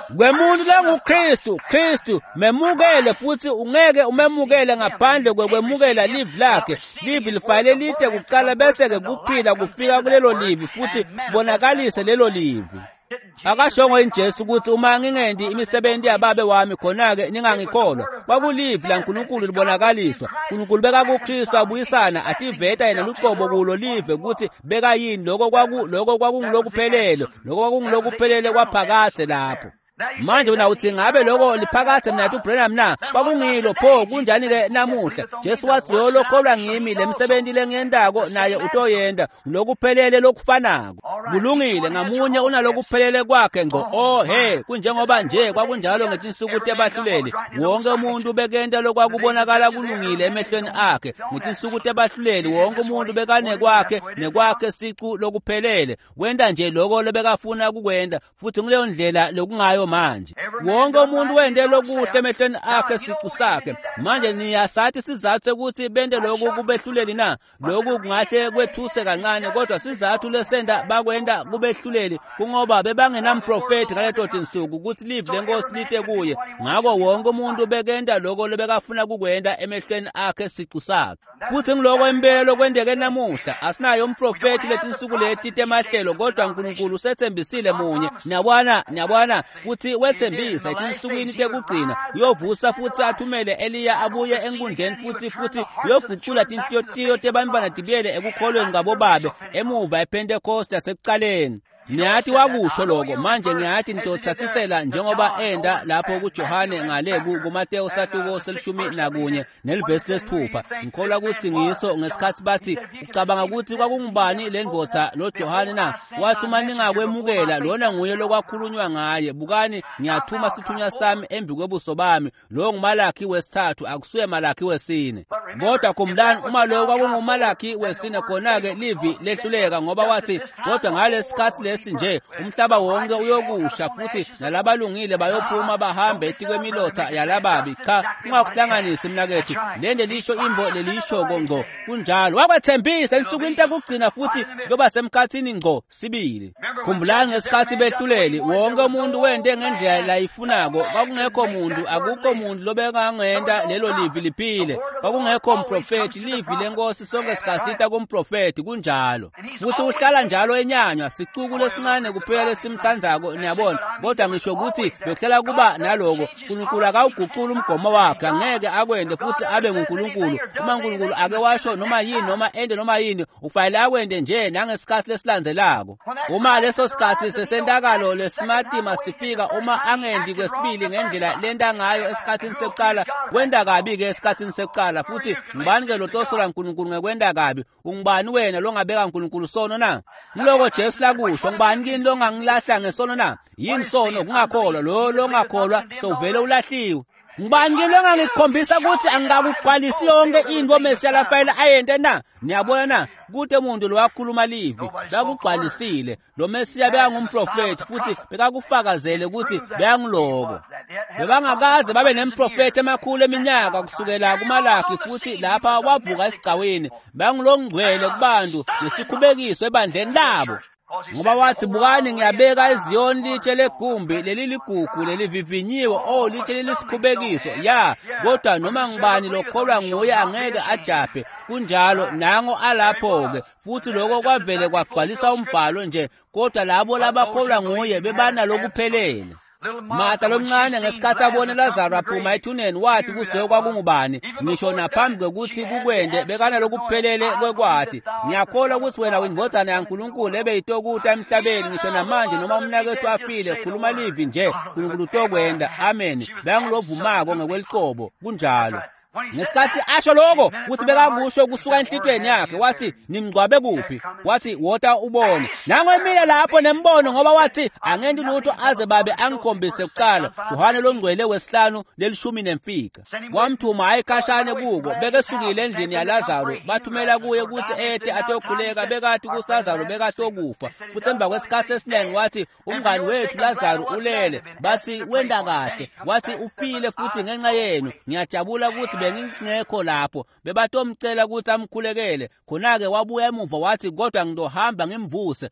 Kristu memukele futhi ungeke umemukele ngaphandle kwemukela livi lakhe. Livi lifanele lide kuqala bese-ke kuphila kufika kulelo livi futhi bonakalise lelo livi. Akashongo inJesu ukuthi uma ngingendi imisebenzi yababe wami khona-ke ningangikholwa. Kwakulivi laNkulunkulu libonakaliswa. uNkulunkulu beka kuKristu abuyisana ativeta yena lucobo kulo live ukuthi beka yini lokho kwakungilokuphelele. Lokho kwakungilokuphelele kwaphakade lapho. Manje wena uthi ngabe lokho liphakathi mina nathi uBranham na kwakungilo pho kunjani ke namuhla Jesu wathi lo lokholwa ngimi lemsebenzi lengiyendako naye utoyenda lokuphelele lokufanako kulungile ngamunye unalokuphelele kwakhe ngo kunjengoba nje kwakunjalo ngetinsuku tebahluleli wonke umuntu bekenta lokwakubonakala kulungile emehlweni akhe ngetinsuku tebahluleli wonke umuntu bekane kwakhe nekwakhe siqu lokuphelele wenda nje lokho lebekafuna kukwenda futhi kuleyo ndlela lokungayo manje wonke umuntu wende lokuhle emehlweni akhe siqu sakhe manje niyasathi sizathu ukuthi bende lokhu kubehluleli na lokhu kungahle kwethuse kancane kodwa sizathu lesenda bakwenda kubehluleli kungoba bebangenamprofeti ngaleto tinsuku ukuthi live lenkosi lite kuye ngako wonke umuntu bekenda lokho lebekafuna kukwenda emehlweni akhe siqu sakhe futhi ngiloko impela kwendeke namuhla asinayo umprofeti letinsuku leti temahlelo kodwa uNkulunkulu usethembisile munye nyabwana futhi wethembisa etinsukwini tekugcina uyovusa futhi athumele Eliya abuye enkundleni futhi uyoguqula tinhliziyo tebantwana tibuyele ekukholweni ngabo babe emuva ePentecost yasekuqaleni Niyathi wakusho lokho manje ngiyathi nitothathisela njengoba enda lapho kuJohane ngale kuMateyu sahluko selishumi nakunye nelivesi lesithupha ngikholwa ukuthi ngiso ngesikhathi bathi ucabanga ukuthi kwakungubani lendvodza loJohane na wathi uma ningakwemukela lona nguye lokwakhulunywa ngaye bukani ngiyathuma sithunywa sami embi kwebuso bami lo nguMalaki wesithathu akusuye Malaki wesine kodwa kumlani uma lo kwakunguMalaki wesine khona ke livi lehluleka ngoba wathi kodwa ngalesikhathi nje umhlaba wonke uyokusha futhi nalabalungile bayophuma bahambe etikwemilotha yalababi cha ungakuhlanganisi mnakethu lende lisho imbo lelisho ngqo kunjalo wakwethembisa insukwini takugcina futhi ngoba semkhathini ngqo sibili khumbulani ngesikhathi behluleli wonke umuntu wende ngendlela layifunako kwakungekho umuntu akukho umuntu lobekangenda lelo livi liphile kwakungekho umprofeti livi lenkosi sonke sikhathita kumprofeti kunjalo futhi uhlala njalo enyanywa sicuku lesincane kuphela lesimthandzako niyabona kodwa ngisho ukuthi behlala kuba naloko uNkulunkulu akawuguqula umgomo wakhe angeke akwende futhi abe nguNkulunkulu uma uNkulunkulu ake washo noma yini noma ende noma yini ufanele akwende nje nangesikhathi lesilandzelako uma leso sikhathi sesendakalo lesimatima sifika uma angendi kwesibili ngendlela lenta ngayo esikhathini sekuqala kwenda kabi ke esikhathini sekuqala futhi ngibani ke lotosola uNkulunkulu ngekwenda kabi ungubani wena longabeka uNkulunkulu sono na ngiloko Jesu lakusho ngibani kini longangilahla ngesono na yini sono kungakholwa lo longakholwa sovele ulahliwe ngibani kini longangikhombisa ukuthi angingakugqwalisi yonke into Mesiya lafanele ayente na niyabona na kude umuntu lo wakhuluma livi bakugqwalisile lo Mesiya bekangumprofeti futhi bekakufakazele ukuthi bekangiloko bebangakaze babe nemprofeti emakhulu eminyaka kusukela kuMalaki futhi lapha wavuka esigcaweni bengilongcwele kubantu nesikhubekiso ebandleni labo ngoba wathi bukani ngiyabeka eZiyoni litshe legumbi leli ligugu lelivivinyiwe litshe lelisikhubekiso kodwa noma ngibani lokholwa nguye angeke ajaphe kunjalo nango alapho ke futhi lokho kwavele kwagcwalisa umbhalo nje kodwa labo labakholwa nguye bebana lokuphelele Martha lomncane ngesikhathi abone Lazaro aphuma ethuneni wathi kusiloyo kwakungubani ngisho naphambi kwekuthi kukwende bekana lokuphelele kwekwathi ngiyakholwa ukuthi wena uyindvodzana yaNkulunkulu ebeyitokuta emhlabeni ngisho namanje noma umnakethu afile khuluma livi nje uNkulunkulu utokwenda amen bayangilovumako ngekwelicobo kunjalo ngesikhathi asho lokho futhi bekakusho kusuka enhlitweni yakhe wathi nimgcwabe kuphi wathi wota ubone nango emile lapho nembono ngoba wathi angendi lutho aze babe angikhombise kuqala Johane longcwele wesihlanu lelishumi nemfica wamthuma ayikhashane kuko bekesukile endlini yaLazaro bathumela kuye ukuthi ete atokhuleka bekathi kuSazaro bekatokufa futhi emva kwesikhathi esiningi wathi umngani wethu Lazaro ulele bathi wenda kahle wathi ufile futhi ngenxa yenu ngiyajabula ukuthi ngekho lapho bebatomcela ukuthi amkhulekele khona ke wabuya emuva wathi kodwa ngizohamba ngimvuse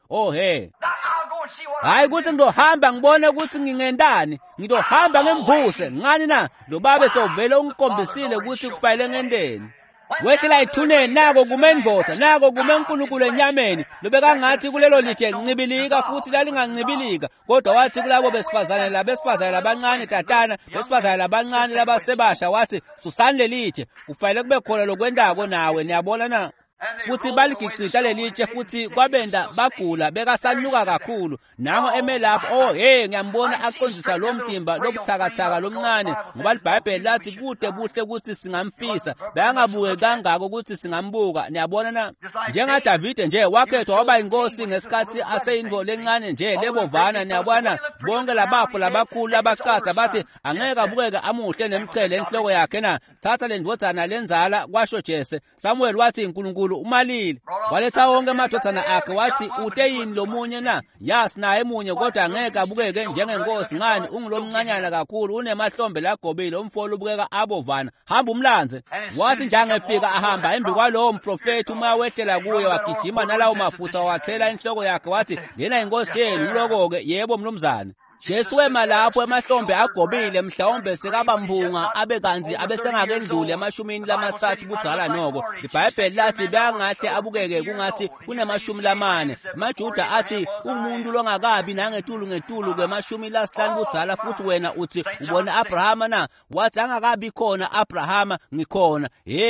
hayi ukuthi ngizohamba ngibone ukuthi ngingendani ngizohamba ngimvuse ngani na lo babe sovele ungikhombisile ukuthi kufanele ngendeni wehlela ithuneni nako kumendvodza nako kumeNkulunkulu enyameni lobekangathi kulelo litshe ncibilika futhi lalingancibilika kodwa wathi kulabo besifazane labancane tatana besifazane labancane labasebasha wathi susani lelitshe kufanele kube khona lokwendako nawe niyabona na futhi baligicita lelitshe futhi kwabenda bagula bekasanuka kakhulu. Nango eme lapho, ngiyambona aqondisa lo mdimba lobuthakathaka lomncane, ngoba iBhayibheli lathi kude buhle ukuthi singamfisa, beyangabuke kangako ukuthi singambuka. Niyabona na, njengaDavide nje wakhethwa waba inkosi ngesikhathi aseyindvo lencane nje lebovana. Niyabona bonke labafu labakhulu abacatha bathi angeke abukeke amuhle nemchele enhloko yakhe na. Thatha le ndvodana lenzala, kwasho Jese. Samuel wathi uNkulunkulu umalile, waletha wonke amadodana akhe wathi ude yini lo munye na? Yas naye munye kodwa angeke abukeke njengenkosi. Ngani ungilomncanyana kakhulu, unemahlombe lagobile, umfolo ubukeka abovana. Hamba umlanze. Wathi njengefika ahamba embi kwalowo mprofeti, uma wehlela kuye wagijima nalawo mafutha wathela inhloko yakhe wathi lena inkosi yenu. Ngiloko-ke yebo mnumzane. Jesu wema lapho emahlombe agobile, mhlawumbe sekabamphunga abe kanzi abesengakendluli amashumini lamathathu budzala noko. iBhayibheli lathi beyangahle abukeke kungathi kunemashumi lamane. AmaJuda athi umuntu longakabi nangetulu ngetulu kwemashumi lasihlanu budzala, futhi wena uthi ubona Abrahama na? Wathi angakabi khona Abrahama ngikhona.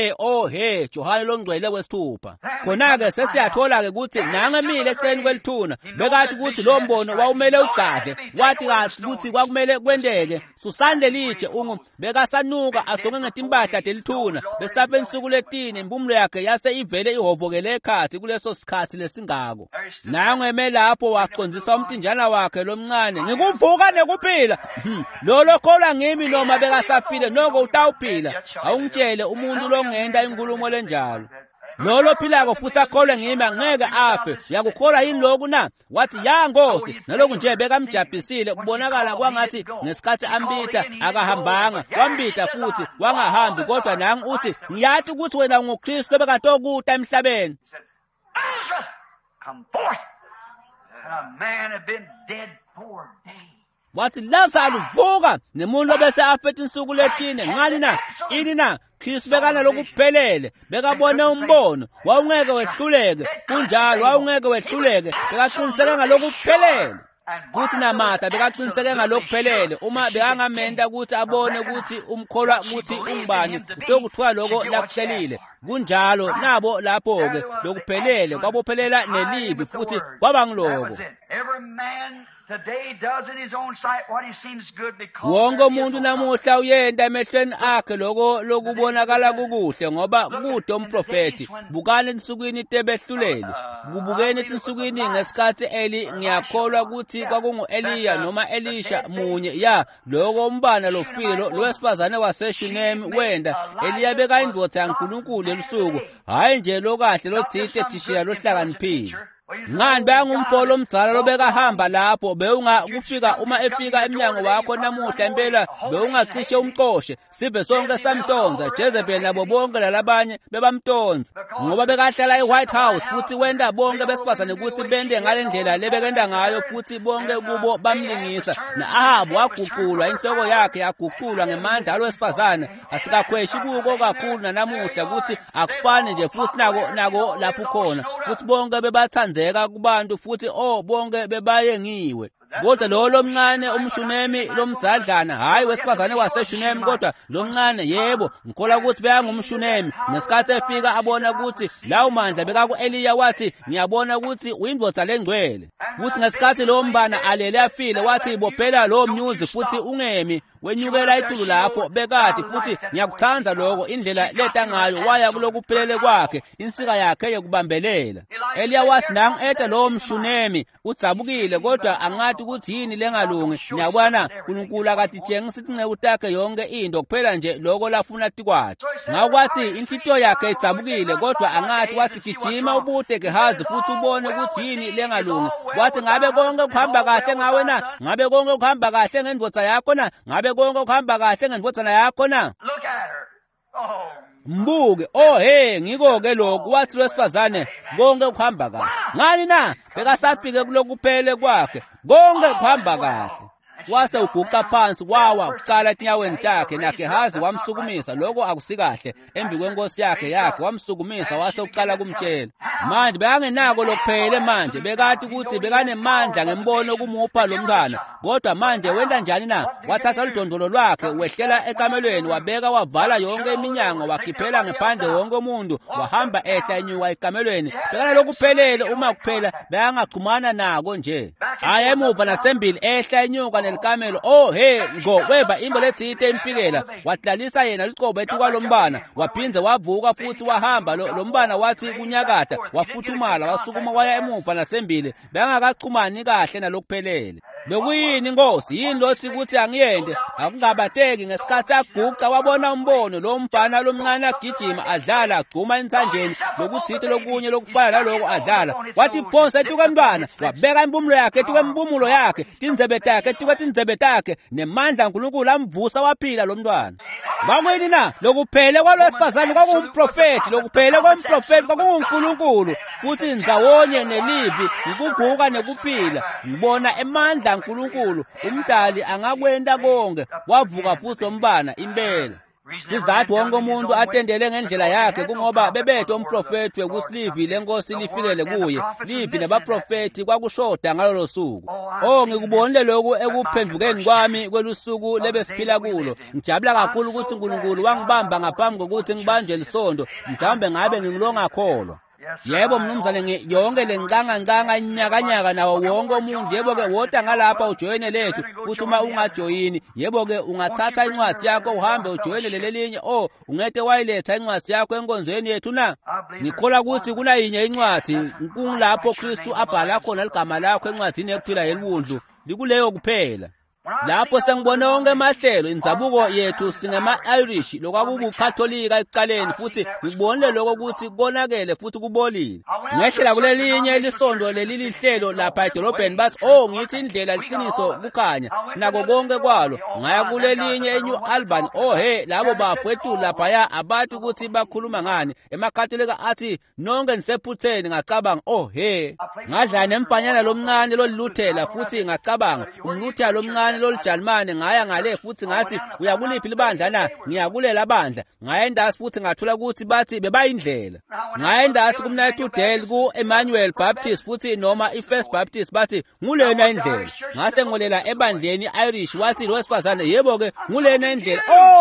Johane longcwele wesithupha. Khona-ke sesiyathola-ke ukuthi nangemile eceleni kwelithuna bekathi ukuthi lo mbono wawumele ugadle, wathi ukuthi kwakumele kwendeke. Susande litshe bekasanuka asonge ngetimpahla delithuna, besafe insuku letine. Impumulo yakhe yase ivele ihovokele ekhathi kuleso sikhathi lesingako. Nango eme lapho waqonzisa umtinjana wakhe lomncane, ngikuvuka nekuphila. Lo khola ngimi noma bekasafile noko utawuphila. Awungitshele umuntu longenda inkulumo lenjalo. Lo philako futhi akholwe ngimi angeke afe. Uyakukholwa yini lokhu na? Wathi ya Nkosi. Naloku nje bekamjabhisile, kubonakala kwangathi ngesikhathi ambita akahambanga. Wambita futhi wangahambi, kodwa nangu uthi ngiyathi ukuthi wena unguKristu bekatokuta emhlabeni. Come forth. And a man had been dead 4 days. Wathi Lazarus vuka, nemuntu obese afethe insuku letine. Ngani na? Ini na? Kristu bekana lokuphelele, bekabona umbono, wawungeke wehluleke. Kunjalo wawungeke wehluleke, bekaqiniseke ngalokuphelele. Futhi naMatha bekaqiniseke ngalokuphelele. Uma bekangamenta ukuthi abone ukuthi umkholwa ukuthi ungubani, utokuthiwa lokho lakucelile. Kunjalo nabo lapho-ke lokuphelele kwabophelela neLevi futhi kwaba ngiloko. Wonke umuntu namuhla uyenda emehlweni akhe lokho lokubonakala kukuhle, ngoba kude umprofeti. Bukani ensukwini tebehluleli, kubukeni ensukwini ngesikhathi Eli. Ngiyakholwa ukuthi kwakungu-Eliya noma Elisha munye lokho umbana lofile lowesifazane waseShunemi wenda. Eliya bekayindvodza yaNkulunkulu elusuku, hayi nje lokahle lodzite thishiya lohlakaniphile. Ngani bayangumfolo omdzala lobekahamba lapho, bewungakufika uma efika emnyango wakho namuhla impela bewungacishe umxoshe. Sive sonke samtonza, Jezebeli nabo bonke lalabanye bebamtonza, ngoba bekahlala eWhite House futhi wenda bonke besifazane ukuthi bende ngalendlela lebekenda ngayo, futhi bonke kubo bamlingisa. Na-Ahabu waguqulwa, inhloko yakhe yaguqulwa ngemandla alowesifazane. Asikakhweshi kuko kakhulu nanamuhla ukuthi akufane nje futhi nako lapho khona, futhi bonke bebathanza kubantu futhi bonke bebayengiwe. Kodwa lo mncane umShunemi lomdzadlana, hayi wesifazane waseShunemi, kodwa lo mncane yebo ngikholwa ukuthi beyangumShunemi. Ngesikhathi efika abona ukuthi lawo mandla bekaku-Eliya, wathi ngiyabona ukuthi uyindvodza lengcwele. Futhi ngesikhathi lo mbana alele afile, wathi bophela lo mnyuzi futhi ungemi. Wenyukela itulu lapho bekade, futhi ngiyakuthanda lokho indlela leta ngayo waya kulokuphelele kwakhe, insika yakhe yokubambelela. Eliya wathi nangu eda lo mShunemi udzabukile, kodwa angathi ukuthi yini lengalungi. Niyabona uNkulunkulu akatitshengisi inceku takhe yonke into, kuphela nje lokho lafuna tikwathi. Ngakwathi inhlitiyo yakhe idzabukile, kodwa angathi wathi gijima ubude Gehazi futhi ubone ukuthi yini lengalungi. Wathi ngabe konke kuhamba kahle ngawe na? Ngabe konke kuhamba kahle ngendvodza yakho na? Ngabe konke kuhamba kahle ngendvodzana yakho na? Mbuke, ngiko-ke lokhu. Wathi lwesifazane konke kuhamba kahle. Ngani na? Bekasafike kulokuphele kwakhe, konke kuhamba kahle. Wase uguqa phansi wawa ucala etinyaweni takhe, naGehazi wamsukumisa. Lokho akusikahle embi kwenkosi yakhe wamsukumisa, wase uqala kumtshela. manje bekangenako lokuphele manje bekati ukuthi bekanemandla ngembono kumupha lo mntwana kodwa manje wenda njani na wathatha udondolo lwakhe wehlela ekamelweni wabeka wavala yonke iminyango wakhiphela ngephandle wonke umuntu wahamba ehla enyuka ekamelweni bekana lokuphelele uma kuphela bekangaqhumana nako nje aya emuva nasembili ehla enyuka nelikamelo ngo weva imbo lethite imfikela watlalisa yena licobo etuka lombana waphinze wavuka futhi wahamba lo mbana wathi kunyakada wafuthumala wasukuma waya emuva nasembili bekangaqhumani kahle nalokuphelele bekuyini Nkosi yini lothi ukuthi angiyende akungabateki ngesikhathi aguqa wabona umbono lo mbhana lomncane agijima adlala agcuma enthanjeni lokuthithe lokunye lokufana naloko adlala wathi phonsa etuka mntwana wabeka impumulo yakhe etuka impumulo yakhe tindzebe takhe etuka tindzebe takhe nemandla uNkulunkulu amvusa waphila lo mntwana Ngakweni na lokuphele kwalosifazane kwakuwumprofeti lokuphele kwamprofeti kwakuwuNkulunkulu futhi ndzawonye nelivi ukuvuka nekuphila ngibona emandla uNkulunkulu umdali angakwenda konke wavuka futhi ombana impela sizathu wonke umuntu atendele ngendlela yakhe kungoba bebethe umprofeti wekusilivi lenkosi lifikele kuye livi nabaprofeti kwakushoda ngalolo suku ngikubonile lokhu ekuphendukeni kwami kwelusuku lebesiphila kulo ngijabula kakhulu ukuthi uNkulunkulu wangibamba ngaphambi kokuthi ngibanjwe lisondo mhlawumbe ngabe ngingilongakholwa yebo mnumzane yonke lenkanga inyakanyaka nawo wonke umuntu yebo ke woda ngalapha ujoyine lethu futhi uma ungajoyini yebo ke ungathatha incwadi yakho uhambe ujoyine lelinye ungeke wayiletha incwadi yakho enkonzweni yethu na ngikholwa ukuthi kunayinye incwadi kungilapho Kristu abhala khona igama lakho encwadini yokuphila yelwundlu likuleyo kuphela lapho sengibone wonke emahlelo inzabuko yethu singema-Irish lokwakukukhatholika ekuqaleni futhi ngikubonile lokho ukuthi konakele futhi kubolile ngehlela kulelinye lisondo lelihlelo lapha edolobheni bathi ngithi indlela liqiniso kukhanya sinako konke kwalo ngaya kulelinye eNew Albany labo bafowethu laphaya abathi ukuthi bakhuluma ngani emakhatholika athi nonke nisephutheni ngacabanga ngadla nemfanyana lomncane loluthela futhi ngacabanga umlutha lomncane lolujalimane ngaya ngale futhi ngathi uyakuliphi libandla na ngiyakulela bandla ngaya endasi futhi ngathola ukuthi bathi bebayindlela ngaya endasi kumnayethu Del ku Emmanuel Baptist futhi noma iFirst Baptist bathi ngulena indlela ngase ngolela ebandleni Irish wathi lo wesifazane yebo ke ngulena indlela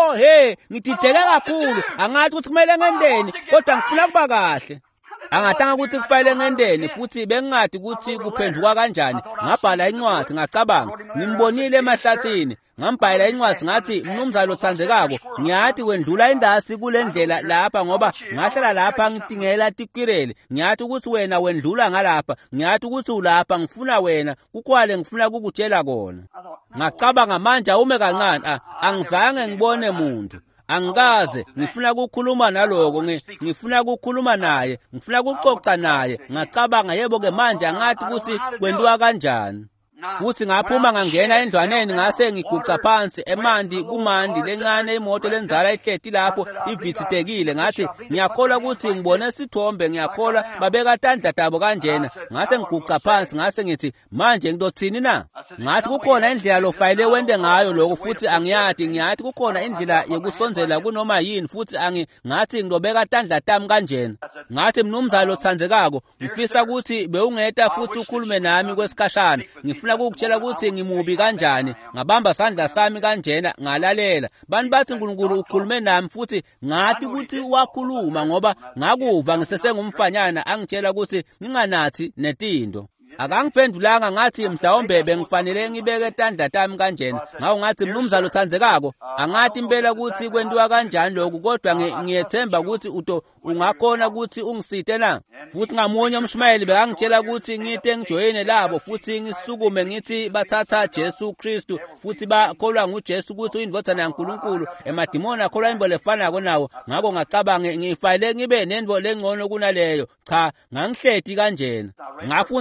ngidideke kakhulu angathi ukuthi kumele ngendeni kodwa ngifuna kuba kahle angatanga ukuthi kufanele ngendeni futhi bengingadi ukuthi kuphenduka kanjani ngabhala incwadi ngacabanga ngimbonile emahlathini ngambhala incwadi ngathi mnumzane lothandekako ngiyathi wendlula indasi kule ndlela lapha ngoba ngahlala lapha ngidingela tikwirele ngiyathi ukuthi wena wendlula ngalapha ngiyathi ukuthi ulapha ngifuna wena kukwale ngifuna ukukutshela kona ngacabanga manje ume kancane angizange ngibone muntu angikaze ngifuna ukukhuluma naloko ngifuna ukukhuluma naye ngifuna ukuxoxa naye ngacabanga yebo ke manje angathi ukuthi kwenziwa kanjani futhi ngaphuma ngangena endlwaneni ngase ngiguqa phansi emandi kumandi lencane imoto lenzala ihleti lapho ivithithekile ngathi ngiyakholwa ukuthi ngibone isithombe ngiyakholwa babeka tandla tabo kanjena ngase ngiguqa phansi ngase ngithi manje ngizothini na ngathi kukhona indlela lofayile wende ngayo lokho futhi angiyathi ngiyathi kukhona indlela yokusonzela kunoma yini futhi ngathi ngizobeka tandla tami kanjena ngathi mnumzane lothandekako ngifisa ukuthi bewungeta futhi ukhulume nami kwesikhashana ngifuna ukutshela ukuthi ngimubi kanjani ngabamba sandla sami kanjena ngalalela bani bathi uNkulunkulu ukhulume nami futhi ngathi ukuthi wakhuluma ngoba ngakuva ngisesengumfanyana angitshela ukuthi nginganathi netindo akangiphendulanga ngathi mhlawumbe bengifanele ngibeke tandla tami kanjena ngawo ngathi mnumzane lothandekako angathi impela ukuthi kwenziwa kanjani lokho kodwa ngiyethemba ukuthi ungakhona ukuthi ungisithe na futhi ngamunye umshumayeli bekangitshela ukuthi ngite ngijoyine labo futhi ngisukume ngithi bathatha Jesu Kristu futhi bakholwa nguJesu ukuthi uyindvodana yaNkulunkulu emadimoni akholwa imbo lefanako nawo ngako ngacabanga ngifayile ngibe nendvo lengcono kunaleyo cha ngangihleti kanjena ngafunza lapho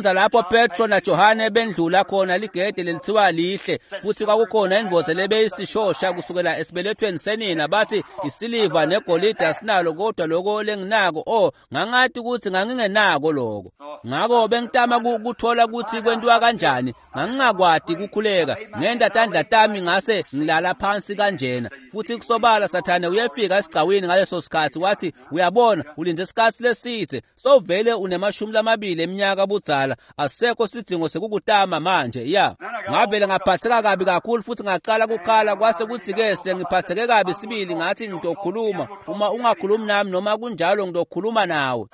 oPetro naJohane bendlula khona ligede lelithiwa lihle futhi kwakukhona indvodza lebeyisishosha kusukela esibelethweni senina bathi isiliva negolide asinalo kodwa lokho lenginako ngangathi ukuthi ngangingenako lokho ngako bengitama ukuthola ukuthi kwentiwa kanjani ngangingakwadi kukhuleka ngendatandla tami ngase ngilala phansi kanjena futhi kusobala Sathane uyefika esigcawini ngaleso sikhathi wathi uyabona ulinze isikhathi lesithe sovele unemashumi eminyaka budzala asisekho sidingo sekukutama manje ngavele ngaphatheka kabi kakhulu futhi ngaqala kukhala kwase kuthi ke sengiphatheke kabi sibili ngathi ngizokhuluma uma ungakhulumi nami noma kunjalo ngizokhuluma nawe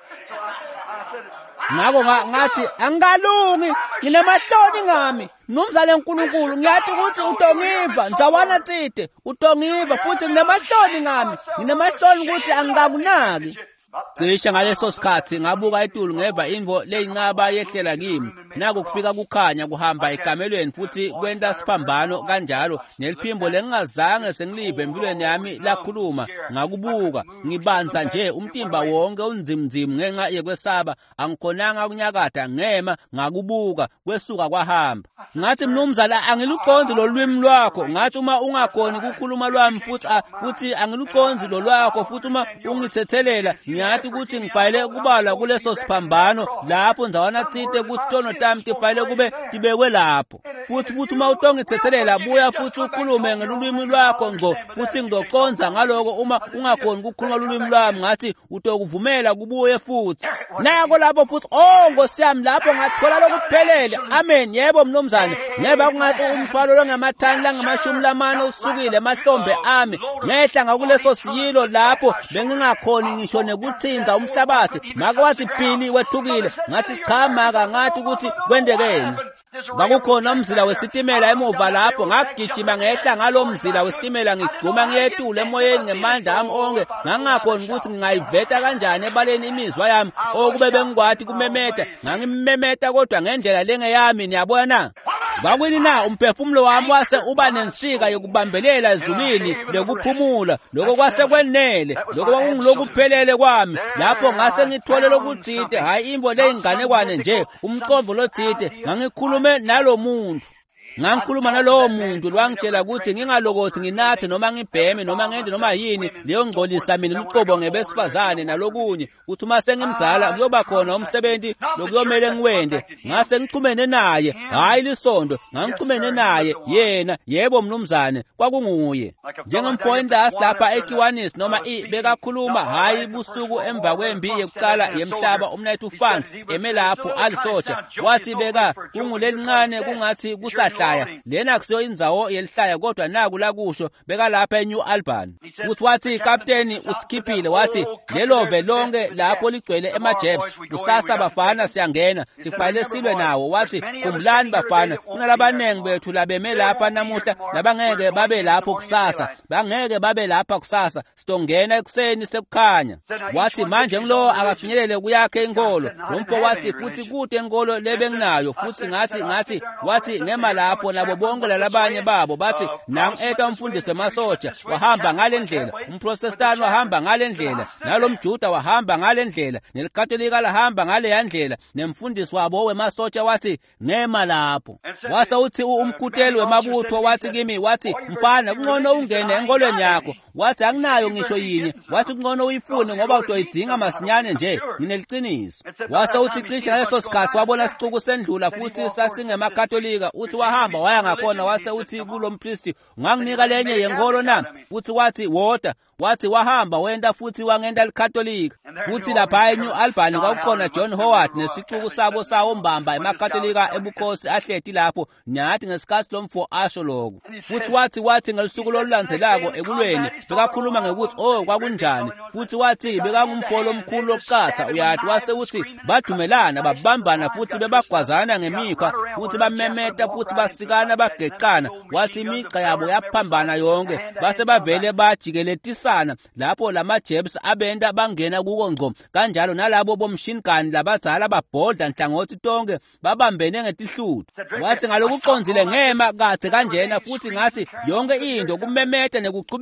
ngako ngathi angalungi nginemahloni ngami Mnumzane uNkulunkulu ngiyathi ukuthi utongiva nzawana Tite utongiva futhi nginemahloni ngami nginemahloni ukuthi angakunaki cishe ngaleso sikhathi ngabuka etulu ngeva imvo leyincaba yehlela kimi naku kufika kukhanya kuhamba ekamelweni futhi kwenta siphambano kanjalo neliphimbo lengingazange sengilive empilweni yami lakhuluma ngakubuka ngibanza nje umtimba wonke unzimzim ngenxa yekwesaba angikhonanga kunyakada ngema ngakubuka kwesuka kwahamba ngathi mnumzana angiluqonzi lolwimi lwakho ngathi uma ungakhoni ukukhuluma lwami futhi angiluqonzi lolwakho futhi uma ungithethelela ngiyathi ukuthi ngifayele ukubala kuleso siphambano lapho nzawana Tite ukuthi tono tami tifayele kube tibekwe lapho futhi uma utongithethelela buya futhi ukhulume ngelulwimi lwakho ngo futhi ngizoqonza ngaloko uma ungakhoni ukukhuluma ulwimi lwami ngathi utokuvumela kubuye futhi nako lapho futhi Nkosi yami lapho ngathola lokuphelele amen yebo mnumzane ngeba kungathi umthwalo longamathani langamashumi lamane usukile emahlombe ami ngehla ngakuleso siyilo lapho bengingakhoni ngisho nekuthinza umhlabathi maka wathi Bhili wethukile ngathi cha maka ngathi ukuthi kwendekeni Kwakukhona umzila wesitimela emuva lapho ngagijima ngehla ngalomzila wesitimela ngigcuma ngiyetule emoyeni ngemandla ami onke ngangakhona ukuthi ngingayiveta kanjani ebaleni imizwa yami okube bengikwathi kumemeta ngangimemeta kodwa ngendlela lengeyami niyabona Bakwini na umphefumulo wami wase uba nensika yokubambelela ezulwini lokuphumula lokho kwase kwenele lokho kwakungilokuphelele kwami lapho ngase ngithole lokuthide hayi imbo leyinganekwane nje umqombo lothide ngangikhulume nalomuntu Ngangikhuluma nalowo muntu lwangitshela ukuthi ngingalokothi nginathe noma ngibheme noma ngende noma yini leyo ngcolisa mina umqobo ngebesifazane nalokunye uthi uma sengimdala kuyoba khona umsebenzi lokuyomele ngiwende ngase ngichumene naye hayi lisondo ngangichumene naye yena yebo mnumzane kwakunguye njengemfoindasi lapha eKiwanis noma bekakhuluma hayi busuku emva kwembi yokuqala yemhlaba umnethu fund emelapho alisotsha wathi beka kungulelincane kungathi kusahlaya lena kusiyo indzawo yelihlaya kodwa naku lakusho beka lapha eNew Albany futhi wathi captain uskiphile wathi lelove lonke lapho ligcwele emajebs kusasa bafana siyangena sifanele silwe nawo wathi kumlani bafana kunalabanengi bethu labeme lapha namuhla nabangeke babe lapho kusasa bangeke babe lapha kusasa sitongena ekseni sekukhanya wathi manje ngilo akafinyelele kuyakhe inkolo umfo wathi futhi kude inkolo lebenginayo futhi ngathi wathi ngema lapho nabo bonke lalabanye babo bathi nangi umfundisi wemasotsha wahamba ngalendlela umprotestant wahamba ngalendlela nalomjuda wahamba ngalendlela nelikatolika lahamba ngale yandlela nemfundisi wabo wemasotsha wathi ngema lapho wase uthi umkuteli wemabutho wathi kimi wathi mfana kungcono ungene enkolweni yakho wathi anginayo ngisho yini wathi kungcono uyifune ngoba utoyidinga masinyane nje ngineliqiniso wase uthi cishe ngaleso sikhathi wabona isicuku sendlula futhi sasingemakatolika uthi wahamba waya ngakhona wase uthi kulompristi unganginika lenye yenkolo na uthi wathi woda wathi wahamba wenda futhi wangenda likatolika futhi lapha eNew Albany kwakukhona John Howard nesixuku sabo sawo mbamba emakatolika ebukhosi ahleti lapho nyathi ngesikhathi lomfo asho lokho futhi wathi ngelisuku lolulandzelako ekulweni bekakhuluma ngekuthi kwakunjani futhi wathi bekangumfolo omkhulu lokuqatha uyathi wase uthi badumelana babambana futhi bebagwazana ngemikha futhi bamemeta futhi basikana bageqana wathi imigqa yabo yaphambana yonke base bavele bajikeletisa lapho lamajebs abenda bangena kuko ngqo kanjalo nalabo bomshini gun labazala babhodla nhlangothi tonke babambene ngetihluthu wathi ngalokuqonzile ngema kade kanjena futhi ngathi yonke into kumemeta nekuqhubeka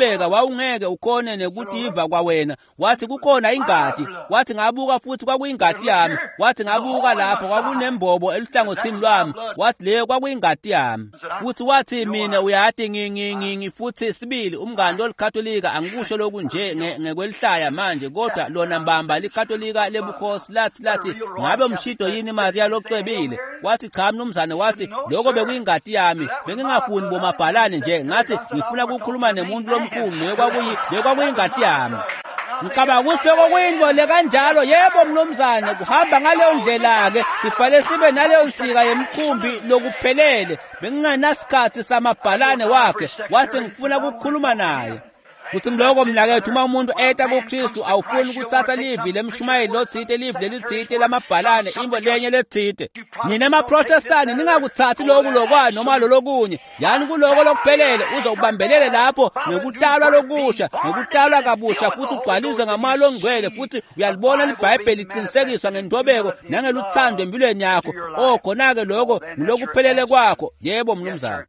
ungeke ukhone nekutiva kwa wena. Wathi kukhona ingadi, wathi ngabuka futhi kwakuyingadi yami, wathi ngabuka lapho kwakunembobo eluhlangothini lwami, wathi leyo kwakuyingadi yami. Futhi wathi mina uyati ngingi futhi sibili umngane olikatolika angikusho lokhu nje ngekwelihlaya manje, kodwa lona mbamba likatolika lebukhosi lathi ngabe umshido yini Maria locwebile. Wathi cha mnumzane, wathi lokho bekuyingadi yami, bengingafuni bomabhalane nje, ngathi ngifuna ukukhuluma nemuntu lomkhulu, lekwakuyingadi yami. Ngicabanga ukuthi lokho kuyindlole kanjalo. Yebo mnumzane, kuhamba ngaleyo ndlela-ke sifale sibe naleyo nsika yemkhumbi lokuphelele. Bengingenasikhathi samabhalane wakhe, wathi ngifuna ukukhuluma naye. Futhi ngiloko mnakethu, uma umuntu eta kuKristu awufuni ukuthatha livi lemshumayeli lothite, livi lelithite lamabhalane, imbo lenye lethite. Nina emaProtestani ningakuthathi lokhu lokwani noma lolokunye, yani kuloko lokuphelele uzokubambelele lapho ngekutalwa lokusha, ngekutalwa kabusha, futhi ugcwaliswe ngamoya ongcwele, futhi uyalibona iBhayibheli liqinisekiswa ngendobeko nangeluthando empilweni yakho. Khona-ke lokho ngilokuphelele kwakho. Yebo mnumzane,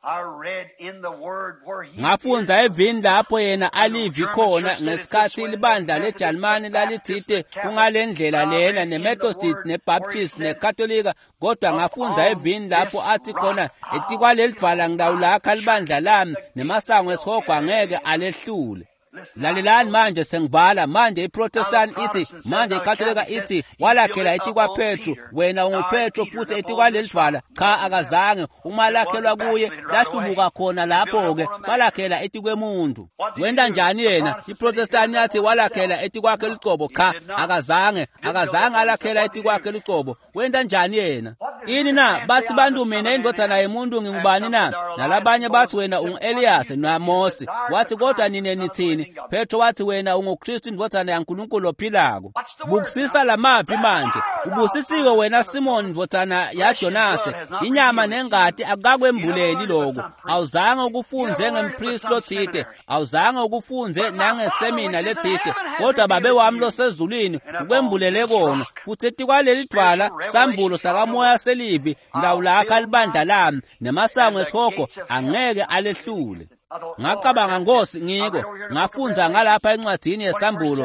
ngafunza evini lapho yena alivi khona ngesikhathi libandla leJalimani lalithite kungalendlela lena neMethodist neBaptist neKatolika, kodwa ngafunza evini lapho athi khona etikwalelidvala ngidawulakha libandla lami nemasango esihogo angeke alehlule. Lalelani manje sengivala manje iProtestant ithi, manje iKatolika ithi walakhela eti kwa Petru, wena unguPetru futhi eti kwalelidvala. Cha, akazange. Uma lakhelwa kuye lahlubuka khona lapho-ke balakhela eti kwemuntu. Wenda njani yena? iProtestant yathi walakhela eti kwakhe licobo. Cha, akazange alakhela eti kwakhe licobo. Wenda njani yena? Ini na bathi bantu mina indodana yemuntu ngingubani na? Nalabanye bathi wena ungu-Eliyasi naMosi. Wathi kodwa nine nithini? Petro wathi wena unguKristu indodana yaNkulunkulu ophilako. Bukusisa lamavi manje. Ubusisiwe wena Simoni indodana yaJonase. Inyama nengadi akakwembuleli lokho. Awuzange ukufunze ngempriest lothite, awuzange ukufunze nangesemina lethite, kodwa babe wami losezulwini ukwembulele kona. Futhi etikwaleli dwala sambulo sakamoya selivi ndawulakha libandla lami nemasango esihogo angeke alehlule. Ngacabanga Nkosi ngiko ngafunza ngalapha encwadini yesambulo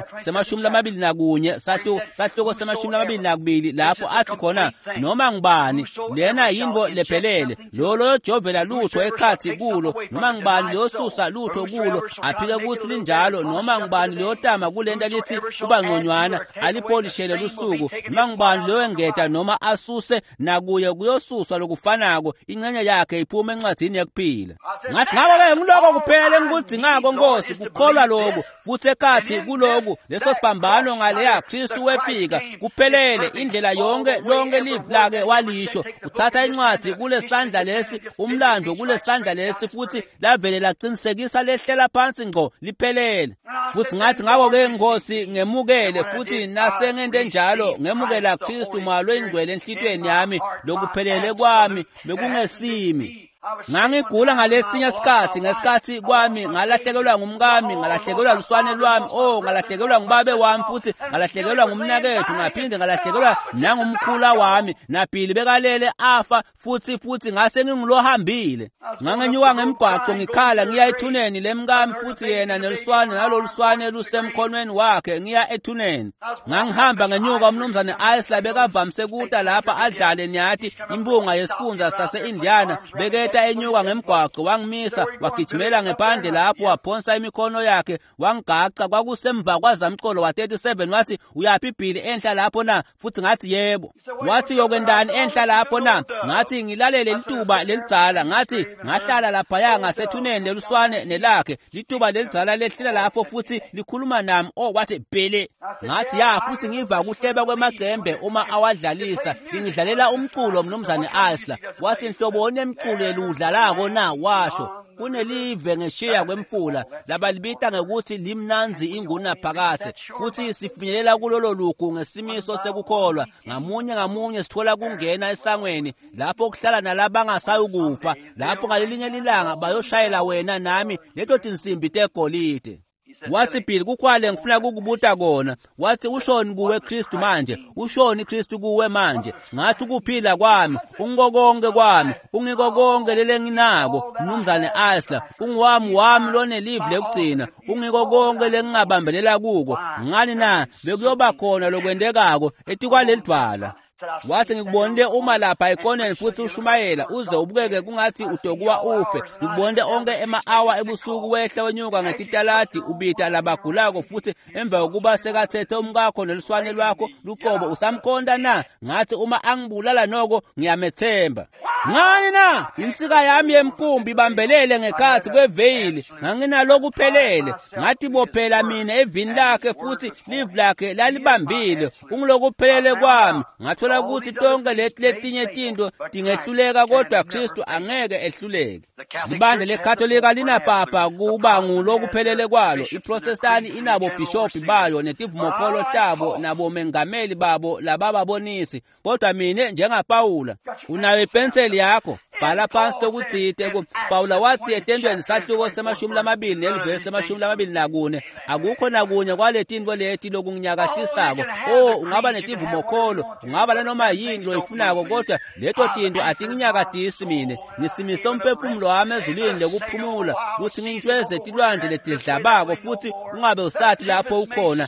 se21 sahluko se22 lapho athi khona noma ngibani lena yinto lephelele lo jovela lutho ekhathi kulo, noma ngibani losusa lutho kulo aphike ukuthi linjalo, noma ngibani leyotama kulento lithi kuba ngconywana alipolishele lusuku, noma ngibani loyengeta noma asuse nakuye kuyosuswa lokufanako ingcenye yakhe iphuma encwadini yokuphila. Ngathi ngabo lokho kuphela engikudingako Nkosi, kukholwa lokho futhi ekhathi kuloku leso sibambano ngaleya Kristu wefika kuphelele indlela lonke live lake walisho. Uthatha incwadi kule sandla lesi, umlando kule sandla lesi, futhi lavele laqinisekisa lehlela phansi ngqo liphelele. Futhi ngathi ngabo-ke Nkosi ngemukele, futhi nasengente njalo ngemukela Kristu malo engcwele enhlitweni yami, lokuphelele kwami bekungesimi. Ngangigula ngalesinye isikhathi, ngesikhathi kwami ngalahlekelwa ngumkami, ngalahlekelwa luswane lwami, ngalahlekelwa ngubabe wami, futhi ngalahlekelwa ngumnakethu, ngaphinde ngalahlekelwa nangumkhula wami, nabhili bekalele afa, futhi ngase ngingilohambile. Ngangenyuka ngemgwaqo ngikhala ngiya ethuneni lemkami, futhi yena neluswane naloluswane lusemkhonweni wakhe ngiya ethuneni. Ngangihamba ngenyuka umnumzane Isla bekavamise kuta lapha adlale nyathi imbunga yesifunda sase-Indiana, beketa enyuka ngemgwaqo wangimisa, wagijimela ngephandle lapho waphonsa imikhono yakhe wangigaca. Kwakusemva kwazamcolo wa37 wathi uyaphi ibhili enhla lapho na? Futhi ngathi yebo. Wathi yokwendani enhla lapho na? Ngathi ngilalele lituba lelidzala. Ngathi ngahlala laphaya ngasethuneni leluswane nelakhe, lituba lelidzala lehlela lapho futhi likhuluma nami. Wathi bhele. Ngathi ya, futhi ngiva kuhleba kwemagcembe uma awadlalisa. Ngidlalela umculo mnumzane Isla. Wathi nhloboni emculo eludlalako na? Washo kunelive ngeshiya kwemfula labalibita ngekuthi limnanzi inguna phakathe, futhi sifinyelela kulolo lugu ngesimiso sekukholwa. Ngamunye sithola kungena esangweni lapho kuhlala nalabangasayukufa, lapho ngalelinye ilanga bayoshayela wena nami leto tinsimbi tegolide. wathi Bhili kukhwale ngifuna ukukubuta kona. Wathi ushoni kuwe Kristu manje, ushoni Kristu kuwe manje. Ngathi ukuphila kwami, ungokonke kwami, ungiko konke lele nginako. Mnumzane Isla, wami lonelive lekugcina, ungiko konke lengingabambelela kuko. Ngani na bekuyoba khona lokwendekako etikwaleli dwala. Wathi ngikubonile uma lapha ekoneni futhi ushumayela uze ubukeke kungathi utokuwa ufe. Ngikubonile onke ema-hour ebusuku wehla wenyuka ngetitaladi ubita labagulako futhi emva kokuba sekathethe umkakho neliswane lwakho luqobo usamkhonda na. Ngathi uma angibulala noko ngiyamethemba. Ngani na insika yami yemkumbi bambelele ngekhathi kweveyili nganginalokhu phelele. Ngathi bophela mina evini lakhe futhi live lakhe lalibambile ungilokhu phelele kwami. Ngathola ukuthi tonke letinye tinto tingehluleka kodwa Kristu angeke ehluleke. Libandla lekhatholika linapapa kuba ngulokuphelele kwalo. iProtestani inabo bishop bayo netivumokholo tabo nabo mengameli babo labababonisi. Kodwa mina njengapawula unayo ipenseli yakho bhala phansi lokutsite Pawula wathi etendweni sahluko sema-20 nelivesi lema-24 akukho nakunye kwaletinto leti lokunginyakatisako. Ungaba netivumokholo ungaba lanoma yini loyifunako kodwa leto tinto atinginyakatisi mina. Ngisimisa umphefumulo wami ezulwini lekuphumula ukuthi ngintshweze tilwandle letidlabako futhi ungabe usathi lapho ukhona.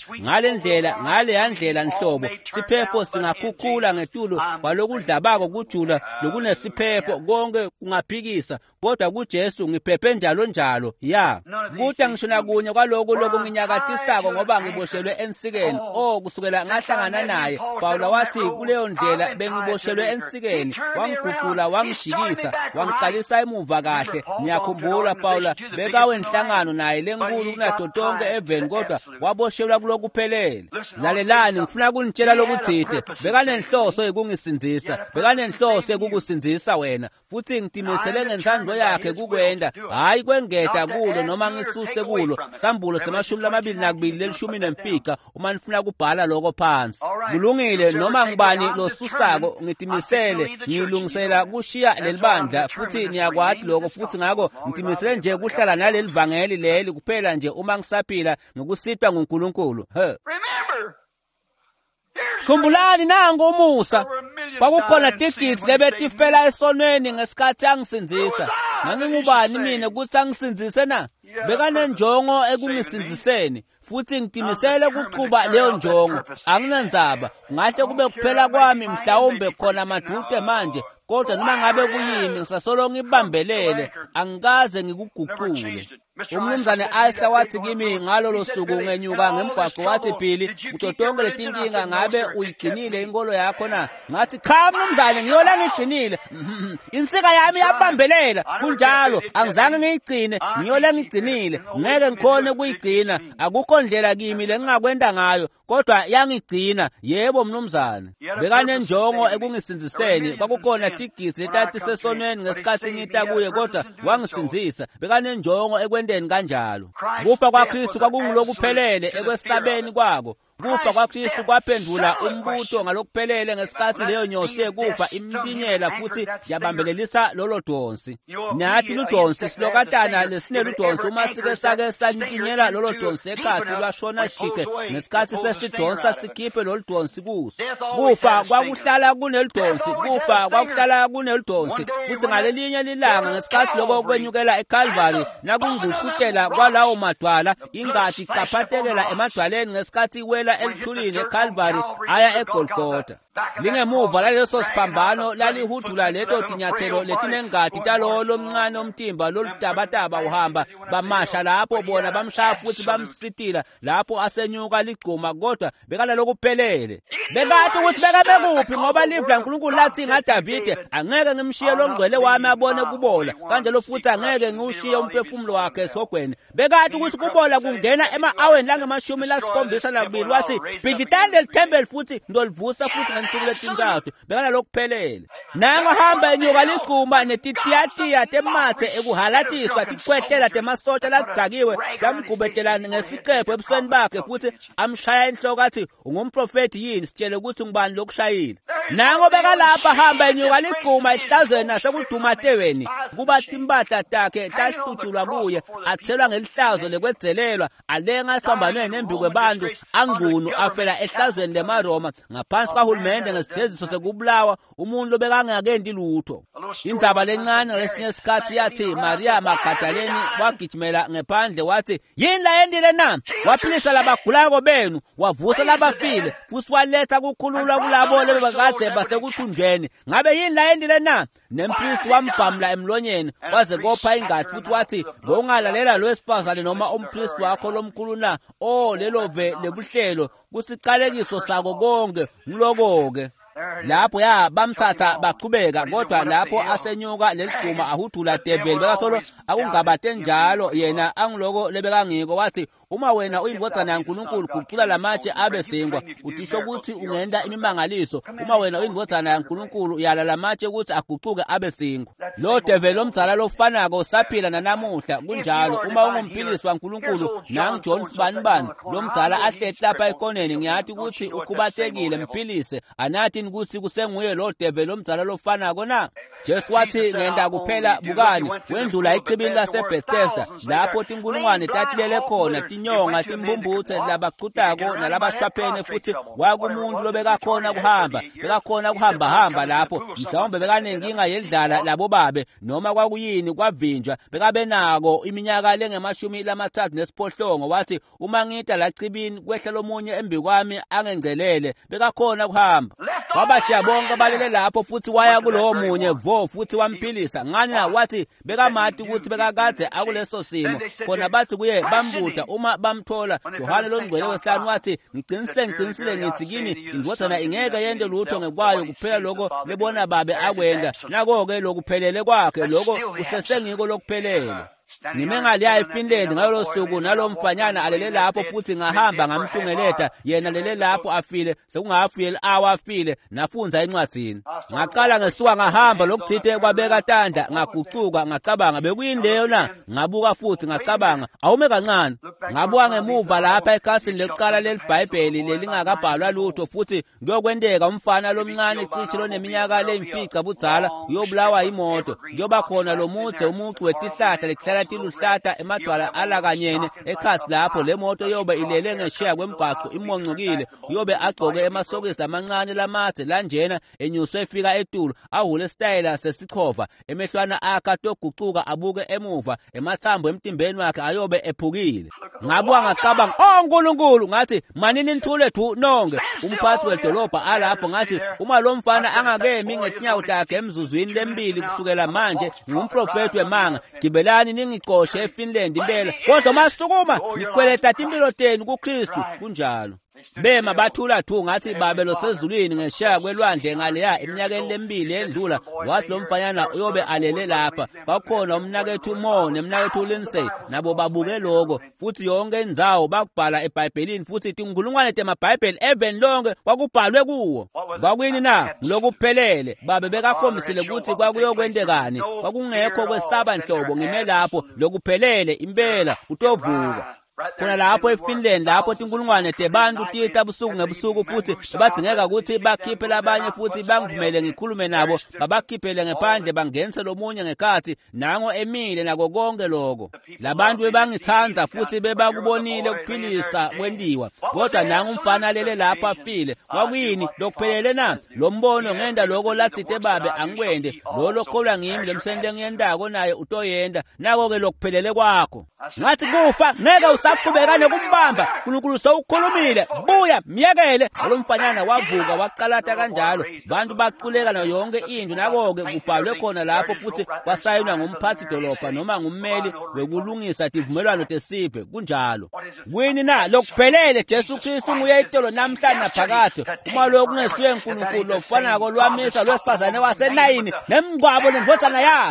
Ngaleya ndlela nhlobo siphepho singakhukhula ngetulo kwalokudlabako kujula lokunesiphepo konke kungaphikisa kodwa kuJesu ngiphephe njalo ya. Kude ngishona kunye kwaloko lokunginyakatisako ngoba ngiboshelwe ensikeni. Kusukela ngahlangana naye Pawula wathi kuleyo ndlela bengiboshelwe ensikeni wangiguqula wangijikisa wangiqalisa emuva kahle. Ngiyakhumbula Pawula bekawenhlangano naye lenkulu kunato tonke eveni kodwa waboshelwa kulokuphelele. Lalelani ngifuna kunitshela lokuthithe bekanenhloso ekungisindisa, bekanenhloso ekukusindisa wena futhi ngitimisele ngensando yakhe kukwenda hayi kwengeta kulo noma ngisuse kulo. Sambulo sema-22 lelishumi nemfica uma nifuna kubhala lokho phansi. Kulungile noma ngibani losusako ngitimisele ngilungisela kushiya lelibandla futhi ngiyakwati lokho futhi ngako ngitimisele nje kuhlala naleli vangeli leli kuphela nje uma ngisaphila ngokusithwa nguNkulunkulu. Khumbulani nangu umusa kwakukhona tigidzi lebetifela esonweni ngesikhathi angisindisa. Ngangingubani mina ukuthi angisindise na? Bekanenjongo ekungisindiseni futhi ngitimisele ukuqhuba leyo njongo. Anginandzaba ngahle kube kuphela kwami mhlawumbe khona madude manje kodwa noma ngabe kuyini ngisasolo ngibambelele angikaze ngikuguqule. Umnumzane Isla wathi kimi ngalolo suku ngenyuka ngemgwaqo wathi Bhili utotonke letinkinga ngabe uyigcinile inkolo yakho na? Ngathi cha mnumzane ngiyola ngigcinile. Insika yami yabambelela kunjalo angizange ngiyigcine ngiyola ngigcinile ngeke ngikhone kuyigcina. Akukho ndlela kimi lengingakwenda ngayo kodwa yangigcina. Yebo mnumzane bekanenjongo ekungisindiseni. Kwakukhona tigidzi letati sesonweni ngesikhathi ngita kuye kodwa wangisindisa. Bekanenjongo ekwendeni kanjalo. Kufa kwaKristu kwakungulokuphelele ekwesabeni kwako. Kufa kwaKristu kwaphendula umbutho ngalokuphelele ngesikhathi leyo nyosi yekufa imtinyela futhi yabambelelisa lolo donsi. Nathi ludonsi silokatana lesineludonsi uma sike sake santinyela lolo donsi ekhathi lwashona shike ngesikhathi sesidonsa sikhiphe lolu donsi kuso. Kufa kwakuhlala kuneludonsi, kufa kwakuhlala kuneludonsi futhi ngalelinye lilanga ngesikhathi lokho kwenyukela eCalvary nakunguqhutela kwalawo madwala ingadi ichaphatekela emadwaleni ngesikhathi elithulini eCalvary aya eGolgotha. Lingemuva laleso siphambano lalihudula leto tinyathelo letinengadi talolo mncane omtimba lolutabataba uhamba bamasha lapho bona bamshaya futhi bamsitila lapho asenyuka ligquma kodwa bekanalokuphelele. Bekathi ukuthi bekuphi ngoba livla uNkulunkulu lathi ngaDavide angeke ngimshiye lo ngcwele wami abone kubola kanjalo futhi angeke ngiushiye umphefumulo wakhe esogweni. Bekathi ukuthi kubola kungena ema-aweni lange-72 wathi bhikitani lelithempeli futhi ngizolivusa futhi ngensuku lezintathu bekana lokuphelele. Nango hamba inyuka ligcuma netitiyatiya temathe ekuhalatiswa tikhwehlela temasotsha ladzakiwe yamgubhedelana ngesiqepho ebusweni bakhe futhi amshaya inhloko athi ungumprofeti yini sitshele ukuthi ngubani lokushayile. Nango bekalapha hamba inyuka ligcuma ihlazweni nasekudumateweni kuba timbahla takhe tahlutshulwa kuye athelwa ngelihlazo lekwedzelelwa alenga esiphambanweni nembi kwebantu angunu afela ehlazweni lemaroma ngaphansi kahulumende ngesjeziso sekubulawa umuntu lobekangakenti lutho. Indzaba lencane ngesinye isikhathi yathi Maria Magdalene wagijimela ngephandle wathi yini layendile na waphilisa labagulayo benu wavusa labafile futhi waletha kukhululwa kulabo lebekade basekuthunjweni ngabe yini layendile na. Nempriest wambhamla emlonyeni waze kopha ingadi futhi wathi bongalalela lo wesifazane noma umpriest wakho lomkhulu na lelove lebuhlelo kusiqalekiso sako konke ngiloko-ke. Lapho bamthatha baqhubeka kodwa lapho asenyuka leligcuma ahudula devil bekasolo akungabathe njalo yena angiloko lebekangiko wathi uma wena uyindodana yaNkulunkulu guqula lamatshe abe sengwa utisho ukuthi ungenda imimangaliso. Uma wena uyindodana yaNkulunkulu yala lamatshe ukuthi aguquke abe sengwa. Lo devil omdzala lofanako saphila nanamuhla kunjalo. Uma ungumphilisi waNkulunkulu nangu John Sibanibani lomdzala ahleti lapha ekoneni ngiyathi ukuthi ukhubatekile mphilise anathi ukuthi kusenguye lo devil omdzala lofanako na. Jesu wathi ngenda kuphela bukani wendlula icibini laseBethesda lapho tinkulungwane tatilele khona tinyonga timbumbuthe labaqhutako nalabashwaphene futhi wakumuntu lobekakhona kuhamba hamba lapho mhlawumbe bekanenkinga yedlala labo babe noma kwakuyini kwavinjwa bekabenako iminyaka lengemashumi lamathathu nesiphohlongo wathi uma ngita lacibini kwehla lomunye embi kwami angengcelele bekakhona kuhamba wabashiya bonke balele lapho futhi waya kulowo munye futhi wamphilisa ngani wathi bekamati ukuthi bekakade akuleso simo khona bathi kuye bambuda uma bamthola. Yohane longcwele wesihlanu wathi ngiqinisile ngithi kini indodana ingeke yende lutho ngekwayo kuphela lokho lebona babe akwenda nako-ke lokuphelele kwakhe lokho usesengiko lokuphelele. Ngime ngaliya eFinland ngalo suku nalomfanyana alele lapho futhi ngahamba ngamtungeleta yena lele lapho afile sekungafile awafile nafunza encwadzini. Ngaqala ngesuka ngahamba lokuthithe kwabeka tanda ngaguquka ngacabanga bekuyini leyo na ngabuka futhi ngacabanga awume kancane ngabuka ngemuva lapha ekhasini lokuqala leliBhayibheli lelingakabhalwa lutho futhi kuyokwendeka umfana lomncane cishe loneminyaka leyimfica budzala uyobulawa imoto kuyoba khona lomuthe umucu wetihlahla tiluhlata emadwala alakanyene ekhasi lapho lemoto yobe ilele ngesheya kwemgwaqo imonqukile yobe agcoke emasokisi lamancane lamathe lanjena enyuswe efika etulo ahule style sesikhova emehlwana akhe toguquka abuke emuva emathambo emtimbeni wakhe ayobe ephukile. Ngabuka ngacabanga uNkulunkulu ngathi manini nithule thu nonke umphathi wedolobha alapho ngathi uma lo mfana angakemi ngetinyawo takhe emzuzwini lembili kusukela manje ngumprofeti wemanga gibelani ningixoshe eFinland impela kodwa masukuma nikweleta impilo tenu kuKristu kunjalo. Bema bathula thu ngathi babelo sezulwini ngeshaya kwelwandle ngaleya eminyakeni lembili endlula wathi lo mfanyana uyobe alele lapha bakhona umnakethu Mone umnakethu Lindsay nabo babuke lokho futhi yonke indzawo bakubhala eBhayibhelini futhi tinkulungwane temabhayibheli even lonke kwakubhalwe kuwo. Kwakuyini na lokuphelele babe bekakhomisile ukuthi kwakuyokwendekani kwakungekho kwesaba nhlobo ngime lapho lokuphelele impela utovuka. Khona lapho eFinland lapho tinkulungwane tebantu tita busuku ngebusuku futhi badingeka ukuthi bakhiphe labanye futhi bangivumele ngikhulume nabo babakhiphele ngephandle bangenise lomunye ngekhathi nango emile nako konke lokho. Labantu bebangithanza futhi bebakubonile ukuphilisa kwendiwa kodwa nangu umfana lele lapha afile kwakuyini lokuphelele na lombono ngenda lokho lathite babe angikwende lo lokholwa ngimi lemsende ngiyendako naye utoyenda nako-ke lokuphelele kwakho ngathi kufa ngeke usaqhubekane kumbamba uNkulunkulu sowukhulumile buya myekele. Lo mfanyana wavuka waqalata kanjalo bantu baquleka nayo yonke into nako-ke kubhalwe khona lapho futhi kwasayinwa ngumphathi dolobha noma ngummeli wekulungisa tivumelwano tesive kunjalo. Kwini na lokuphelele Jesu Kristu nguye itolo namhlanje naphakade uma lokhu kungesiwe uNkulunkulu lokufanako lwamisa lwesifazane wasenayini nemngcwabo nendodana yakhe.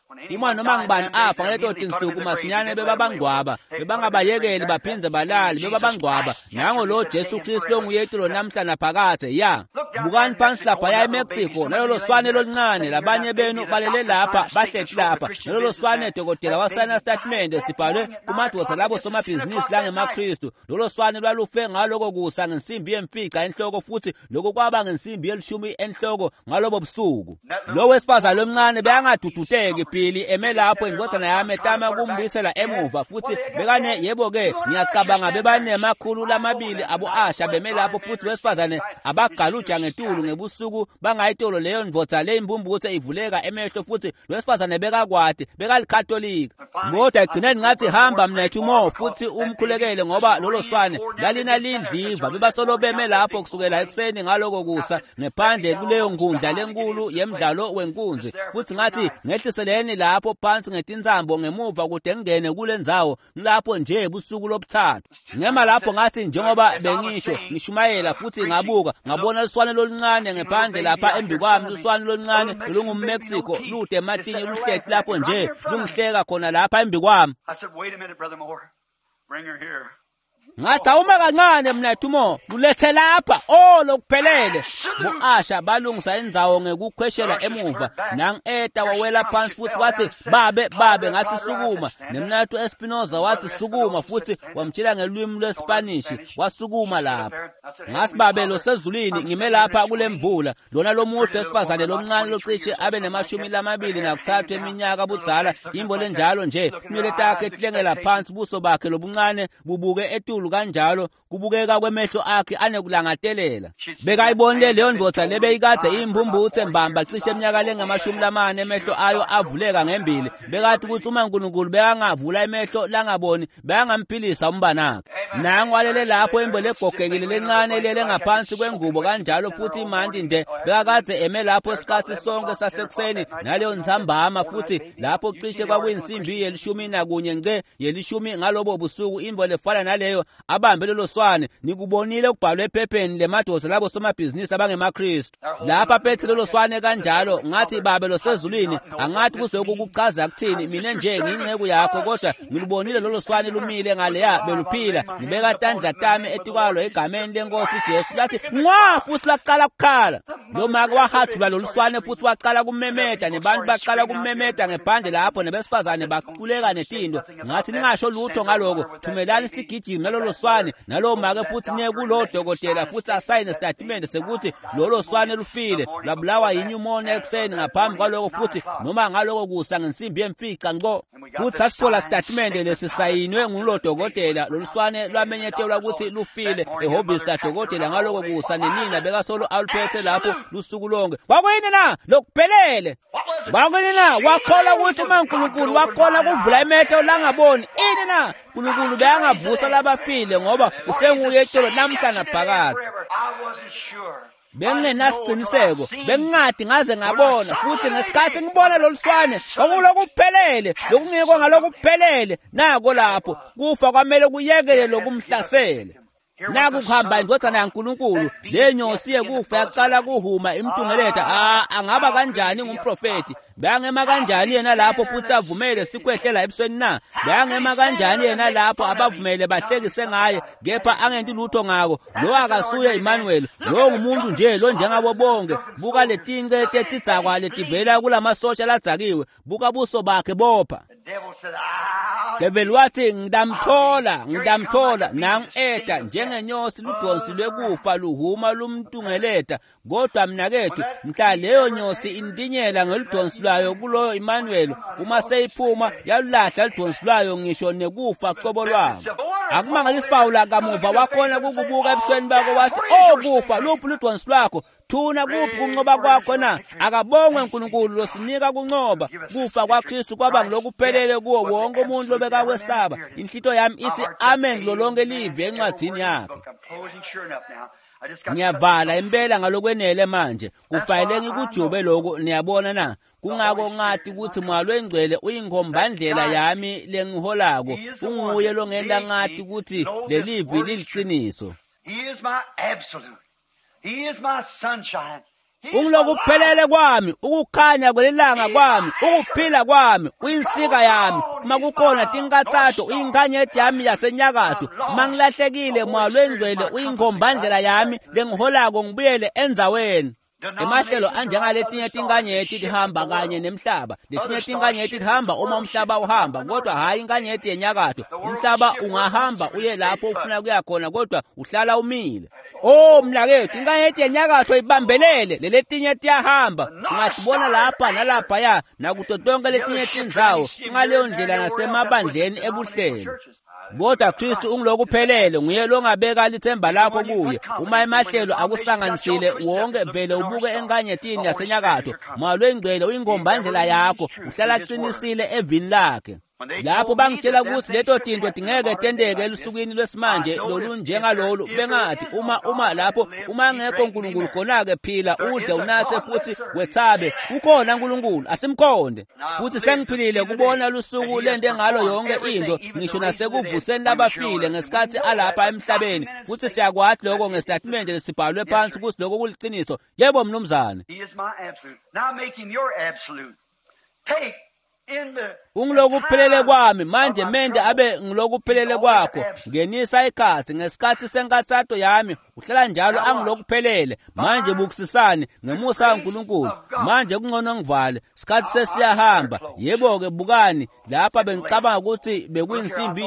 uma noma ngibani afa ngaleto tinsuku masinyane bebabangcwaba bebangabayekeli baphindze balali bebabangcwaba nango lo Jesu Kristu onguyethu lo namhla naphakade ya bukani phansi lapha ya eMexico nalolo swane loluncane labanye benu balele lapha bahlethi lapha nalolo swane dokotela wasayina statement sibhalwe kumadodza labo somabhizinisi langemaKristu lolo swane lwalufe ngaloko kusa ngensimbi yemfica enhloko futhi lokho kwaba ngensimbi yelishumi enhloko ngalobo busuku lo wesifazana lomncane beyangaduduteki phili eme lapho indodana yami etama kumbuyisela emuva futhi bekane yebo ke ngiyacabanga bebane makhulu lamabili abo asha beme lapho futhi wesifazane abagaluja ngetulu ngebusuku bangayitolo leyo ndvodza le imbumbutho ivuleka emehlo futhi wesifazane bekakwade bekalikatolika kodwa egcineni ngathi hamba mnethu mo futhi umkhulekele ngoba lolo swane lalina lidliva bebasolo beme lapho kusukela ekseni ngaloko kusa ngephandle kuleyo ngundla lenkulu yemidlalo wenkunzi futhi ngathi ngehliseleni lapho phansi ngetinzambo ngemuva kude ngene kule ndzawo lapho nje ebusuku lobuthathu ngema lapho ngathi njengoba bengisho ngishumayela futhi ngabuka ngabona luswane loluncane ngephandle lapha embikwami luswane loluncane lunguMexico lude ematinye luhlethi lapho nje lungihleka khona lapha embikwami ngathi awuma kancane mnethu mo lulethe lapha lokuphelele bo-asha balungisa indzawo ngekukhweshela emuva nang-eta wawela phansi futhi wathi babe ngathi sukuma nemnathu Espinoza wathi sukuma futhi wamtshela ngelwimi lwesipanishi wasukuma lapha ngasi babe lo sezulwini ngime lapha kule mvula lona lomuhle wesifazane lomncane locishe abe ne23 eminyaka budzala imbo lenjalo nje inwele takhe etilengela phansi buso bakhe lobuncane bubuke etulu kanjalo kubukeka kwemehlo akhe anekulangatelela bekayibonile leyo ndvodza lebeyikade imbumbuthe mbamba cishe eminyaka lengama40 emehlo ayo avuleka ngembili bekathi ukuthi uma uNkulunkulu bekangavula emehlo langaboni bekangamphilisa umbanakhe nangu walele lapho imbo legogekile lencane lele ngaphansi kwengubo kanjalo futhi imanti nde bekakade eme lapho isikhathi sonke sasekuseni naleyo nzambama futhi lapho cishe kwakuyinsimbi ye11 ngce ye10 ngalobo busuku imbo lefana naleyo abambe lolo swane nikubonile kubhalwe ephepheni lemadodza labo somabhizinisi abangemaKristu lapha phethe lolo swane kanjalo ngathi babe lo sezulwini angathi kuzoku kuchaza kuthini mina nje ngingceku yakho kodwa ngilubonile lolo swane lumile ngaleya beluphila nibeka tandla tami etikwalo egameni lenkosi uJesu lathi ngwa futhi laqala ukukhala lo maka wahathula lolu swane futhi waqala kumemeda nebantu baqala kumemeda ngebhande lapho nebesifazane baquleka netindo ngathi ningasho lutho ngaloko thumelani sigijima nalolo swane nalo make futhi niye kulo dokotela futhi asayine statement sekuthi lolo swane lufile labulawa yinyumone ekseni ngaphambi kwaloko futhi noma ngaloko kusa ngensimbi yemfica ngo futhi asithola statement lesisayinwe ngulo dokotela lolu swane lwamenyethelwa ukuthi lufile ehhovisi kadokotela ngaloko kusa nenina bekasolo aluphethe lapho lusuku lonke kwakuyini na lokuphelele kwakuyini na wakhola ukuthi uma uNkulunkulu wakhola kuvula emehlo langaboni ini na uNkulunkulu beyangavusa labafile ngoba usenguyetolo namhla naphakade benginasiqiniseko bengingadi ngaze ngabona futhi ngesikhathi ngibona loluswane kwakulokuphelele lokungekho ngalokuphelele nako lapho kufa kwamele kuyekele lokumhlasela naku kuhamba indodana yaNkulunkulu lenyosi yekufa yaqala kuhuma imtungeleta angaba kanjani ngumprofeti bayangema kanjani yena lapho futhi avumele sikhwehlela ebusweni na bayangema kanjani yena lapho abavumele bahlekise ngaye kepha angenti lutho ngako lo akasuye Emmanuel lo ngumuntu nje lo njengabo bonke buka letince tetidzakwa letivela kulamasosha ladzakiwe buka buso bakhe bopha Devil wathi ngidamthola nang-eta njengenyosi ludonsi lwekufa luhuma lumtungeleta kodwa mina kethu mhla leyo nyosi indinyela ngeludonsi lwayo kuloyo Emmanuel uma seyiphuma yalulahla ludonsi lwayo ngisho nekufa qobo lwabo akumangalisi Pawula kamuva wakhona kukubuka ebusweni bakho wathi kufa luphi ludonsi lwakho thuna kuphi kunqoba kwakho na akabongwe uNkulunkulu losinika kunqoba kufa kwaKristu kwaba ngilokuphelele kuwo wonke umuntu lobeka kwesaba inhlito yami ithi amen lo lonke live encwadzini yakhe ngiyavala impela ngalokwenele manje kufanele ngikujube lokho niyabona na kungako ngathi ukuthi mwalo engcwele uyingombandlela yami lengiholako unguye lo ngenda ngathi ukuthi lelivi liliqiniso He is my absolute. He is my sunshine. ungiloku kuphelele kwami, ukukhanya kwelilanga kwami, ukuphila kwami, uyinsika yami. Uma kukhona tinkathathu, uyinkanyeti yami yasenyakatho. Uma ngilahlekile moya lwengcwele, uyingombandlela yami lengiholako ngibuyele endzaweni. Emahlelo anjengaletinye tinkanyeti tihamba kanye nemhlaba. Letinye tinkanyeti tihamba uma umhlaba uhamba, kodwa hayi inkanyeti yenyakatho. Umhlaba ungahamba uye lapho ufuna kuya khona, kodwa uhlala umile. Oh mnakethu, inkanyeti yenyakatho ibambelele, letinye tiyahamba. Ungatibona lapha nalapha ya, nakuto tonke letinye tindzawo, ngaleyo ndlela nasemabandleni ebuhlelo. Kodwa Kristu ungiloku kuphelele, nguye longabeka lithemba lakho kuye. Uma emahlelo akusanganisile wonke, vele ubuke enkanyetini yasenyakatho. Moya lwengcwele uyingombandlela yakho, uhlala qinisile evini lakhe. Lapho bangitshela ukuthi leto tinto tingeke tendeke elusukwini lwesimanje lolunjengalolu, bengathi uma ngekho uNkulunkulu khona-ke phila udle unathe futhi wethabe, ukhona uNkulunkulu asimkhonde. Futhi sengiphilile kubona lusuku lente ngalo yonke into, ngisho nasekuvuseni labafile ngesikhathi alapha emhlabeni. Futhi siyakwathi lokho ngesitatimende lesibhalwe phansi ukuthi lokho kuliqiniso. Yebo mnumzane, He is my absolute. Now make him your absolute. Take ungiloku kuphelele kwami, manje mende abe ngiloku kuphelele kwakho. Ngenisa ikhathi ngesikhathi senkathato yami, uhlala njalo angiloku kuphelele. Manje bukisisani ngemusa kaNkulunkulu, manje kungcono ngivale, isikhathi sesiyahamba. Yebo-ke bukani, lapha bengicabanga ukuthi bekuyinsimbi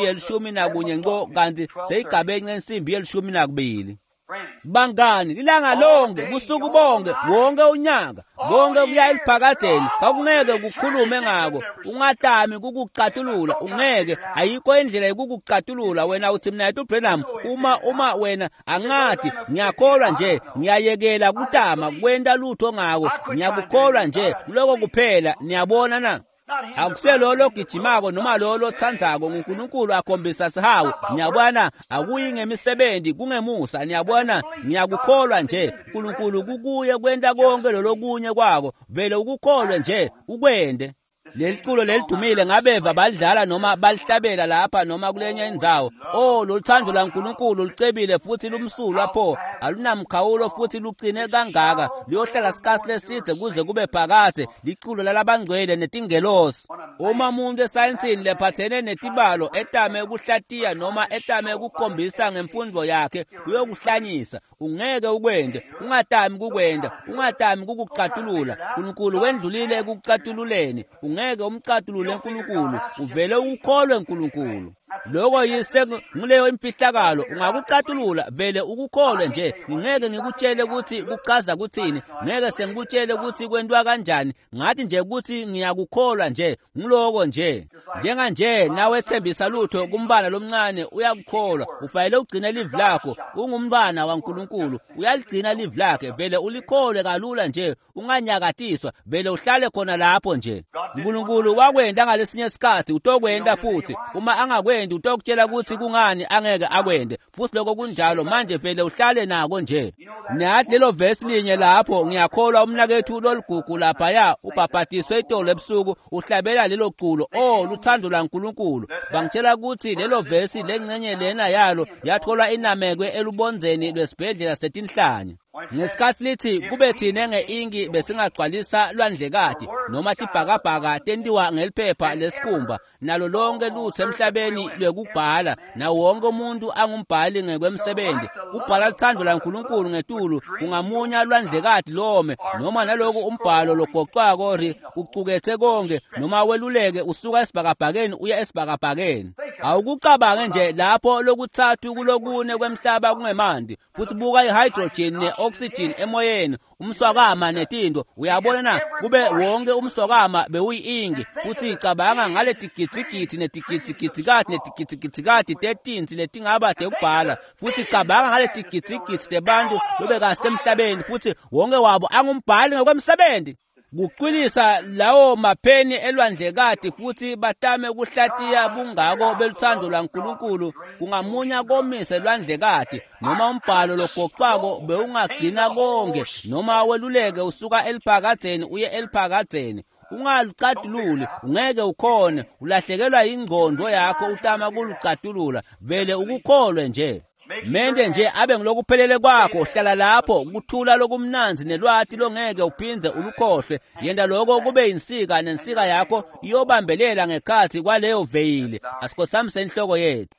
11 ngo, kanti seyigabence insimbi 12. Bangani, lilanga lonke, busuku bonke, wonke unyaka, bonke kuya eliphakadeni, kakungeke kukhulume ngako. Ungatami kukucatulula, ungeke, ayikho indlela yokukucatulula. Wena uthi mina ethi Branham, uma wena angathi ngiyakholwa nje, ngiyayekela kutama kwenta lutho ngako, ngiyakukholwa nje, kuloko kuphela. Niyabona na? Akuselo logijimako noma lo thandzako, uNkulunkulu akhombisa sihawu. Niyabona, akuyi ngemisebenzi, kungemusa. Niyabona, ngiyakukholwa nje, uNkulunkulu kukuye kwenta konke lokunye kwako, vele ukukholwe nje ukwende. Leliculo lelidumile ngabeva balidlala noma balihlabela lapha noma kulenye indzawo. Oh, loluthando laNkulunkulu lucebile futhi lumsulwa pho, alunamkhawulo futhi lucine kangaka, liyohlala sikhathi leside kuze kube phakade. Liculo lalabangcwele netingelosi. Uma umuntu esayensini lephathene netibalo etame ukuhlatiya noma etame ukukhombisa ngemfundo yakhe, uyokuhlanyisa. Ungeke ukwende, ungatami kukwenda, ungatami kukucatulula. uNkulunkulu wendlulile ekucatululeni. Ungeke umcatulule uNkulunkulu, uvele ukholwe uNkulunkulu. Lokho yise nguleyo imfihlakalo, ungakucatulula vele ukukholwe nje. Ngeke ngikutshele ukuthi kuchaza kuthini, ngeke sengikutshele ukuthi kwentwa kanjani, ngathi nje ukuthi ngiyakukholwa nje, ngiloko nje. Njenganje nawe ethembisa lutho kumbana lomncane uyakukholwa, ufanele ugcine live lakho. Ungumntwana waNkulunkulu, uyaligcina live lakhe, vele ulikholwe kalula nje, unganyakatiswa, vele uhlale khona lapho nje. uNkulunkulu wakwenda ngalesinye isikhathi, utokwenda futhi. Uma angakwendi utokutshela ukuthi kungani angeke akwende, futhi lokho kunjalo. Manje vele uhlale nako nje. Nathi lelo verse linye lapho, ngiyakholwa umnakethu loligugu lapha ya ubhabhatiswe itolo ebusuku, uhlabela lelo culo. Oh, luthando laNkulunkulu. Bangitshela ukuthi lelo verse lengcenye lena yalo yatholwa inamekwe elubonzeni lwesibhedlela setinhlanye. Ngesikhathi lithi kube thina ngeingi besingagcwalisa lwandlekade noma tibhakabhaka tentiwa ngeliphepha lesikhumba, nalo lonke lutho emhlabeni lwekubhala, na wonke umuntu angumbhali ngekwemsebenzi. Ubhala luthando laNkulunkulu ngetulu, ungamunya lwandlekade lome, noma naloku umbhalo logoqwako uqukethe konke, noma weluleke usuka esibhakabhakeni uya esibhakabhakeni. Awukucabange nje lapho lokuthathu kulokune kwemhlaba kungemandi, futhi buka ihydrogen ne-oxygen emoyeni, umswakama netinto. Uyabona na, kube wonke umswakama bewuyi-ingi, futhi icabanga ngale tigidzigidzi netigidzigidzi netigidzigidzi tetinsi letingaba tekubhala, futhi icabanga ngale tigidzigidzi tebantu bebekasemhlabeni, futhi wonke wabo angumbhali ngokwemsebenzi. Kuqwilisa lawo mapheni elwandlekade futhi batame ukuhlatiya bungako beluthando laNkulunkulu, kungamunya komise lwandlekade, noma umbhalo logoqwako bewungagcina konke, noma weluleke usuka eliphakadzeni uye eliphakadzeni. Ungalucatululi, ungeke ukhone, ulahlekelwa ingqondo yakho utama kulucatulula, vele ukukholwe nje. mende nje abe ngilokuphelele kwakho, hlala lapho kuthula lokumnanzi nelwati longeke uphinde ulukhohlwe. Yenda lokho kube insika, nensika yakho iyobambelela ngekhathi kwaleyo veyili. Asikhosamise inhloko yethu.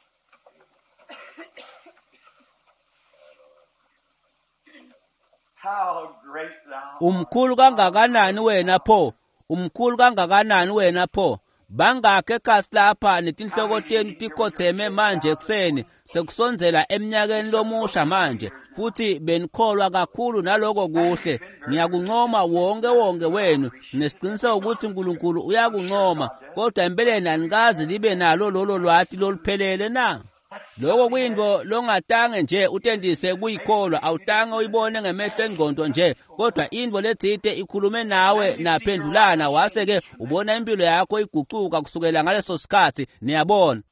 Umkhulu kangakanani wena pho, umkhulu kangakanani wena pho. Bangakhe ekhasi lapha netinhloko tenu tikhotheme manje ekseni, sekusonzela eminyakeni lomusha manje, futhi benikholwa kakhulu naloko kuhle. Ngiyakuncoma wonke wenu, nesiqiniseko ukuthi uNkulunkulu uyakuncoma, kodwa empeleni anikazi libe nalo lolo lwati loluphelele na? Lokho kuyinto longatange nje utendise kuyikholwa, awutange uyibone ngemehlo engqondo nje, kodwa into lethite ikhulume nawe naphendulana, wase ke ubona impilo yakho iguquka kusukela ngaleso sikhathi. Niyabona,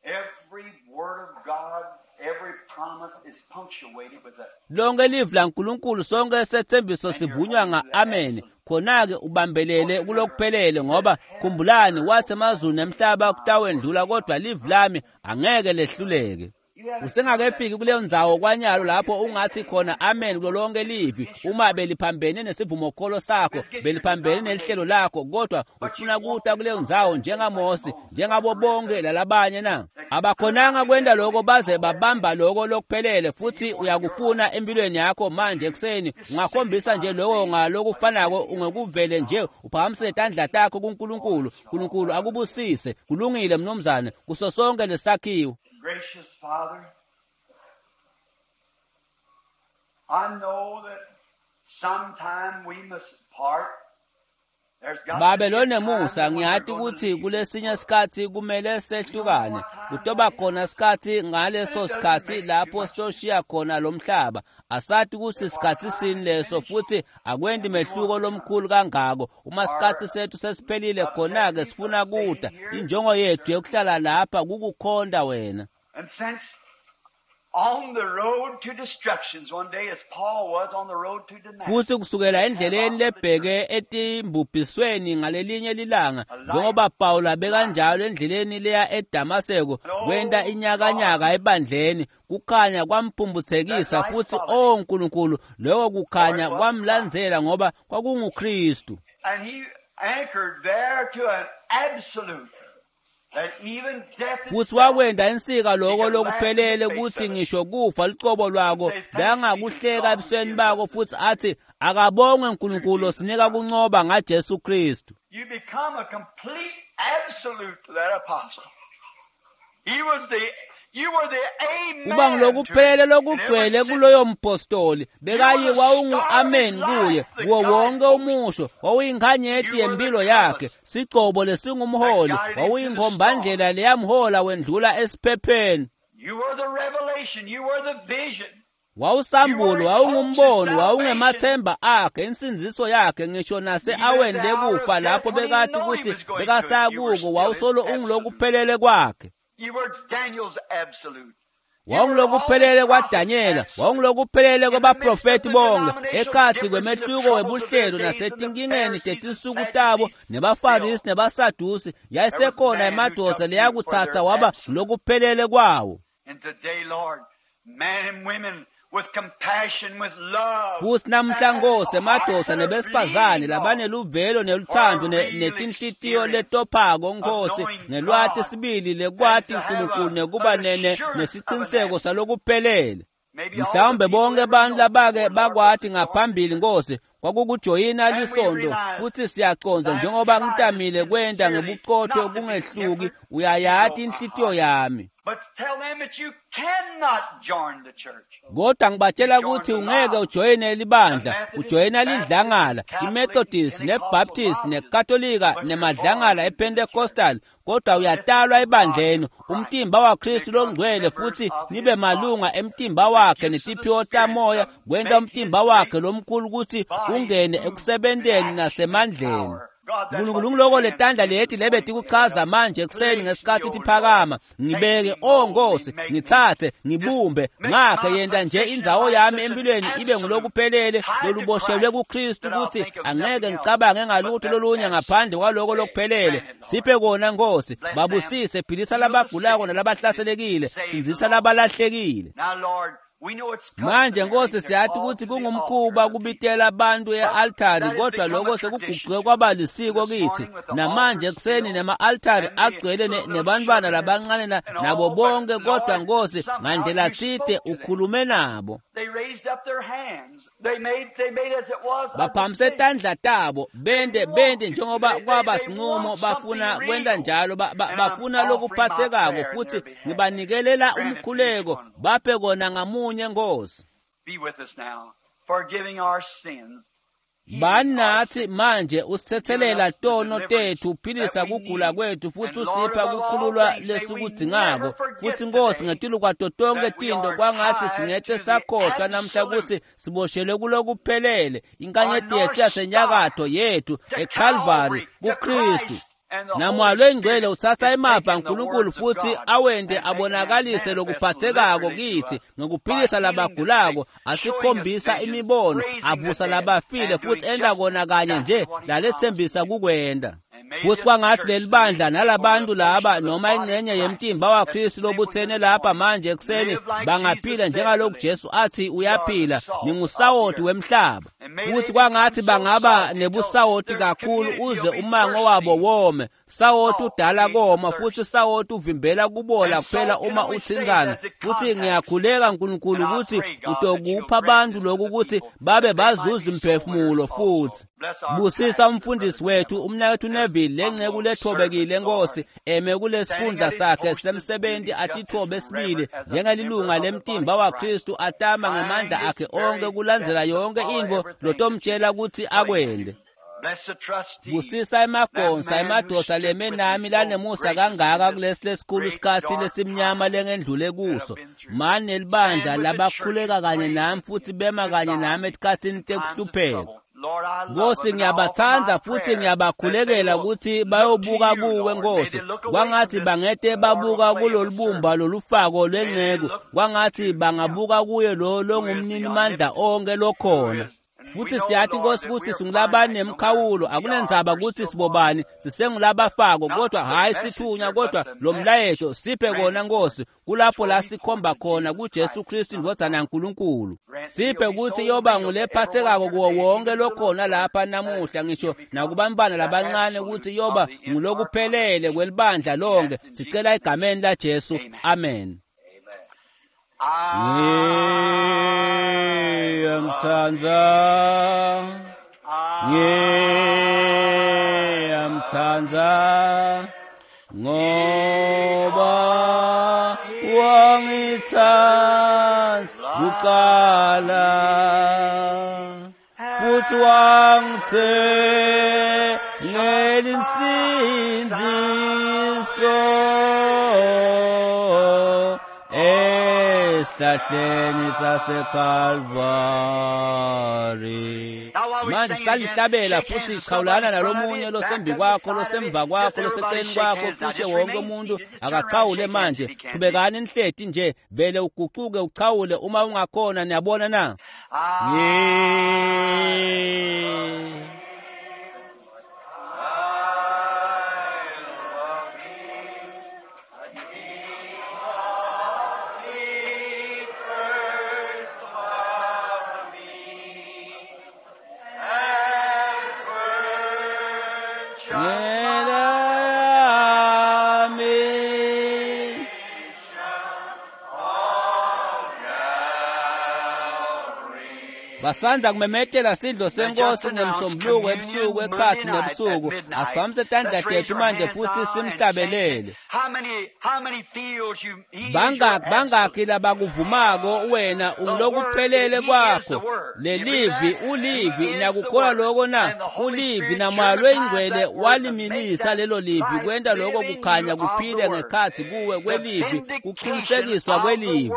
lonke livu laNkulunkulu sonke sethembiso sivunywa nga-amen. Khona-ke ubambelele kulokuphelele, ngoba khumbulani wathi emazulu nemhlaba kutawendlula, kodwa livu lami angeke lehluleke. Usengakefiki kuleyo ndzawo kwanyalo lapho ungathi khona amen kulo lonke livi, uma beliphambene nesivumokholo sakho, beliphambene nelihlelo lakho, kodwa ufuna kuta kuleyo ndzawo njengaMosi, njengabo bonke lalabanye na? Abakhonanga kwenda lokho baze babamba lokho lokuphelele, futhi uyakufuna empilweni yakho manje ekseni. Ungakhombisa nje lokho ngalokufanako, ungekuvele nje uphakamisele tandla takho kuNkulunkulu. uNkulunkulu akubusise. Kulungile mnumzane kuso sonke lesakhiwo. Gracious Father, I know that sometime we must part. Babelone Musa, ngiyathi ukuthi kulesinye isikhathi kumele sehlukane. Kutoba khona isikhathi ngaleso sikhathi lapho sitoshiya khona lomhlaba. Asathi ukuthi isikhathi sini leso, futhi akwendi mehluko lomkhulu kangako. Uma isikhathi sethu sesiphelile khona-ke sifuna kuda. Injongo yethu yokuhlala lapha kukukhonda wena. And since on the road to destructions one day, as Paul was on the road to Damascus, futhi kusukela endleleni lebheke etimbubhisweni ngalelinye lilanga, njengoba Pawulo bekanjalo endleleni leya eDamaseko, kwenda inyakanyaka ebandleni, kukhanya kwamphumbuthekisa, futhi oNkulunkulu lokho kukhanya kwamlandzela ngoba kwakunguKristu. And he anchored there to an absolute. Futhi wakwenda insika lokho lokuphelele ukuthi ngisho kufa licobo lwako bengakuhleka ebusweni bako, futhi athi akabonge uNkulunkulu sinika kuncoba ngaJesu Kristu. You become a complete absolute to that apostle. You were the amen. Uba ngilokuphelele lokugcwele kuloyo mpostoli, bekayi wawungu-amen kuye, kuwo wonke umusho, wawuyinkhanyeti yempilo yakhe, sigcobo lesingumholi, wawuyingombandlela leyamhola wendlula esiphepheni. You were the revelation, you were the vision. Wawusambulo, wawungumbono, wawungemathemba akhe, insinziso yakhe, ngisho nase awende kufa lapho bekade ukuthi bekasakuko, wawusolo ungilokuphelele kwakhe. You were Daniel's absolute. Wawungilokuphelele kwaDaniela, wawungilokuphelele kwabaprofeti bonke, ekhathi kwemehluko webuhlelo nasetinkingeni tetinsuku tabo, nebaFarisi nebaSadusi, yayisekhona emadoda leyakuthatha waba ngilokuphelele kwawo. And today, Lord, men and women with compassion, with love. Futhi namhla Nkosi, emadoda nebesifazane labaneluvelo neluthando netinhlitiyo letophako Nkosi, nelwathi sibili lekwati uNkulunkulu nekuba nesiqiniseko salokuphelele. Mhlawumbe bonke abantu labake bakwati ngaphambili Nkosi kwakukujoyina lisondo, futhi siyaconza njengoba ngitamile kwenda ngebuqotho obungehluki, uyayathi inhlitiyo yami. But tell them that you cannot join the church. Kodwa ngibatshela ukuthi ungeke ujoyine libandla, ujoyina lidlangala, iMethodist, neBaptist, neKatolika, nemadlangala ePentecostal, kodwa uyatalwa ebandleni, umtimba waKristu longcwele, futhi nibe malunga emtimba wakhe netiphiwo tamoya, kwenda umtimba wakhe lomkhulu ukuthi ungene ekusebenteni nasemandleni. uNkulunkulu ngiloko letandla lethi lebe tikuchaza manje ekuseni ngesikhathi sithi phakama ngibeke Nkosi ngithathe ngibumbe ngakhe yenda nje indzawo yami empilweni ibe ngulokuphelele loluboshelwe kuKristu ukuthi angeke ngicabange ngalutho lolunye ngaphandle kwaloko lokuphelele siphe kona Nkosi babusise philisa labagulako nalabahlaselekile sinzisa labalahlekile manje Nkosi siyathi ukuthi kungumkhuba kubitela abantu e-altari kodwa lokho sekuguquke kwaba lisiko kithi namanje ekuseni nema-altari agcwele nebantwana labancane nabo bonke kodwa Nkosi ngandlela tsite ukhulume nabo baphamise tandla tabo bende njengoba kwaba sinqumo bafuna kwenda njalo bafuna lokuphathekako futhi ngibanikelela umkhuleko baphe kona ngamunye Nkosi banathi manje usithethelela tono tethu uphilisa kugula kwethu futhi usipha kukhululwa lesikudzingako futhi Nkosi ngetulu kwato tonke tinto kwangathi singete sakhohlwa namhla kuthi siboshelwe kulokuphelele inkanyeti yethu yasenyakatho yethu eCalvary kuKristu namwalo engcwele uthatha emava uNkulunkulu futhi awende abonakalise lokuphathekako kithi ngokuphilisa labagulako asikhombisa imibono avusa labafile futhi enda kona kanye nje lalethembisa kukwenda futhi kwangathi lelibandla nalabantu laba noma ingcenye yemtimba waKristu lobuthene lapha manje ekuseni bangaphila njengalokhu Jesu athi uyaphila ningusawoti wemhlaba futhi kwangathi bangaba nebusawoti kakhulu uze umango wabo wome sawoti udala koma futhi sawoti uvimbela kubola kuphela uma uthinzana futhi ngiyakhuleka uNkulunkulu ukuthi utokupha abantu lokhu ukuthi babe bazuza imphefumulo futhi busisa umfundisi wethu umnawethu Neville lengceku lethobekile Nkosi eme kulesikhundla sakhe semsebenzi atithobe esibili njengelilunga lemtimba waKristu atama ngemandla akhe onke kulandzela yonke into lotomtshela ukuthi akwende busisa emagonsa emadoda lemenami lanemusa kangaka kulesi lesikhulu sikhathi lesimnyama lengendlule kuso mani nelibandla labakhuleka kanye nami futhi bema kanye nami esikhathini tekuhlupheka Nkosi ngiyabathanda futhi ngiyabakhulekela ukuthi bayobuka kuwe Nkosi kwangathi bangete babuka kulolubumba lolufako lengceko kwangathi bangabuka kuye lo ngumnini mandla onke lokhona futhi siyathi Nkosi ukuthi singulabani nemkhawulo akunenzaba ukuthi sibobani sisengulabafako kodwa hayi sithunya kodwa lo mlayeto siphe kona Nkosi kulapho la sikhomba khona kuJesu Kristu indodana kaNkulunkulu siphe ukuthi yoba ngulephathekako kuwo wonke lokhona lapha namuhla ngisho nakubambana labancane ukuthi yoba ngulokuphelele kwelibandla lonke sicela egameni laJesu amen ngiyamthanda ngoba wangithanda kuqala futhi wangithengela insindiso esihlahleni saseCalvary manje salihlabela futhi qhawulana nalomunye losembi kwakho losemva kwakho loseceleni kwakho cishe wonke umuntu akaqhawule manje qhubekani inhleti nje vele uguquke uqhawule uma ungakhona niyabona na basanda kumemetela sidlo senkosi ngemsombuluko ebusuku ekhathi nebusuku asiphamise tandla tethu manje futhi simhlabelele bangaki labakuvumako wena ungilokuphelele kwakho lelivi ulivi nakukhola lokho na ulivi namalo ingcwele walimilisa lelo livi kwenda lokho kukhanya kuphile ngekhathi kuwe kwelivi kuqinisekiswa kwelivi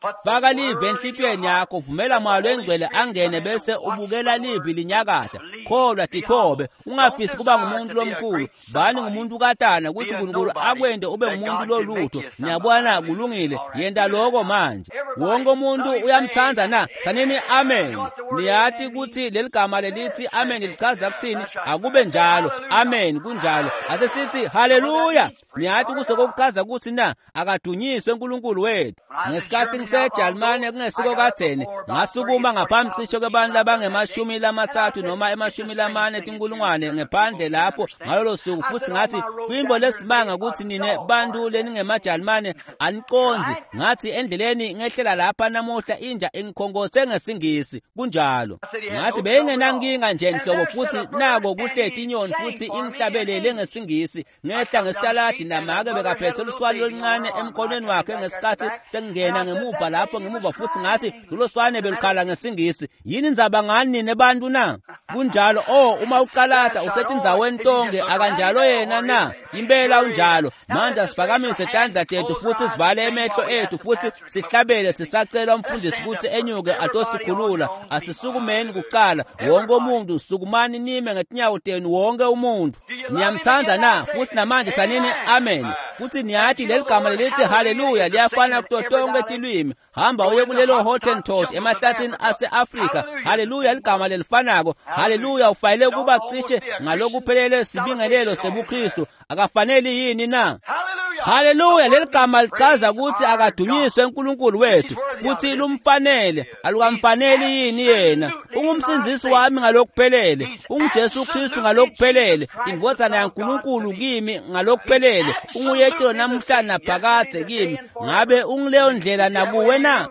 faka live enhlitweni yakho, vumela Moya Engcwele angene bese ubukela live linyakatha. Kholwa tithobe, ungafisi kuba ngumuntu lomkhulu, bani ngumuntu katana kuthi uNkulunkulu akwende ube ngumuntu lolutho. Niyabona kulungile, yenda lokho manje. Wonke umuntu uyamthanda na? Thanini amen. Niyathi ukuthi leligama lelithi amen lichaza kuthini? Akube njalo. Amen kunjalo. Asesithi haleluya. Niyathi kusokuchaza ukuthi na akadunyiswe uNkulunkulu wethu. Ngesikhathi ngiseJalimane kungesiko katheni, ngasukuma ngaphambi cishe kwabantu abangemashumi lamathathu noma emashumi lamane tinkulungwane ngephandle lapho ngalolo suku, futhi ngathi kwimbo lesibanga ukuthi nine bantu leningemaJalimane aniqonzi, ngathi endleleni ngehlela lapha namuhla inja engikhonkothe ngesingisi kunjalo. Ngathi bengenankinga nje nhlobo, futhi nako kuhlethi inyoni futhi ingihlabelele ngesingisi, ngehla ngesitaladi namake bekaphethe uluswane oluncane emkhonweni wakhe ngesikhathi sengingena ngemuva lapho ngemuva, futhi ngathi lolo swane belukhala ngesingisi. Yini ndzaba ngani nine bantu na? Kunjalo. Uma uqalata usethi ndzaweni tonke akanjalo yena na? Impela unjalo. Manje asiphakamise isandla tethu futhi sivale emehlo ethu futhi sihlabele sisacela umfundisi ukuthi enyuke atosikhulula. Asisukumeni kuqala wonke umuntu, sukumani nime ngetinyawo tenu wonke umuntu. Niyamthanda na? Futhi namanje thanini amen. Futhi niyathi leligama lelithi haleluya liyafana kuto tonke tilwimi. Hamba uye kulelo Hottentot emahlathini ase-Afrika. Haleluya ligama lelifanako. Haleluya ufayele kuba cishe ngalokuphelele sibingelelo sebuKristu. Akafaneli yini na? Haleluya leligama lichaza ukuthi akadunyiswe uNkulunkulu wethu, futhi lumfanele. Alukamfaneli yini yena? Ungumsindisi wami ngalokuphelele, unguJesu Kristu ngalokuphelele, indodana yaNkulunkulu kimi ngalokuphelele, unguyethu namhla naphakade kimi. Ngabe ungileyo ndlela nakuwe na?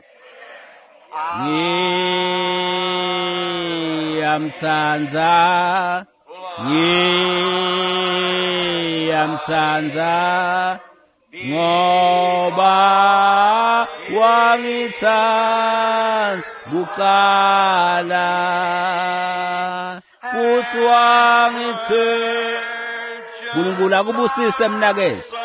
Ngiyamthanda, ngiyamthanda, ngoba wangithanda kuqala, futhi wangithanda. uNkulunkulu akubusise mnakethu.